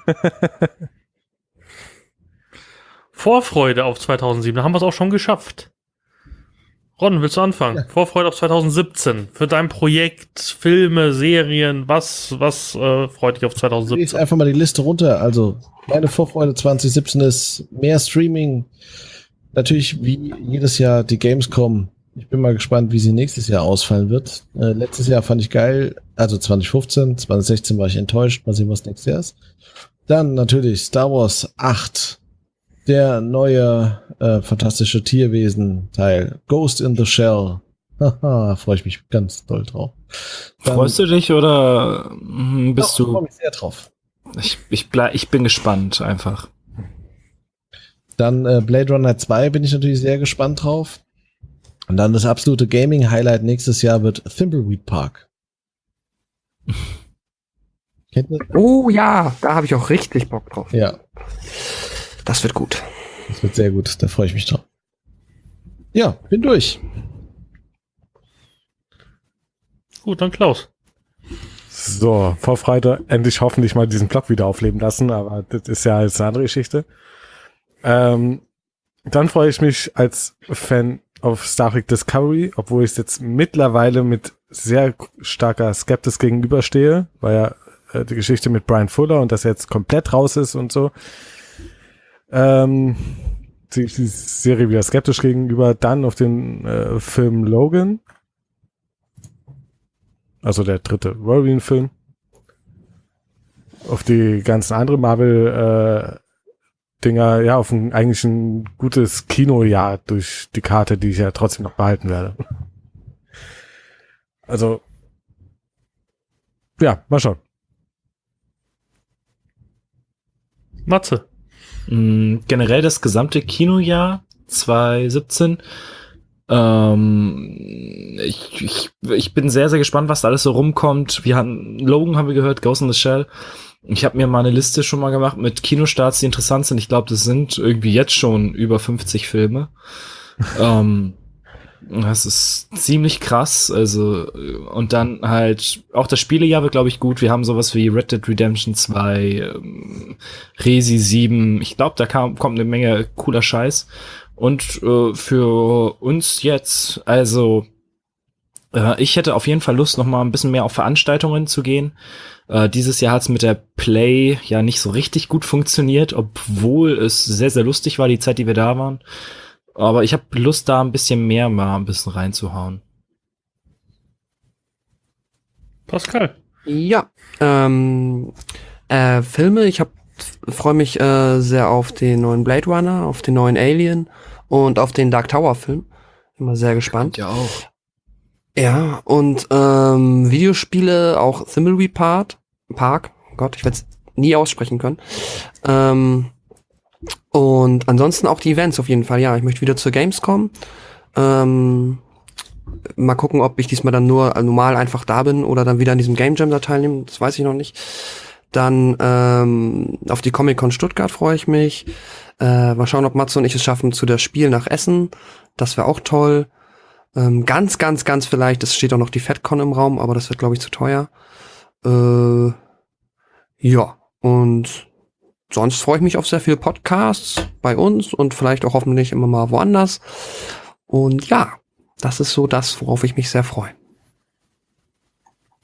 Vorfreude auf zweitausendsieben, da haben wir es auch schon geschafft. Ron, willst du anfangen? Ja. Vorfreude auf zweitausendsiebzehn. Für dein Projekt, Filme, Serien, was, was äh, freut dich auf Ich zweitausendsiebzehn? lese einfach mal die Liste runter. Also, meine Vorfreude zwanzig siebzehn ist mehr Streaming. Natürlich wie jedes Jahr die Gamescom. Ich bin mal gespannt, wie sie nächstes Jahr ausfallen wird. Äh, letztes Jahr fand ich geil, also zwanzig fünfzehn, zwanzig sechzehn war ich enttäuscht. Mal sehen, was nächstes Jahr ist. Dann natürlich Star Wars acht. Der neue äh, fantastische Tierwesen-Teil. Ghost in the Shell. Haha, freue ich mich ganz doll drauf. Dann, Freust du dich oder hm, bist ja, ich freue du? mich sehr drauf. Ich, ich, bleib, ich bin gespannt einfach. Dann äh, Blade Runner zwei bin ich natürlich sehr gespannt drauf. Und dann das absolute Gaming-Highlight nächstes Jahr wird Thimbleweed Park. Kennt ihr? Oh ja, da habe ich auch richtig Bock drauf. Ja, Das wird gut. das wird sehr gut. Da freue ich mich drauf. Ja, bin durch. Gut, dann Klaus. So, Vorfreude, endlich hoffentlich mal diesen Blog wieder aufleben lassen, aber das ist ja jetzt eine andere Geschichte. Ähm, dann freue ich mich als Fan auf Star Trek Discovery, obwohl ich es jetzt mittlerweile mit sehr starker Skepsis gegenüberstehe, weil ja äh, die Geschichte mit Brian Fuller und dass er jetzt komplett raus ist und so. Ähm, sehe ich die Serie wieder skeptisch gegenüber. Dann auf den äh, Film Logan. Also der dritte Wolverine-Film. Auf die ganzen anderen Marvel-Dinger, äh, ja, auf ein eigentlich ein gutes Kinojahr durch die Karte, die ich ja trotzdem noch behalten werde. Also, ja, mal schauen. Matze. Mm, generell das gesamte Kinojahr zwanzig siebzehn. Ähm, ich, ich, ich bin sehr, sehr gespannt, was da alles so rumkommt. Wir hatten, Logan haben wir gehört, Ghost in the Shell. Ich habe mir mal eine Liste schon mal gemacht mit Kinostarts, die interessant sind. Ich glaube, das sind irgendwie jetzt schon über fünfzig Filme. ähm, das ist ziemlich krass. Also, und dann halt, auch das Spielejahr wird, glaube ich, gut. Wir haben sowas wie Red Dead Redemption zwei, ähm, Resi sieben. Ich glaube, da kam, kommt eine Menge cooler Scheiß. Und äh, für uns jetzt, also äh, ich hätte auf jeden Fall Lust, noch mal ein bisschen mehr auf Veranstaltungen zu gehen. Äh, dieses Jahr hat es mit der Play ja nicht so richtig gut funktioniert, obwohl es sehr, sehr lustig war, die Zeit, die wir da waren. Aber ich habe Lust, da ein bisschen mehr mal ein bisschen reinzuhauen. Pascal. Ja, ähm, äh, Filme, ich hab, freue mich äh, sehr auf den neuen Blade Runner, auf den neuen Alien und auf den Dark Tower Film. Immer sehr gespannt. Ja auch. Ja, und ähm, Videospiele, auch Thimbleweed Park, Park, oh Gott, ich werde es nie aussprechen können. Ähm, und ansonsten auch die Events auf jeden Fall, ja, ich möchte wieder zur Gamescom. Ähm, mal gucken, ob ich diesmal dann nur äh, normal einfach da bin oder dann wieder an diesem Game Jam da teilnehme, das weiß ich noch nicht. Dann ähm, auf die Comic-Con Stuttgart freue ich mich. Äh, mal schauen, ob Matze und ich es schaffen zu der Spiel nach Essen. Das wäre auch toll. Ähm, ganz, ganz, ganz vielleicht, es steht auch noch die FedCon im Raum, aber das wird, glaube ich, zu teuer. Äh, ja, und sonst freue ich mich auf sehr viele Podcasts bei uns und vielleicht auch hoffentlich immer mal woanders. Und ja, das ist so das, worauf ich mich sehr freue.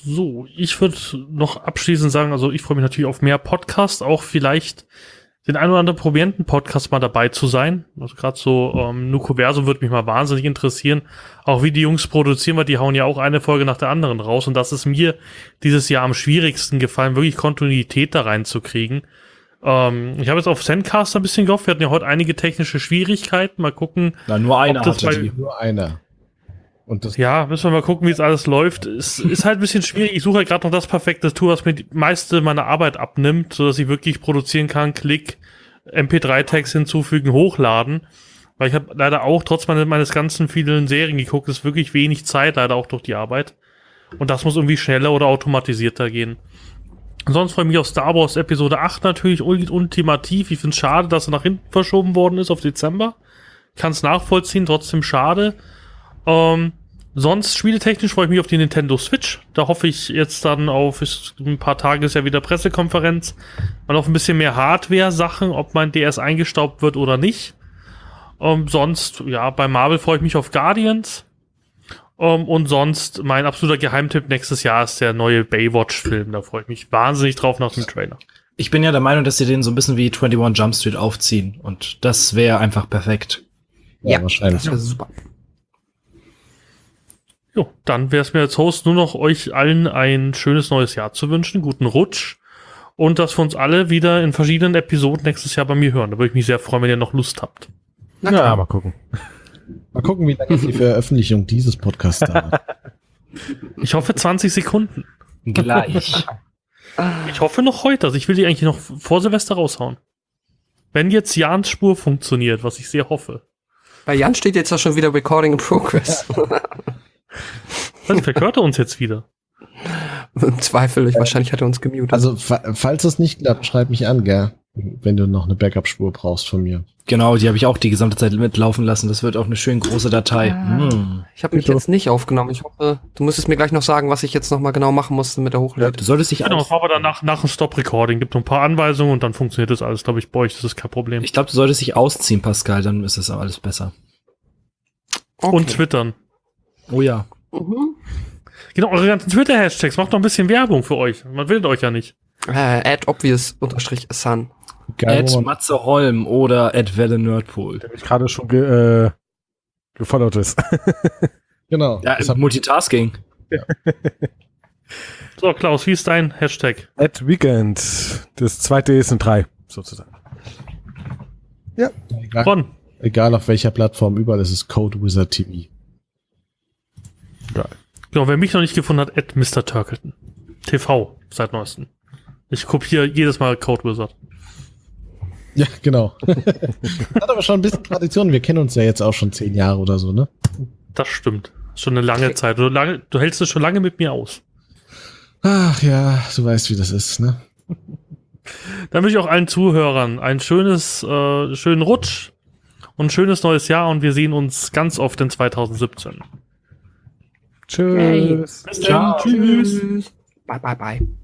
So, ich würde noch abschließend sagen, also ich freue mich natürlich auf mehr Podcasts, auch vielleicht den ein oder anderen Provianten-Podcast mal dabei zu sein. Also gerade so ähm, Nukoversum würde mich mal wahnsinnig interessieren. Auch wie die Jungs produzieren, weil die hauen ja auch eine Folge nach der anderen raus. Und das ist mir dieses Jahr am schwierigsten gefallen, wirklich Kontinuität da reinzukriegen. Ähm, ich habe jetzt auf Zencaster ein bisschen gehofft. Wir hatten ja heute einige technische Schwierigkeiten. Mal gucken. Na, nur einer ob das hatte bei- die. Nur einer. Und das Ja, müssen wir mal gucken, wie es alles läuft. Es ist halt ein bisschen schwierig. Ich suche halt gerade noch das perfekte Tool, was mir die meiste meiner Arbeit abnimmt, sodass ich wirklich produzieren kann. Klick, M P drei Tags hinzufügen, hochladen. Weil ich habe leider auch, trotz meine- meines ganzen vielen Serien geguckt, ist wirklich wenig Zeit, leider auch durch die Arbeit. Und das muss irgendwie schneller oder automatisierter gehen. Sonst freue ich mich auf Star Wars Episode acht natürlich ul- ultimativ. Ich finde es schade, dass er nach hinten verschoben worden ist auf Dezember. Kann es nachvollziehen, trotzdem schade. Ähm, sonst spieletechnisch freue ich mich auf die Nintendo Switch. Da hoffe ich jetzt dann auf, ist, ein paar Tage ist ja wieder Pressekonferenz, mal auf ein bisschen mehr Hardware-Sachen, ob mein D S eingestaubt wird oder nicht. Ähm, sonst, ja, bei Marvel freue ich mich auf Guardians. Ähm, und sonst, mein absoluter Geheimtipp nächstes Jahr ist der neue Baywatch-Film. Da freue ich mich wahnsinnig drauf nach dem Trailer. Ich bin ja der Meinung, dass sie den so ein bisschen wie einundzwanzig Jump Street aufziehen. Und das wäre einfach perfekt. ja, Ja, wahrscheinlich. Das wäre super. Jo, dann wäre es mir als Host nur noch euch allen ein schönes neues Jahr zu wünschen, guten Rutsch und dass wir uns alle wieder in verschiedenen Episoden nächstes Jahr bei mir hören. Da würde ich mich sehr freuen, wenn ihr noch Lust habt. Na Ja, klar. mal gucken. Mal gucken, wie lange die Veröffentlichung dieses Podcasts dauert. Ich hoffe zwanzig Sekunden. Gleich. Ich hoffe noch heute. Also ich will die eigentlich noch vor Silvester raushauen. Wenn jetzt Jans Spur funktioniert, was ich sehr hoffe. Bei Jan steht jetzt ja schon wieder Recording in Progress. Also vielleicht hört er uns jetzt wieder. Im Zweifel, ich, wahrscheinlich hat er uns gemutet. Also, fa falls es nicht klappt, schreib mich an, gell? Wenn du noch eine Backup-Spur brauchst von mir. Genau, die habe ich auch die gesamte Zeit mitlaufen lassen. Das wird auch eine schön große Datei. Hm. ich habe mich bitte. jetzt nicht aufgenommen. Ich hoffe, du müsstest mir gleich noch sagen, was ich jetzt noch mal genau machen musste mit der Ja, Hochlade. du solltest dich Genau, das auch, machen wir dann nach, nach dem Stop-Recording. Gibt noch ein paar Anweisungen und dann funktioniert das alles, glaube ich, bei euch. Das ist kein Problem. ich glaube, du solltest dich ausziehen, Pascal, dann ist das alles besser. Okay. Und twittern. Oh ja. Mhm. Genau, eure ganzen Twitter-Hashtags. Macht noch ein bisschen Werbung für euch. Man will euch ja nicht. Äh, add obvious unterstrich sun. Geil, Ed wo man- Matze Holm oder Ed Welle Nerdpool. Der mich gerade schon ge äh, gefollowt ist. Genau. Ja, Das hat- Multitasking. So, Klaus, wie ist dein Hashtag? At Weekend. Das zweite ist ein drei, sozusagen. egal, Ron. egal auf welcher Plattform, überall ist es Code Wizard T V. Geil. Genau, wer mich noch nicht gefunden hat, at Mister Turkleton. T V, seit neuestem. Ich kopiere jedes Mal Code Wizard. Ja, genau. Hat aber schon ein bisschen Tradition. Wir kennen uns ja jetzt auch schon zehn Jahre oder so, ne? Das stimmt. Schon eine lange Zeit. Du, lange, du hältst es schon lange mit mir aus. Ach ja, du weißt, wie das ist, ne? Dann wünsche ich auch allen Zuhörern ein schönes, äh, schönen Rutsch und ein schönes neues Jahr und wir sehen uns ganz oft in zwanzig siebzehn. Tschüss. Bis dann. Tschüss. Bye, bye, bye.